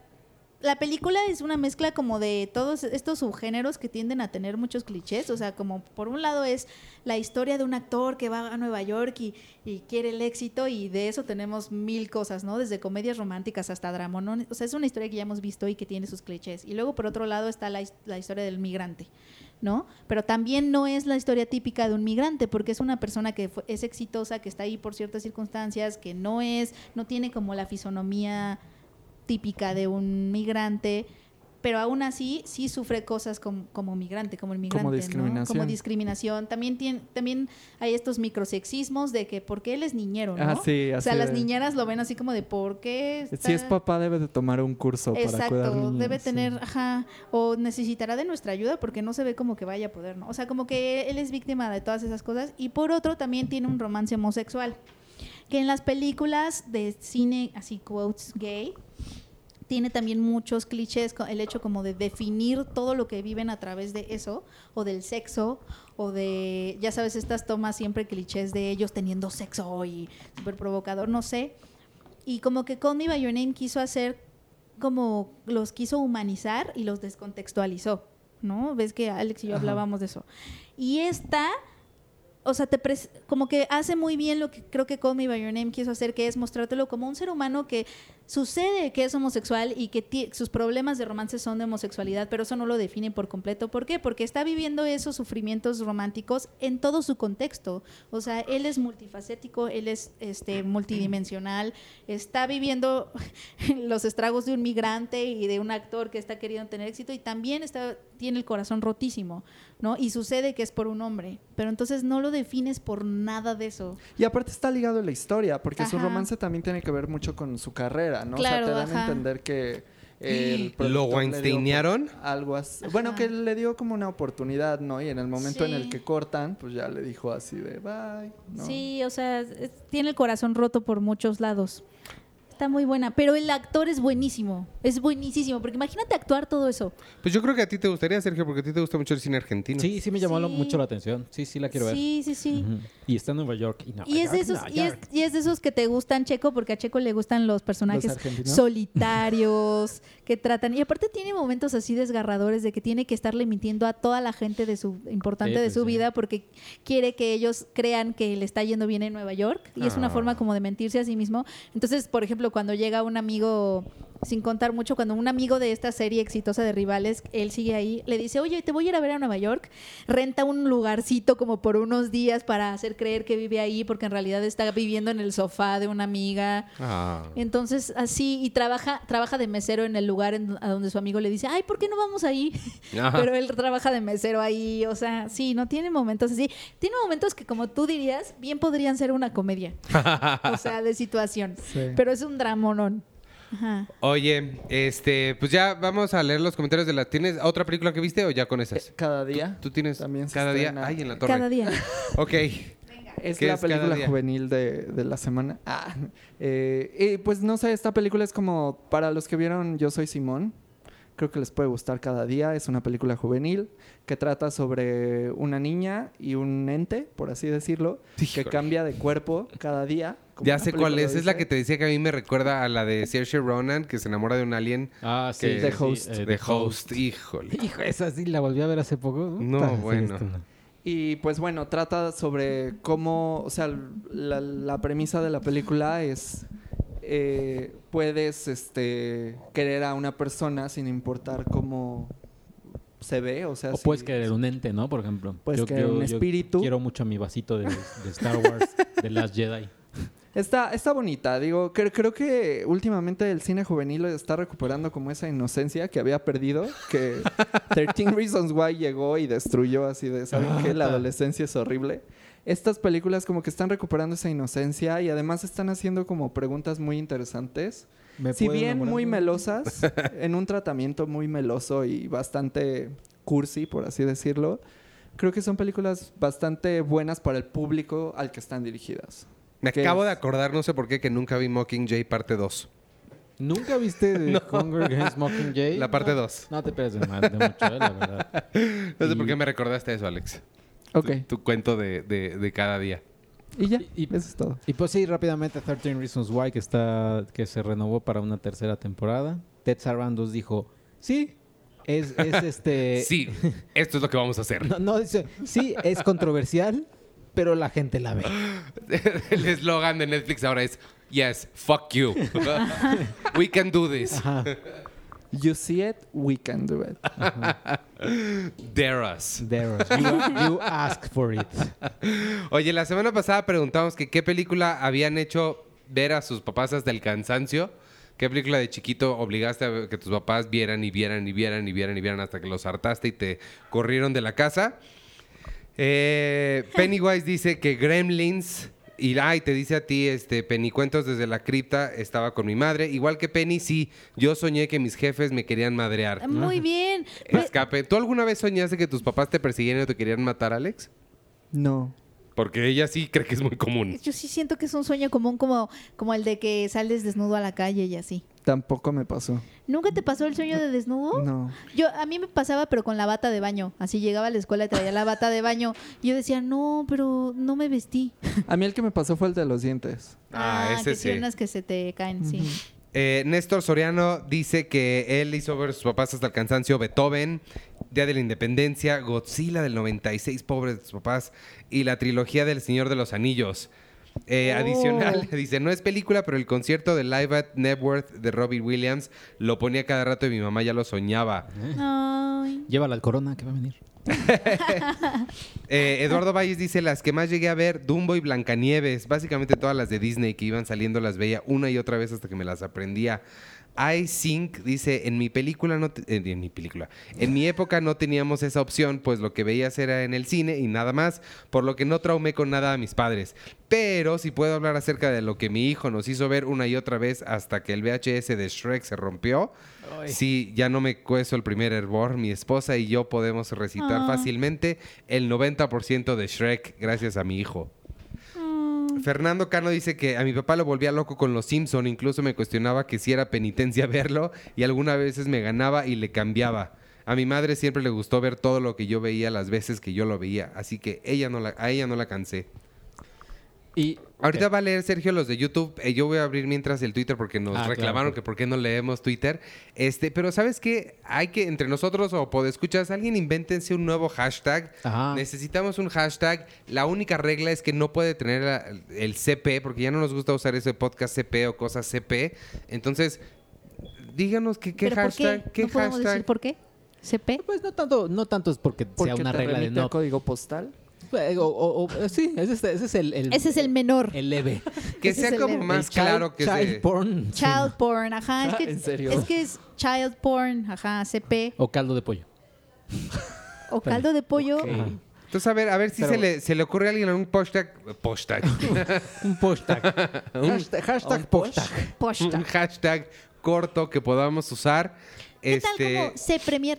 Speaker 4: la película es una mezcla como de todos estos subgéneros que tienden a tener muchos clichés, o sea, como por un lado es la historia de un actor que va a Nueva York y, y quiere el éxito y de eso tenemos mil cosas, ¿no? Desde comedias románticas hasta drama, ¿no? O sea, es una historia que ya hemos visto y que tiene sus clichés. Y luego por otro lado está la, his- la historia del migrante, ¿no? Pero también no es la historia típica de un migrante, porque es una persona que fue- es exitosa, que está ahí por ciertas circunstancias, que no es, no tiene como la fisonomía típica de un migrante, pero aún así sí sufre cosas como, como migrante, como el migrante,
Speaker 3: Como
Speaker 4: ¿no?
Speaker 3: discriminación.
Speaker 4: Como discriminación. También tiene, también hay estos microsexismos de que porque él es niñero, ¿no?
Speaker 3: Ah, sí,
Speaker 4: o sea,
Speaker 3: así
Speaker 4: las
Speaker 3: de-
Speaker 4: niñeras lo ven así como de ¿por qué está-
Speaker 3: Si es papá, debe de tomar un curso para cuidar
Speaker 4: Exacto,
Speaker 3: niños.
Speaker 4: debe
Speaker 3: sí.
Speaker 4: tener, ajá, o necesitará de nuestra ayuda porque no se ve como que vaya a poder, ¿no? O sea, como que él es víctima de todas esas cosas. Y por otro, también tiene un romance homosexual, que en las películas de cine, así, quotes, gay, tiene también muchos clichés, co- el hecho como de definir todo lo que viven a través de eso, o del sexo, o de, ya sabes, estas tomas siempre clichés de ellos teniendo sexo y súper provocador, no sé. Y como que Call Me By Your Name quiso hacer, como los quiso humanizar y los descontextualizó, ¿no? Ves que Alex y yo
Speaker 3: Ajá.
Speaker 4: hablábamos de eso. Y esta, o sea, te pres- como que hace muy bien lo que creo que Call Me By Your Name quiso hacer, que es mostrártelo como un ser humano que sucede que es homosexual y que ti- sus problemas de romance son de homosexualidad, pero eso no lo define por completo. ¿Por qué? Porque está viviendo esos sufrimientos románticos en todo su contexto. O sea, él es multifacético, él es este multidimensional, está viviendo los estragos de un migrante y de un actor que está queriendo tener éxito y también está tiene el corazón rotísimo, ¿no? Y sucede que es por un hombre, pero entonces no lo defines por nada de eso.
Speaker 3: Y aparte está ligado a la historia, porque su
Speaker 4: Ajá.
Speaker 3: romance también tiene que ver mucho con su carrera, ¿no?
Speaker 4: Claro,
Speaker 3: o sea, te dan
Speaker 4: ajá.
Speaker 3: a entender que el
Speaker 1: ¿Lo
Speaker 3: productor le dio
Speaker 1: Weinsteinearon?
Speaker 3: algo así. Bueno,
Speaker 4: Ajá.
Speaker 3: que le dio como una oportunidad, ¿no? Y en el momento en
Speaker 4: Sí.
Speaker 3: el que cortan, pues ya le dijo así de bye, ¿no?
Speaker 4: Sí, o sea, es- tiene el corazón roto por muchos lados. Está muy buena, pero el actor es buenísimo, es buenísimo, porque imagínate actuar todo eso.
Speaker 1: Pues yo creo que a ti te gustaría, Sergio, porque a ti te gusta mucho el cine argentino.
Speaker 2: Sí, sí me llamó lo-
Speaker 4: Sí.
Speaker 2: mucho la atención. Sí, sí la quiero ver.
Speaker 4: Sí, sí, sí.
Speaker 2: Ujú. Y está en Nueva York. Y, Nueva
Speaker 4: Y es, de
Speaker 2: York,
Speaker 4: esos,
Speaker 2: Nueva
Speaker 4: y, es,
Speaker 2: York.
Speaker 4: y es de esos que te gustan, Checo, porque a Checo le gustan los personajes
Speaker 3: ¿Los argentinos?
Speaker 4: solitarios, que tratan. Y aparte tiene momentos así desgarradores de que tiene que estarle mintiendo a toda la gente de su importante
Speaker 2: Sí,
Speaker 4: de
Speaker 2: pues
Speaker 4: su
Speaker 2: sí.
Speaker 4: vida porque quiere que ellos crean que le está yendo bien en Nueva York. Y es una
Speaker 1: Ah.
Speaker 4: forma como de mentirse a sí mismo. Entonces, por ejemplo, cuando llega un amigo, sin contar mucho, cuando un amigo de esta serie exitosa de Rivales, él sigue ahí, le dice, oye, te voy a ir a ver a Nueva York, renta un lugarcito como por unos días para hacer creer que vive ahí, porque en realidad está viviendo en el sofá de una amiga.
Speaker 1: Ah.
Speaker 4: Entonces, así, y trabaja, trabaja de mesero en el lugar en- a donde su amigo le dice, ay, ¿por qué no vamos ahí?
Speaker 1: Ajá.
Speaker 4: Pero él trabaja de mesero ahí, o sea, sí, no tiene momentos así. Tiene momentos que, como tú dirías, bien podrían ser una comedia. O sea, de situación.
Speaker 3: Sí.
Speaker 4: Pero es un dramonón. Ajá.
Speaker 1: Oye, este, pues ya vamos a leer los comentarios de la... ¿Tienes otra película que viste o ya con esas?
Speaker 3: Eh, Cada día.
Speaker 1: ¿Tú tienes
Speaker 3: También se
Speaker 1: cada día?
Speaker 3: estrena.
Speaker 1: Ay, en la torre.
Speaker 4: Cada día.
Speaker 1: Ok.
Speaker 3: Es
Speaker 1: ¿Qué
Speaker 3: la
Speaker 1: es cada
Speaker 3: película
Speaker 1: día?
Speaker 3: juvenil de, de la semana. Ah, eh, y pues no sé, esta película es como para los que vieron Yo Soy Simón. Creo que les puede gustar cada día. Es una película juvenil que trata sobre una niña y un ente, por así decirlo, que
Speaker 1: Híjole.
Speaker 3: cambia de cuerpo cada día. como
Speaker 1: Ya
Speaker 3: la
Speaker 1: sé cuál
Speaker 3: película
Speaker 1: es.
Speaker 3: lo
Speaker 1: Es la
Speaker 3: dice.
Speaker 1: que te decía que a mí me recuerda a la de Saoirse Ronan, que se enamora de un alien.
Speaker 2: Ah, sí.
Speaker 1: Que-
Speaker 3: The
Speaker 2: sí,
Speaker 3: Host.
Speaker 2: eh,
Speaker 1: De Host. Híjole.
Speaker 2: Hijo, esa sí la volví a ver hace poco.
Speaker 1: No,
Speaker 2: Puta, sí,
Speaker 1: bueno.
Speaker 2: esto no.
Speaker 3: Y pues bueno, trata sobre cómo, o sea, la, la premisa de la película es, eh, puedes este, querer a una persona sin importar cómo se ve, o sea,
Speaker 2: O
Speaker 3: si-
Speaker 2: puedes querer un ente, ¿no? Por ejemplo.
Speaker 3: Puedes querer un espíritu.
Speaker 2: quiero mucho a mi vasito de, de Star Wars, de Last Jedi.
Speaker 3: Está, está bonita, digo, cre- creo que últimamente el cine juvenil está recuperando como esa inocencia que había perdido, que trece Reasons Why llegó y destruyó así de, ¿saben qué? La adolescencia es horrible. Estas películas como que están recuperando esa inocencia y además están haciendo como preguntas muy interesantes.
Speaker 2: ¿Me
Speaker 3: Si
Speaker 2: puedo
Speaker 3: bien
Speaker 2: enamorar
Speaker 3: muy
Speaker 2: de un-
Speaker 3: melosas, en un tratamiento muy meloso y bastante cursi, por así decirlo, creo que son películas bastante buenas para el público al que están dirigidas.
Speaker 1: Me
Speaker 3: ¿Qué
Speaker 1: acabo
Speaker 3: es?
Speaker 1: de acordar, no sé por qué, que nunca vi Mockingjay parte dos.
Speaker 2: ¿Nunca viste The Hunger Games Mockingjay?
Speaker 1: La parte
Speaker 2: No,
Speaker 1: dos.
Speaker 2: No te pierdes de, ma- de mucho, eh, la verdad.
Speaker 1: No sé
Speaker 2: Y-
Speaker 1: por qué me recordaste eso, Alex.
Speaker 3: Ok,
Speaker 1: Tu, tu cuento de, de- de cada día.
Speaker 3: y ya,
Speaker 2: Y-
Speaker 3: eso es todo.
Speaker 2: Y pues sí, rápidamente trece Reasons Why, que está que se renovó para una tercera temporada. Ted Sarandos dijo, sí, es, es este...
Speaker 1: Sí, esto es lo que vamos a hacer.
Speaker 2: No, no, dice, sí, es controversial, pero la gente la ve.
Speaker 1: El eslogan de Netflix ahora es Yes, fuck you. We can do this.
Speaker 2: Ajá.
Speaker 3: You see it, we can do it.
Speaker 1: Dare us.
Speaker 2: There was- you, you ask for it.
Speaker 1: Oye, la semana pasada preguntamos que qué película habían hecho ver a sus papás hasta el cansancio. ¿Qué película de chiquito obligaste a que tus papás vieran y vieran y vieran y vieran y vieran hasta que los hartaste y te corrieron de la casa? Eh, Pennywise dice que Gremlins. Y ay, te dice a ti, este, Penny, cuentos desde la cripta, estaba con mi madre. Igual que Penny, sí, yo soñé que mis jefes me querían madrear.
Speaker 4: Muy bien. Pues,
Speaker 1: Escape. ¿Tú alguna vez soñaste que tus papás te persiguieran y te querían matar, Alex?
Speaker 3: No.
Speaker 1: Porque ella sí cree que es muy común.
Speaker 4: yo sí siento que es un sueño común como, como el de que sales desnudo a la calle y así.
Speaker 3: Tampoco me pasó.
Speaker 4: ¿Nunca te pasó el sueño de desnudo?
Speaker 3: No.
Speaker 4: Yo, a mí me pasaba, pero con la bata de baño. Así llegaba a la escuela y traía la bata de baño. Y yo decía, no, pero no me vestí.
Speaker 3: A mí el que me pasó fue el de los dientes.
Speaker 1: Ah, ese
Speaker 4: que
Speaker 1: sí.
Speaker 4: tiene unas que se te caen, sí.
Speaker 1: Eh, Néstor Soriano dice que él hizo ver a sus papás hasta el cansancio Beethoven, Día de la Independencia, Godzilla del noventa y seis, pobres de sus papás, y la trilogía del Señor de los Anillos. Eh,
Speaker 4: Oh.
Speaker 1: Adicional, dice, no es película, pero el concierto de Live at Nebworth de Robbie Williams lo ponía cada rato y mi mamá ya lo soñaba.
Speaker 4: Ay.
Speaker 2: Llévala al Corona, que va a venir.
Speaker 1: Eh, Eduardo Valles dice, las que más llegué a ver, Dumbo y Blancanieves, básicamente todas las de Disney que iban saliendo las veía una y otra vez hasta que me las aprendía. I think dice, en mi película no te- eh, en mi película, en mi época no teníamos esa opción, pues lo que veías era en el cine y nada más, por lo que no traumé con nada a mis padres. Pero si puedo hablar acerca de lo que mi hijo nos hizo ver una y otra vez hasta que el V H S de Shrek se rompió. Sí, ya no me cueso el primer hervor. Mi esposa y yo podemos recitar
Speaker 4: Ah.
Speaker 1: fácilmente el noventa por ciento de Shrek gracias a mi hijo. Fernando Cano dice que a mi papá lo volvía loco con los Simpson, incluso me cuestionaba que si era penitencia verlo y algunas veces me ganaba y le cambiaba. A mi madre siempre le gustó ver todo lo que yo veía las veces que yo lo veía, así que ella no la, a ella no la cansé.
Speaker 2: Y
Speaker 1: Ahorita va a leer Sergio los de YouTube. Eh, yo voy a abrir mientras el Twitter porque nos
Speaker 2: Ah,
Speaker 1: reclamaron
Speaker 2: claro.
Speaker 1: que por qué no leemos Twitter. Este, pero ¿sabes qué? Hay que, entre nosotros o podescuchas, alguien invéntense un nuevo hashtag.
Speaker 2: Ajá.
Speaker 1: Necesitamos un hashtag. La única regla es que no puede tener la- el C P, porque ya no nos gusta usar ese podcast C P o cosas C P. Entonces, díganos que, qué
Speaker 4: ¿Pero por
Speaker 1: hashtag.
Speaker 4: qué?
Speaker 1: ¿Qué
Speaker 4: ¿No podemos
Speaker 1: hashtag?
Speaker 4: decir por qué? ¿C P?
Speaker 2: pues no tanto, no tanto es porque,
Speaker 3: Porque
Speaker 2: sea una
Speaker 3: te
Speaker 2: regla de
Speaker 3: remite
Speaker 2: no.
Speaker 3: a código postal.
Speaker 2: Eh, O, o- o- sí, ese es, ese es el, el-
Speaker 4: Ese es el menor.
Speaker 2: el leve.
Speaker 1: Que
Speaker 4: Ese
Speaker 1: sea
Speaker 4: es el
Speaker 1: como
Speaker 4: leve.
Speaker 1: más
Speaker 2: El child-
Speaker 1: claro que
Speaker 2: child
Speaker 1: se...
Speaker 2: porn. sí.
Speaker 4: Child porn, ajá. Es que,
Speaker 3: ¿En serio?
Speaker 4: Es que es child porn, ajá, C P.
Speaker 2: O caldo de pollo.
Speaker 4: O caldo de pollo.
Speaker 3: Ok.
Speaker 2: Ajá.
Speaker 1: Entonces, a ver, a ver si
Speaker 2: Pero-
Speaker 1: se, le, se le ocurre a alguien un hashtag... Hashtag.
Speaker 2: Un hashtag. hashtag hashtag
Speaker 3: ¿Un post?
Speaker 2: hashtag.
Speaker 4: Posta.
Speaker 1: un hashtag corto que podamos usar.
Speaker 4: ¿Qué
Speaker 1: este,
Speaker 4: tal como C Premier? No.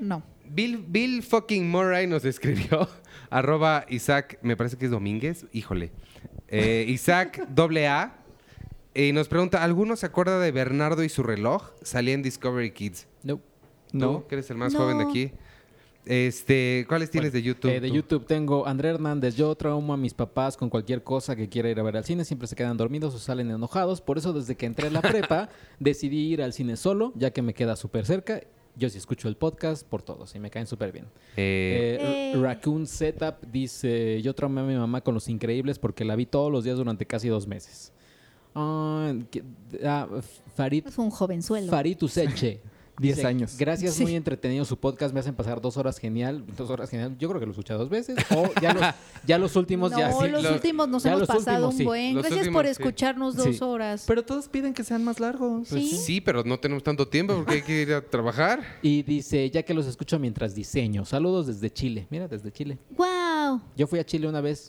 Speaker 1: Bill, Bill fucking Murray nos escribió, arroba Isaac, me parece que es Domínguez, híjole. Eh, Isaac doble A, y nos pregunta, ¿alguno se acuerda de Bernardo y su reloj? Salía en Discovery Kids.
Speaker 2: No.
Speaker 3: No.
Speaker 1: ¿Tú, que eres el más
Speaker 4: No.
Speaker 1: joven de aquí? Este, ¿cuáles tienes
Speaker 2: Bueno,
Speaker 1: de YouTube?
Speaker 2: Eh, de
Speaker 1: tú?
Speaker 2: YouTube tengo André Hernández. Yo traumo a mis papás con cualquier cosa que quiera ir a ver al cine. Siempre se quedan dormidos o salen enojados. Por eso, desde que entré a la prepa, decidí ir al cine solo, ya que me queda súper cerca. Yo sí escucho el podcast por todos y me caen súper bien.
Speaker 1: Eh,
Speaker 2: Eh,
Speaker 4: Eh.
Speaker 2: Raccoon Setup dice: Yo traumé a mi mamá con Los Increíbles porque la vi todos los días durante casi dos meses. Ah, que- ah, Farid,
Speaker 4: Es un jovenzuelo.
Speaker 2: Farid Useche.
Speaker 3: Diez
Speaker 2: Dice,
Speaker 3: años.
Speaker 2: Gracias,
Speaker 4: Sí.
Speaker 2: muy entretenido su podcast. Me hacen pasar dos horas genial. Dos horas genial. Yo creo que lo escuché dos veces. O ya los, ya los últimos
Speaker 4: no,
Speaker 2: ya sí.
Speaker 4: los
Speaker 1: lo-
Speaker 4: últimos nos
Speaker 2: ya
Speaker 4: hemos
Speaker 2: los
Speaker 4: pasado
Speaker 2: últimos,
Speaker 4: un
Speaker 2: sí.
Speaker 4: buen.
Speaker 1: Los
Speaker 4: Gracias
Speaker 1: últimos,
Speaker 4: por
Speaker 1: sí.
Speaker 4: escucharnos dos
Speaker 2: Sí.
Speaker 4: horas.
Speaker 3: Pero todos piden que sean más largos.
Speaker 4: sí.
Speaker 1: Sí, pero no tenemos tanto tiempo porque hay que ir a trabajar.
Speaker 2: Y dice, ya que los escucho mientras diseño. Saludos desde Chile. Mira, desde Chile.
Speaker 4: ¡Wow!
Speaker 2: Yo fui a Chile una vez.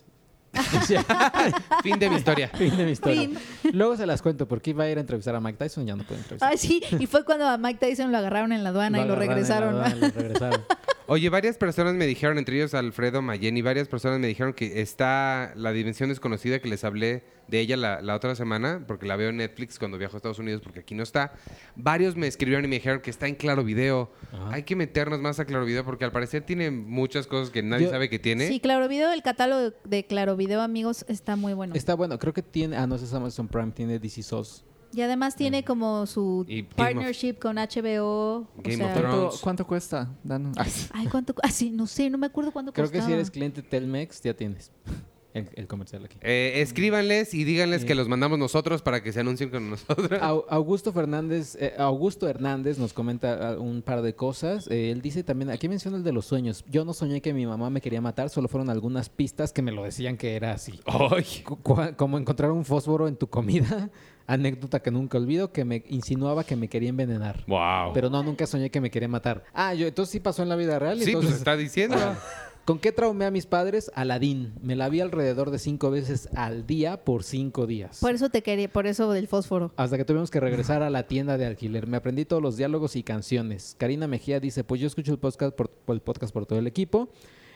Speaker 1: Fin de mi historia.
Speaker 2: Fin de mi historia.
Speaker 4: Fin.
Speaker 2: Luego se las cuento porque iba a ir a entrevistar a Mike Tyson. Ya no puedo entrevistar.
Speaker 4: Ah, sí. Y fue cuando a Mike Tyson lo agarraron en la aduana y lo
Speaker 2: agarraron en la
Speaker 4: regresaron. ¿no?
Speaker 2: aduana, lo regresaron.
Speaker 1: Oye, varias personas me dijeron, entre ellos Alfredo Mayen, y varias personas me dijeron que está La Dimensión Desconocida, que les hablé de ella la, la otra semana, porque la veo en Netflix cuando viajo a Estados Unidos, porque aquí no está. Varios me escribieron y me dijeron que está en Claro Video.
Speaker 2: Ajá.
Speaker 1: Hay que meternos más a Claro Video, porque al parecer tiene muchas cosas que nadie
Speaker 2: Yo-
Speaker 1: sabe que tiene.
Speaker 4: Sí, Claro Video, el catálogo de Claro Video, amigos, está muy bueno.
Speaker 2: Está bueno. Creo que tiene... Ah, no, ese es Amazon Prime. Tiene D C Sos.
Speaker 4: Y además tiene como su
Speaker 1: Y Game of-
Speaker 4: partnership con H B O. o
Speaker 1: Game
Speaker 4: sea,
Speaker 1: of Thrones.
Speaker 3: ¿Cuánto, cuánto cuesta? Danos.
Speaker 4: Ay, ¿cuánto? Ah, sí, no sé, no me acuerdo cuánto
Speaker 2: Creo que
Speaker 4: costaba.
Speaker 2: si eres cliente Telmex, ya tienes el, el comercial aquí.
Speaker 1: Eh, escríbanles y díganles
Speaker 2: Sí.
Speaker 1: que los mandamos nosotros para que se anuncien con nosotros.
Speaker 2: Au- Augusto Fernández, eh, Augusto Hernández nos comenta ah, un par de cosas. Eh, él dice también, aquí menciona el de los sueños. Yo no soñé que mi mamá me quería matar, solo fueron algunas pistas que me lo decían que era así.
Speaker 1: Ay.
Speaker 2: Cu- cua- Como encontrar un fósforo en tu comida, anécdota que nunca olvido, que me insinuaba que me quería envenenar.
Speaker 1: Wow.
Speaker 2: Pero no, nunca soñé que me quería matar. Ah, yo, entonces sí pasó en la vida real.
Speaker 1: Sí,
Speaker 2: entonces,
Speaker 1: pues está diciendo.
Speaker 2: ¿Con qué traumé a mis padres? Aladín. Me la vi alrededor de cinco veces al día por cinco días.
Speaker 4: Por eso te quería, por eso del fósforo.
Speaker 2: Hasta que tuvimos que regresar a la tienda de alquiler. Me aprendí todos los diálogos y canciones. Karina Mejía dice, pues yo escucho el podcast por, por el podcast por todo el equipo.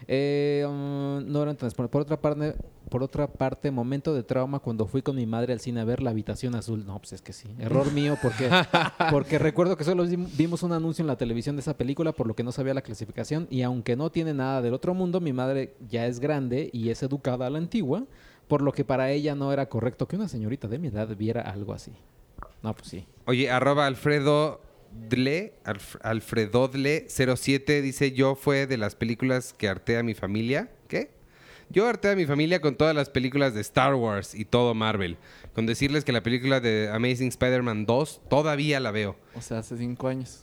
Speaker 2: Eh, um, no eran transporte. Por otra parte, por otra parte, momento de trauma cuando fui con mi madre al cine a ver La Habitación Azul. No, pues es que sí. Error mío porque, porque recuerdo que solo dim- vimos un anuncio en la televisión de esa película, por lo que no sabía la clasificación. Y aunque no tiene nada del otro mundo, mi madre ya es grande y es educada a la antigua, por lo que para ella no era correcto que una señorita de mi edad viera algo así. No, pues sí.
Speaker 1: Oye, arroba Alfredo Dle, Alf- Alfredodle cero siete dice, yo fue de las películas que harté a mi familia. ¿Qué? Yo harté a mi familia con todas las películas de Star Wars y todo Marvel. Con decirles que la película de Amazing Spider-Man dos todavía la veo.
Speaker 3: O sea, hace cinco años.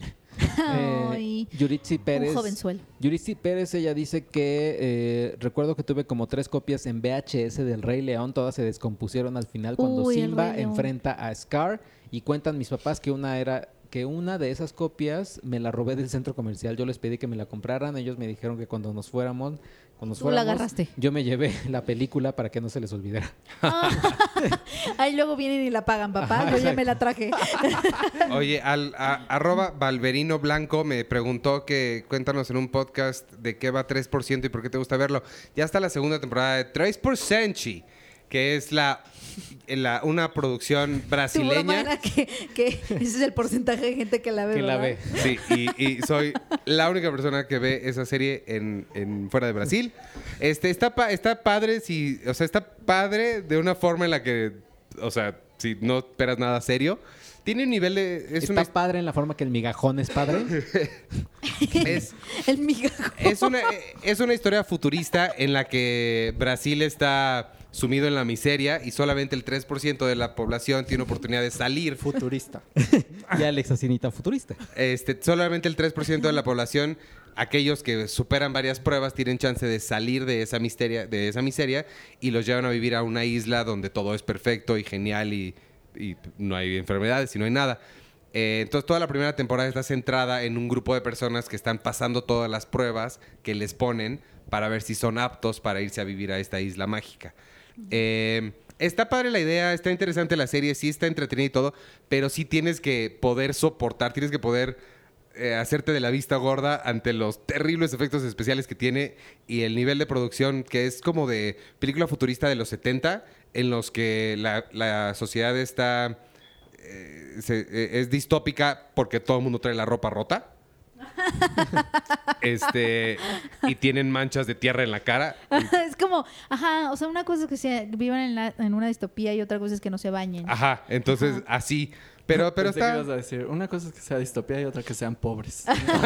Speaker 4: Ay,
Speaker 2: Eh, Yuritsi Pérez.
Speaker 4: un jovenzuelo.
Speaker 2: Yuritsi Pérez, ella dice que eh, recuerdo que tuve como tres copias en V H S del Rey León, todas se descompusieron al final cuando
Speaker 4: Uy, el
Speaker 2: Simba
Speaker 4: Rey León.
Speaker 2: enfrenta a Scar y cuentan mis papás que una era que una de esas copias me la robé del centro comercial. Yo les pedí que me la compraran, ellos me dijeron que cuando nos fuéramos, cuando nos
Speaker 4: Tú la
Speaker 2: fuéramos,
Speaker 4: agarraste.
Speaker 2: yo me llevé la película para que no se les olvidara.
Speaker 4: Ahí luego vienen y la pagan, papá.
Speaker 2: Ajá,
Speaker 4: Yo ya
Speaker 2: exacto.
Speaker 4: me la traje.
Speaker 1: Oye, al, a- arroba Valverino Blanco me preguntó que cuéntanos en un podcast de qué va tres por ciento y por qué te gusta verlo. Ya está la segunda temporada de tres por ciento, que es la, la una producción
Speaker 4: Tu broma
Speaker 1: brasileña.
Speaker 4: era que, que ese es el porcentaje de gente que la ve,
Speaker 2: Que la
Speaker 4: ¿verdad?
Speaker 2: ve.
Speaker 1: Sí, y, y soy la única persona que ve esa serie en, en fuera de Brasil. Este está pa- está padre, si, o sea, está padre de una forma en la que, o sea, si no esperas nada serio, tiene un nivel de es
Speaker 2: Está
Speaker 1: una
Speaker 2: padre en la forma que el migajón es padre.
Speaker 1: es
Speaker 4: El migajo.
Speaker 1: es una es una historia futurista en la que Brasil está sumido en la miseria y solamente el tres por ciento de la población tiene oportunidad de salir.
Speaker 3: Futurista.
Speaker 2: Y Alex Asinita futurista.
Speaker 1: Este, solamente el tres por ciento de la población, aquellos que superan varias pruebas, tienen chance de salir de esa, misteria, de esa miseria y los llevan a vivir a una isla donde todo es perfecto y genial y, y no hay enfermedades y no hay nada. Eh, entonces, toda la primera temporada está centrada en un grupo de personas que están pasando todas las pruebas que les ponen para ver si son aptos para irse a vivir a esta isla mágica. Eh, está padre la idea, está interesante la serie, sí está entretenida y todo, pero sí tienes que poder soportar, tienes que poder eh, hacerte de la vista gorda ante los terribles efectos especiales que tiene y el nivel de producción que es como de película futurista de los setenta, en los que la, la sociedad está eh, se- eh, es distópica porque todo el mundo trae la ropa rota. este y tienen manchas de tierra en la cara.
Speaker 4: Es como, ajá, o sea, una cosa es que se vivan en, la- en una distopía y otra cosa es que no se bañen.
Speaker 1: Ajá, entonces así. Pero, pero
Speaker 3: Pensé que
Speaker 1: está.
Speaker 3: ibas a decir, una cosa es que sea distopía y otra que sean pobres.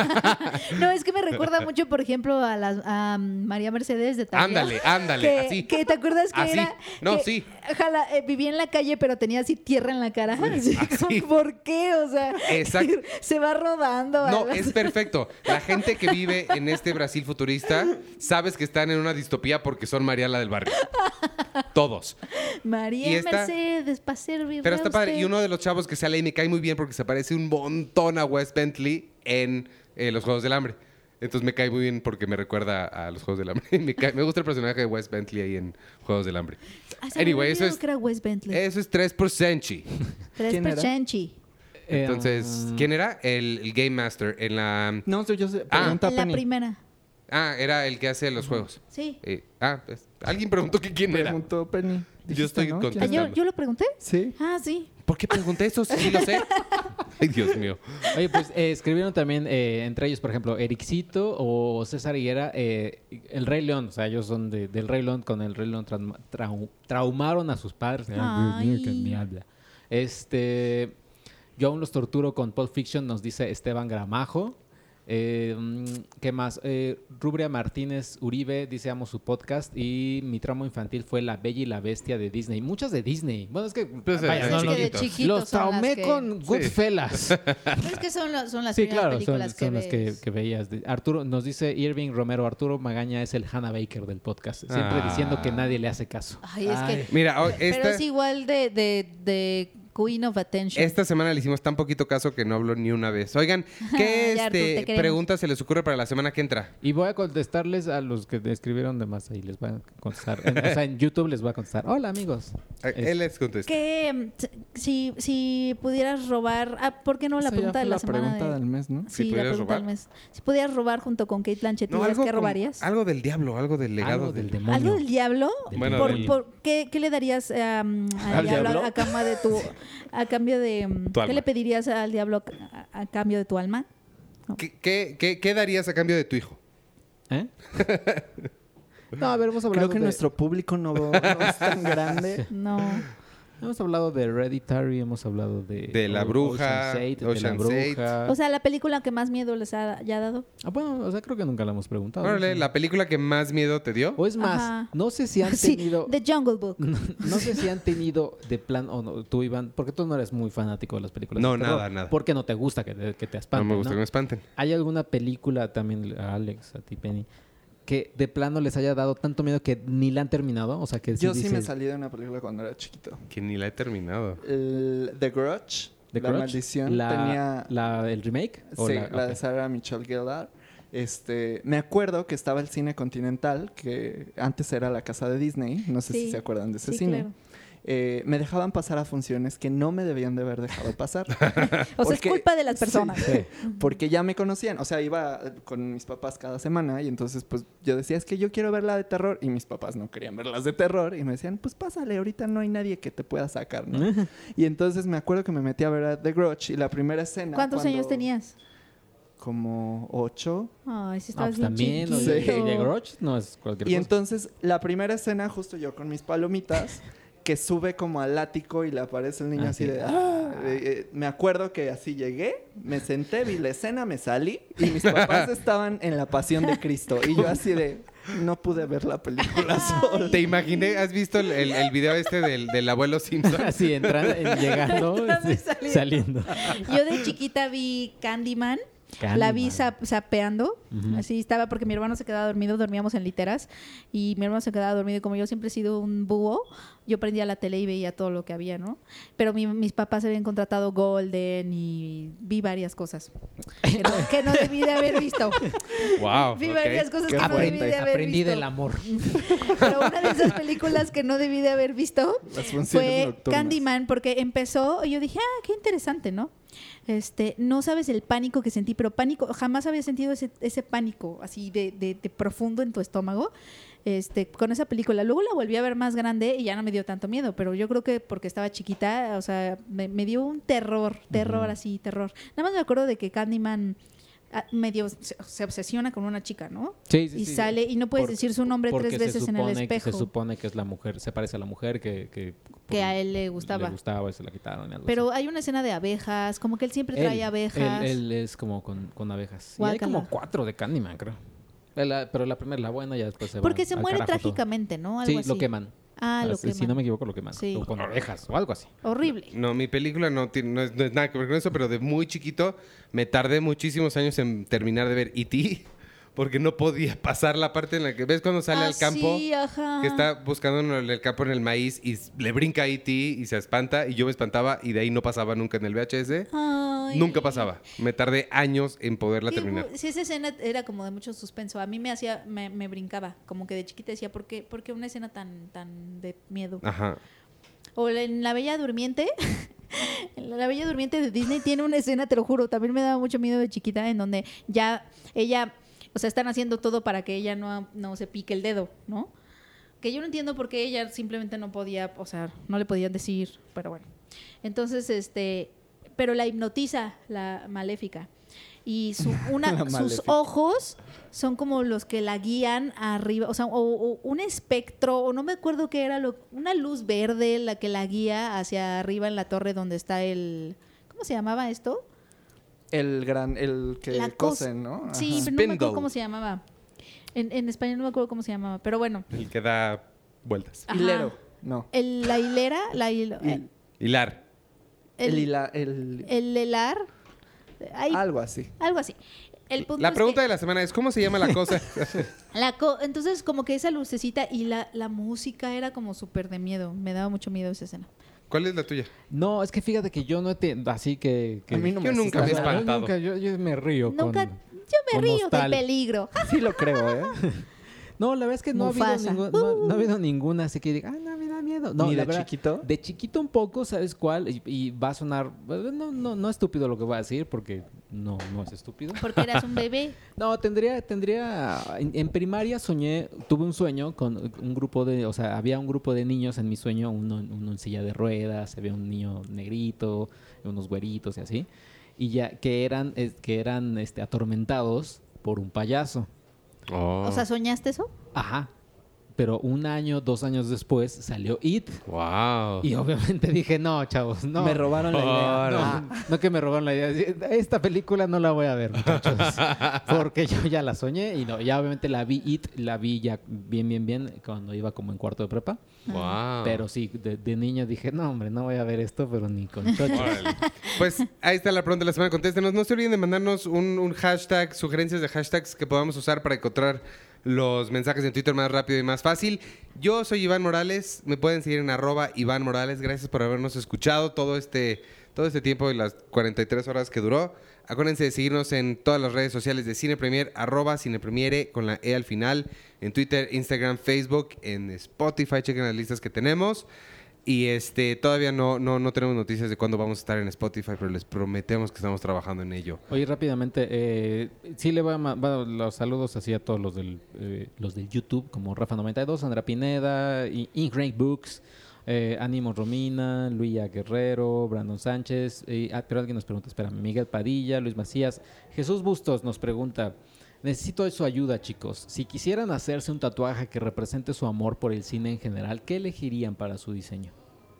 Speaker 4: No, es que me recuerda mucho, por ejemplo, a, las, a um, María Mercedes de Talía.
Speaker 1: Ándale, ándale,
Speaker 4: que,
Speaker 1: así.
Speaker 4: que te acuerdas que
Speaker 1: Así.
Speaker 4: era
Speaker 1: No,
Speaker 4: que,
Speaker 1: sí.
Speaker 4: ojalá, eh, vivía en la calle pero tenía así tierra en la cara. Así como,
Speaker 1: así.
Speaker 4: ¿por qué? O sea,
Speaker 1: Exacto.
Speaker 4: se va rodando.
Speaker 1: No,
Speaker 4: ¿verdad?
Speaker 1: es perfecto. La gente que vive en este Brasil futurista, sabes que están en una distopía porque son Mariala del barrio. Todos.
Speaker 4: María
Speaker 1: y esta-
Speaker 4: Mercedes, para servirle
Speaker 1: Pero
Speaker 4: a
Speaker 1: está padre.
Speaker 4: usted.
Speaker 1: Y uno de los chavos que sale ahí me cae muy bien porque se parece un montón a Wes Bentley en eh, Los Juegos del Hambre. Entonces me cae muy bien porque me recuerda a Los Juegos del Hambre. me, cae- me gusta el personaje de Wes Bentley ahí en Juegos del Hambre.
Speaker 4: Ah, se me
Speaker 1: Anyway,
Speaker 4: había
Speaker 1: eso
Speaker 4: olvidado
Speaker 1: es,
Speaker 4: que era Wes Bentley.
Speaker 1: eso es tres por ciento.
Speaker 4: Tres
Speaker 3: ¿quién
Speaker 4: por
Speaker 3: era?
Speaker 4: Chenchi.
Speaker 1: Entonces,
Speaker 2: Eh,
Speaker 1: ¿quién era? El, el Game Master en la...
Speaker 3: No, yo, yo sé.
Speaker 1: Ah.
Speaker 3: Pregunta
Speaker 4: En la
Speaker 3: Penny.
Speaker 4: primera.
Speaker 1: Ah, era el que hace los juegos.
Speaker 4: Sí.
Speaker 1: Eh, ah, pues, alguien preguntó que quién era.
Speaker 3: Preguntó Penny.
Speaker 1: Yo estoy
Speaker 3: Dijiste, ¿no?
Speaker 1: contento.
Speaker 4: Ah,
Speaker 3: ¿Quién?
Speaker 4: ¿yo, ¿Yo lo pregunté?
Speaker 3: Sí.
Speaker 4: Ah, sí.
Speaker 1: ¿Por qué pregunté eso? Sí, lo sé. Ay, Dios mío.
Speaker 2: Oye, pues eh, escribieron también eh, entre ellos, por ejemplo, Ericito o César Higuera, eh, El Rey León. O sea, ellos son de- del Rey León, con el Rey León trauma- trau- traumaron a sus padres.
Speaker 4: Ay.
Speaker 2: Dios mío, que me habla. Este, yo aún los torturo con Pulp Fiction, nos dice Esteban Gramajo. Eh, mm, ¿Qué más? Eh, Rubria Martínez Uribe dice amo su podcast y mi tramo infantil fue La Bella y la Bestia de Disney. Muchas de Disney. Bueno, es que
Speaker 1: Pues,
Speaker 2: vaya,
Speaker 1: eh,
Speaker 2: no,
Speaker 4: Es
Speaker 2: los-
Speaker 4: que de
Speaker 1: chiquitos.
Speaker 4: chiquitos
Speaker 2: los
Speaker 4: son las
Speaker 2: traumé
Speaker 4: que-
Speaker 2: con Goodfellas.
Speaker 4: Es que son, lo- son las
Speaker 2: Sí,
Speaker 4: primeras
Speaker 2: claro, son,
Speaker 4: películas que
Speaker 2: son las que,
Speaker 4: ves.
Speaker 2: que veías. De- Arturo nos dice Irving Romero, Arturo Magaña es el Hannah Baker del podcast, siempre
Speaker 1: Ah.
Speaker 2: diciendo que nadie le hace caso.
Speaker 4: Ay, es que...
Speaker 1: Mira, oh,
Speaker 4: Pero
Speaker 1: esta,
Speaker 4: es igual de, de, de Queen of Attention.
Speaker 1: esta semana le hicimos tan poquito caso que no habló ni una vez. Oigan, ¿qué
Speaker 4: Ya, Artur, te
Speaker 1: este,
Speaker 4: queremos.
Speaker 1: preguntas se les ocurre para la semana que entra?
Speaker 2: Y voy a contestarles a los que escribieron de más ahí, les voy a contestar. En- o sea, en YouTube les voy a contestar. Hola, amigos.
Speaker 1: Eh,
Speaker 2: Es-
Speaker 1: Él les contesta.
Speaker 4: Que mm, si, si pudieras robar... Ah, ¿por qué no la
Speaker 3: Esa ya
Speaker 4: pregunta
Speaker 3: fue
Speaker 4: de la,
Speaker 3: la
Speaker 4: semana?
Speaker 3: pregunta
Speaker 4: de-
Speaker 3: del mes, ¿no?
Speaker 1: Si
Speaker 4: Sí, la
Speaker 1: pudieras
Speaker 4: pregunta del
Speaker 1: robar.
Speaker 4: mes. Si pudieras robar junto con Kate Blanchett, ¿tú
Speaker 1: algo
Speaker 4: qué
Speaker 1: como-
Speaker 4: robarías?
Speaker 1: Algo del diablo, algo del legado
Speaker 2: Algo
Speaker 1: del...
Speaker 2: del demonio.
Speaker 4: ¿Algo del diablo?
Speaker 2: Del
Speaker 1: Bueno,
Speaker 4: ¿Por,
Speaker 1: del-
Speaker 4: por- qué, qué le darías um, al,
Speaker 3: ¿Al
Speaker 4: diablo,
Speaker 3: diablo?
Speaker 4: a cambio de tu... A cambio de... um,
Speaker 1: Tu
Speaker 4: ¿Qué
Speaker 1: alma.
Speaker 4: le pedirías al diablo a, a cambio de tu alma?
Speaker 1: ¿Qué, qué, qué- qué darías a cambio de tu hijo?
Speaker 2: ¿Eh? No, a ver, hemos hablado
Speaker 3: Creo que
Speaker 2: de...
Speaker 3: nuestro público no, no es tan grande.
Speaker 4: No.
Speaker 2: Hemos hablado de Hereditary, hemos hablado de...
Speaker 1: De La
Speaker 2: O-
Speaker 1: Bruja,
Speaker 2: Ocean's Eight, de
Speaker 1: Ocean's
Speaker 2: La
Speaker 1: Eight.
Speaker 2: Bruja.
Speaker 4: O sea, la película que más miedo les ha, haya dado.
Speaker 2: Ah, bueno, o sea, creo que nunca la hemos preguntado.
Speaker 1: Órale,
Speaker 2: Sí.
Speaker 1: la película que más miedo te dio.
Speaker 2: O es más,
Speaker 4: Ajá.
Speaker 2: no sé si han
Speaker 4: Sí,
Speaker 2: tenido...
Speaker 4: The Jungle Book.
Speaker 2: No, no sé si han tenido de plan o no, tú, Iván, porque tú no eres muy fanático de las películas.
Speaker 1: No,
Speaker 2: de terror,
Speaker 1: nada, nada.
Speaker 2: Porque no te gusta que te, que te
Speaker 1: No
Speaker 2: espanten,
Speaker 1: me gusta
Speaker 2: ¿no?
Speaker 1: que me espanten.
Speaker 2: ¿Hay alguna película también, a Alex, a ti, Penny, que de plano les haya dado tanto miedo que ni la han terminado? O sea, que
Speaker 3: Yo sí me
Speaker 2: dices,
Speaker 3: salí de una película cuando era chiquito.
Speaker 1: Que ni la he terminado.
Speaker 3: El, The Grudge,
Speaker 2: ¿The
Speaker 3: La
Speaker 2: Grudge?
Speaker 3: Maldición,
Speaker 2: la,
Speaker 3: tenía...
Speaker 2: la- ¿El remake? ¿O
Speaker 3: Sí, la, de
Speaker 2: ok.
Speaker 3: Sarah Michelle Gellar. Este, me acuerdo que estaba el cine Continental, que antes era la casa de Disney. No sé
Speaker 4: Sí.
Speaker 3: si se acuerdan de ese
Speaker 4: Sí,
Speaker 3: cine.
Speaker 4: claro.
Speaker 3: Eh, me dejaban pasar a funciones que no me debían de haber dejado pasar.
Speaker 4: O sea, es
Speaker 3: Porque-
Speaker 4: culpa de las personas.
Speaker 2: Sí.
Speaker 3: Porque ya me conocían. O sea, iba con mis papás cada semana y entonces pues yo decía, es que yo quiero ver la de terror. Y mis papás no querían ver las de terror. Y me decían, pues pásale, ahorita no hay nadie que te pueda sacar, ¿no? Y entonces me acuerdo que me metí a ver a The Grudge y la primera escena...
Speaker 4: ¿Cuántos
Speaker 3: cuando-
Speaker 4: años tenías?
Speaker 3: Como ocho.
Speaker 4: Ay, si
Speaker 2: Ah,
Speaker 4: estabas
Speaker 2: pues
Speaker 4: bien
Speaker 2: también,
Speaker 4: chiquito.
Speaker 2: oye,
Speaker 3: Sí.
Speaker 2: The Grudge no es cualquier
Speaker 3: Y
Speaker 2: cosa.
Speaker 3: entonces la primera escena, justo yo con mis palomitas, que sube como al ático y le aparece el niño
Speaker 2: Ah,
Speaker 3: así
Speaker 2: sí.
Speaker 3: de... "Ah". Eh, eh, me acuerdo que así llegué, me senté, vi la escena, me salí y mis papás estaban en la Pasión de Cristo. Y yo así de... No pude ver la película sola.
Speaker 1: Te imaginé, ¿has visto el, el- el video este del, del abuelo Simpson?
Speaker 2: Así, entrando, en- llegando,
Speaker 4: Entrando y
Speaker 2: sí,
Speaker 4: saliendo.
Speaker 2: saliendo.
Speaker 4: Yo de chiquita vi Candyman. La vi
Speaker 2: Candyman.
Speaker 4: zap- zapeando.
Speaker 2: Ujú.
Speaker 4: Así estaba porque mi hermano se quedaba dormido, dormíamos en literas y mi hermano se quedaba dormido y como yo siempre he sido un búho, yo prendía la tele y veía todo lo que había, ¿no? Pero mi- mis papás habían contratado Golden y vi varias cosas que no, que no debí de haber visto.
Speaker 1: Wow.
Speaker 4: Vi
Speaker 1: ok.
Speaker 4: varias cosas
Speaker 3: Qué
Speaker 4: que no debí
Speaker 3: fuerte.
Speaker 4: de haber
Speaker 2: Aprendí
Speaker 4: visto.
Speaker 2: del amor.
Speaker 4: Pero una de esas películas que no debí de haber visto
Speaker 3: Las funciones
Speaker 4: fue
Speaker 3: nocturnas.
Speaker 4: Candyman porque empezó y yo dije, ah, qué interesante, ¿no? Este, no sabes el pánico que sentí, pero pánico, jamás había sentido ese, ese pánico así de, de, de profundo en tu estómago. Este, con esa película. Luego la volví a ver más grande y ya no me dio tanto miedo, pero yo creo que porque estaba chiquita, o sea, me, me dio un terror, terror
Speaker 2: Ujú.
Speaker 4: así, terror. Nada más me acuerdo de que Candyman ah, medio se, se obsesiona con una chica, ¿no?
Speaker 2: Sí, sí,
Speaker 4: Y
Speaker 2: sí.
Speaker 4: sale y no puedes
Speaker 2: Por-
Speaker 4: decir su nombre
Speaker 2: porque
Speaker 4: tres
Speaker 2: se
Speaker 4: veces en el
Speaker 2: supone que-
Speaker 4: espejo.
Speaker 2: Se supone que es la mujer, se parece a la mujer que... Que,
Speaker 4: Que a él le gustaba.
Speaker 2: Le gustaba y se la quitaron y algo
Speaker 4: Pero
Speaker 2: así.
Speaker 4: hay una escena de abejas, como que él siempre trae
Speaker 2: Él-
Speaker 4: abejas.
Speaker 2: Él, él es como con, con abejas. Y hay
Speaker 4: Guácala.
Speaker 2: como cuatro de Candyman, creo. La- pero la primera, la buena, ya después se va
Speaker 4: Porque se
Speaker 2: al
Speaker 4: muere
Speaker 2: carajo todo.
Speaker 4: trágicamente, ¿no? Algo
Speaker 2: Sí,
Speaker 4: así.
Speaker 2: lo queman.
Speaker 4: Ah, lo
Speaker 2: Así,
Speaker 4: queman.
Speaker 2: Si no me equivoco, lo queman.
Speaker 4: Sí.
Speaker 2: O con abejas o algo así.
Speaker 4: Horrible.
Speaker 1: No, mi película no, tiene, no, es, no es nada que ver con eso, pero de muy chiquito me tardé muchísimos años en terminar de ver E T porque no podía pasar la parte en la que ves cuando sale
Speaker 4: Ah,
Speaker 1: al campo
Speaker 4: sí, ajá.
Speaker 1: que está buscando en el, el campo en el maíz y s- le brinca a E T y se espanta y yo me espantaba y de ahí no pasaba nunca en el V H S.
Speaker 4: Ay.
Speaker 1: Nunca pasaba. Me tardé años en poderla
Speaker 4: Sí,
Speaker 1: terminar.
Speaker 4: sí, esa escena era como de mucho suspenso. A mí me hacía, me, me brincaba. Como que de chiquita decía, ¿por qué, por qué una escena tan, tan de miedo?
Speaker 1: Ajá.
Speaker 4: O en La Bella Durmiente. En La Bella Durmiente de Disney tiene una escena, te lo juro, también me daba mucho miedo de chiquita, en donde ya ella, o sea, están haciendo todo para que ella no, no se pique el dedo, ¿no? Que yo no entiendo por qué ella simplemente no podía, o sea, no le podían decir, pero bueno. Entonces, este, pero la hipnotiza la maléfica. Y su, una,
Speaker 3: La
Speaker 4: sus
Speaker 3: maléfica.
Speaker 4: ojos son como los que la guían arriba, o sea, o, o un espectro, o no me acuerdo qué era, lo, una luz verde la que la guía hacia arriba en la torre donde está el... ¿Cómo se llamaba esto?
Speaker 3: El gran, el que
Speaker 4: La cos-
Speaker 3: cosen, ¿no? Ajá.
Speaker 4: Sí, pero no me acuerdo
Speaker 1: Spindle.
Speaker 4: cómo se llamaba. En, en español no me acuerdo cómo se llamaba, pero bueno.
Speaker 1: El que da vueltas.
Speaker 4: Ajá.
Speaker 3: Hilero. No.
Speaker 4: El- la hilera, la hilo-
Speaker 3: Hil-
Speaker 4: eh,
Speaker 1: Hilar.
Speaker 3: El,
Speaker 4: el,
Speaker 3: hila- el-
Speaker 4: el helar, ay,
Speaker 3: algo así.
Speaker 4: algo así. El punto
Speaker 1: La
Speaker 4: es
Speaker 1: pregunta
Speaker 4: que
Speaker 1: de la semana es, ¿cómo se llama la cosa?
Speaker 4: la co- entonces como que esa lucecita y la, la música era como súper de miedo. Me daba mucho miedo esa escena.
Speaker 1: ¿Cuál es la tuya?
Speaker 2: No, es que fíjate que yo no entiendo. Así que... que
Speaker 3: A mí no
Speaker 1: Yo
Speaker 3: me
Speaker 1: nunca me he
Speaker 3: asusta nada.
Speaker 1: espantado.
Speaker 2: Nunca, yo, yo me río
Speaker 4: Nunca,
Speaker 2: con...
Speaker 4: yo me
Speaker 2: con
Speaker 4: río
Speaker 2: nostal.
Speaker 4: del peligro.
Speaker 3: Sí lo creo, ¿eh?
Speaker 2: No, la verdad es que no ha, habido
Speaker 4: Mufasa.
Speaker 2: ningún- no, no ha habido ninguna así que diga, ay, no, me da miedo. No,
Speaker 3: ¿Ni
Speaker 2: la
Speaker 3: de
Speaker 2: verdad,
Speaker 3: chiquito?
Speaker 2: De chiquito un poco, ¿sabes cuál? Y, y va a sonar, no, no, no estúpido lo que voy a decir, porque no, no es estúpido.
Speaker 4: Porque eras un bebé.
Speaker 2: No, tendría, tendría, en, en primaria soñé, tuve un sueño con un grupo de, o sea, había un grupo de niños en mi sueño, uno, uno en silla de ruedas, había un niño negrito, unos güeritos y así, y ya que eran, es- que eran, este, atormentados por un payaso.
Speaker 1: Oh.
Speaker 4: O sea, ¿soñaste eso?
Speaker 2: Ajá. Pero un año, dos años después salió It.
Speaker 1: wow.
Speaker 2: Y obviamente dije, no, chavos, no.
Speaker 3: Me robaron la idea.
Speaker 2: No,
Speaker 3: Ah,
Speaker 2: no que me robaron la idea. Esta película no la voy a ver, muchachos. Porque yo ya la soñé y no, ya obviamente la vi It, la vi ya bien, bien, bien cuando iba como en cuarto de prepa.
Speaker 1: Wow.
Speaker 2: Pero sí, de, de niño dije, no, hombre, no voy a ver esto, pero ni con chocho.
Speaker 1: Órale. Pues ahí está la pregunta de la semana. Contéstenos. No se olviden de mandarnos un, un hashtag, sugerencias de hashtags que podamos usar para encontrar los mensajes en Twitter más rápido y más fácil. Yo soy Iván Morales. Me pueden seguir en arroba Iván Morales. Gracias por habernos escuchado todo este, todo este tiempo y las cuarenta y tres horas que duró. Acuérdense de seguirnos en todas las redes sociales de Cine Premier, arroba Cine Premiere con la E al final. En Twitter, Instagram, Facebook, en Spotify. Chequen las listas que tenemos. Y este todavía no, no, no tenemos noticias de cuándo vamos a estar en Spotify, pero les prometemos que estamos trabajando en ello.
Speaker 2: Oye, rápidamente, eh, sí le voy a mandar los saludos así a todos los del, eh, los del YouTube, como Rafa noventa y dos, Sandra Pineda, I- Ink Books, eh, Ánimo Romina, Luía Guerrero, Brandon Sánchez, eh, ah, pero alguien nos pregunta, espera, Miguel Padilla, Luis Macías, Jesús Bustos nos pregunta, necesito su ayuda, chicos. Si quisieran hacerse un tatuaje que represente su amor por el cine en general, ¿qué elegirían para su diseño?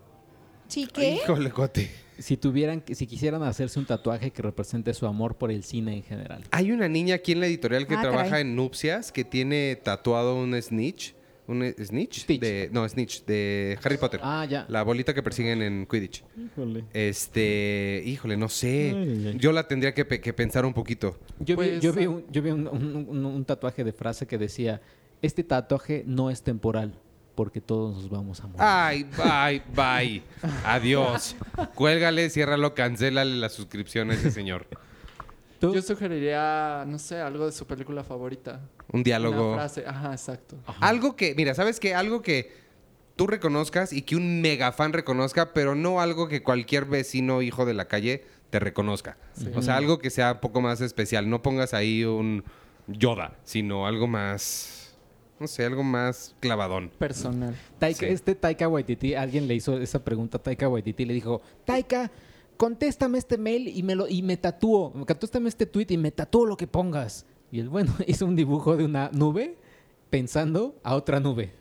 Speaker 4: Sí, ¿qué?
Speaker 1: Híjole, cuate.
Speaker 2: Si tuvieran, que- si quisieran hacerse un tatuaje que represente su amor por el cine en general.
Speaker 1: Hay una niña aquí en la editorial que
Speaker 4: Ah,
Speaker 1: trabaja
Speaker 4: caray.
Speaker 1: en Nupcias que tiene tatuado un snitch, ¿Un snitch?
Speaker 2: Stitch.
Speaker 1: De, no, snitch, de Harry Potter.
Speaker 2: Ah, ya.
Speaker 1: La bolita que persiguen en Quidditch.
Speaker 2: Híjole.
Speaker 1: Este, híjole, no sé.
Speaker 2: Ay, ay, ay.
Speaker 1: Yo la tendría que, pe- que pensar un poquito.
Speaker 2: Yo vi,
Speaker 3: Pues,
Speaker 2: yo vi,
Speaker 3: ah.
Speaker 2: un, yo vi un, un- un- un tatuaje de frase que decía, este tatuaje no es temporal, porque todos nos vamos a morir.
Speaker 1: Ay, bye, bye. Adiós. Cuélgale, ciérralo, cancélale la suscripción a ese señor.
Speaker 2: ¿Tú?
Speaker 3: Yo sugeriría, no sé, algo de su película favorita.
Speaker 1: Un diálogo.
Speaker 3: Una frase. Ajá, exacto.
Speaker 1: Algo que, mira, ¿sabes qué? Algo que tú reconozcas y que un mega fan reconozca, pero no algo que cualquier vecino hijo de la calle te reconozca.
Speaker 3: Sí.
Speaker 1: O sea, algo que sea un poco más especial. No pongas ahí un Yoda, sino algo más, no sé, algo más clavadón.
Speaker 3: Personal.
Speaker 2: Taika-
Speaker 1: Sí.
Speaker 2: Este Taika Waititi, alguien le hizo esa pregunta a Taika Waititi y le dijo, Taika, contéstame este mail y me lo y me tatúo. Contéstame este tweet y me tatúo lo que pongas. Y el bueno hizo un dibujo de una nube pensando a otra nube.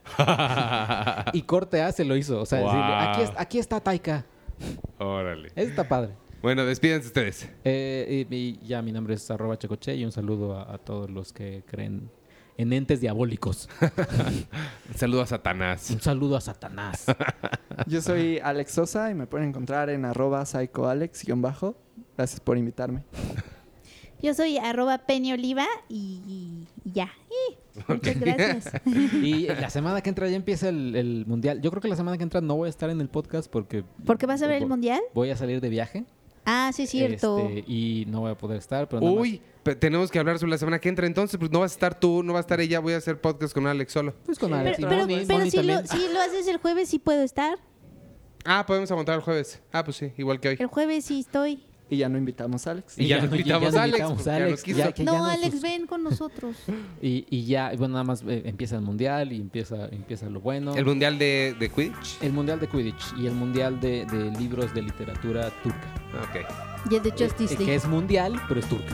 Speaker 2: Y corte A se lo hizo. O sea,
Speaker 1: Wow.
Speaker 2: decirle, aquí, es- aquí está Taika.
Speaker 1: Órale.
Speaker 2: Eso está padre.
Speaker 1: Bueno, despídense ustedes.
Speaker 2: Eh, y, y ya mi nombre es arroba checoche y un saludo a, a todos los que creen en entes diabólicos.
Speaker 1: Un saludo a Satanás.
Speaker 2: Un saludo a Satanás.
Speaker 3: Yo soy Alex Sosa y me pueden encontrar en arroba psychoalex-bajo. Gracias por invitarme.
Speaker 4: Yo soy arroba Penny Oliva y, y ya. Y muchas gracias.
Speaker 2: Y la semana que entra ya empieza el, el mundial. Yo creo que la semana que entra no voy a estar en el podcast porque
Speaker 4: ¿Por qué vas a ver el
Speaker 2: voy-
Speaker 4: mundial?
Speaker 2: Voy a salir de viaje.
Speaker 4: Ah, sí, es cierto.
Speaker 2: Este, y no voy a poder estar. Pero nada más,
Speaker 1: Uy, pe- tenemos que hablar sobre la semana que entra. Entonces, pues no vas a estar tú, no va a estar ella. Voy a hacer podcast con Alex solo.
Speaker 2: pues con
Speaker 3: Sí.
Speaker 2: Alex
Speaker 4: Pero,
Speaker 2: y
Speaker 4: pero,
Speaker 2: Moni,
Speaker 4: pero
Speaker 2: Moni
Speaker 4: si, lo,
Speaker 2: también.
Speaker 4: si lo haces el jueves, sí puedo estar.
Speaker 1: Ah, podemos aguantar el jueves. Ah, pues sí, igual que hoy.
Speaker 4: El jueves sí estoy.
Speaker 3: Y ya no invitamos a Alex.
Speaker 1: Y ya
Speaker 2: no-
Speaker 1: no invitamos
Speaker 2: no
Speaker 1: a Alex,
Speaker 2: invitamos
Speaker 1: porque ya no
Speaker 2: Alex,
Speaker 1: quiso.
Speaker 2: ya que ya
Speaker 4: No,
Speaker 2: nos
Speaker 4: Alex,
Speaker 2: sus-
Speaker 4: ven con nosotros.
Speaker 2: Y, y ya, bueno, nada más eh, empieza el mundial y empieza, empieza lo bueno.
Speaker 1: El mundial de, de Quidditch.
Speaker 2: El mundial de Quidditch y el mundial de, de libros de literatura turca.
Speaker 1: Ok.
Speaker 4: Y el de
Speaker 2: Eh,
Speaker 4: Justice
Speaker 2: eh,
Speaker 4: League.
Speaker 2: que es mundial, pero es turca.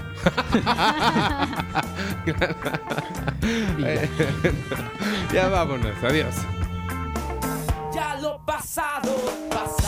Speaker 2: Y ya.
Speaker 1: Ya vámonos. Adiós.
Speaker 5: Ya lo pasado, pasado.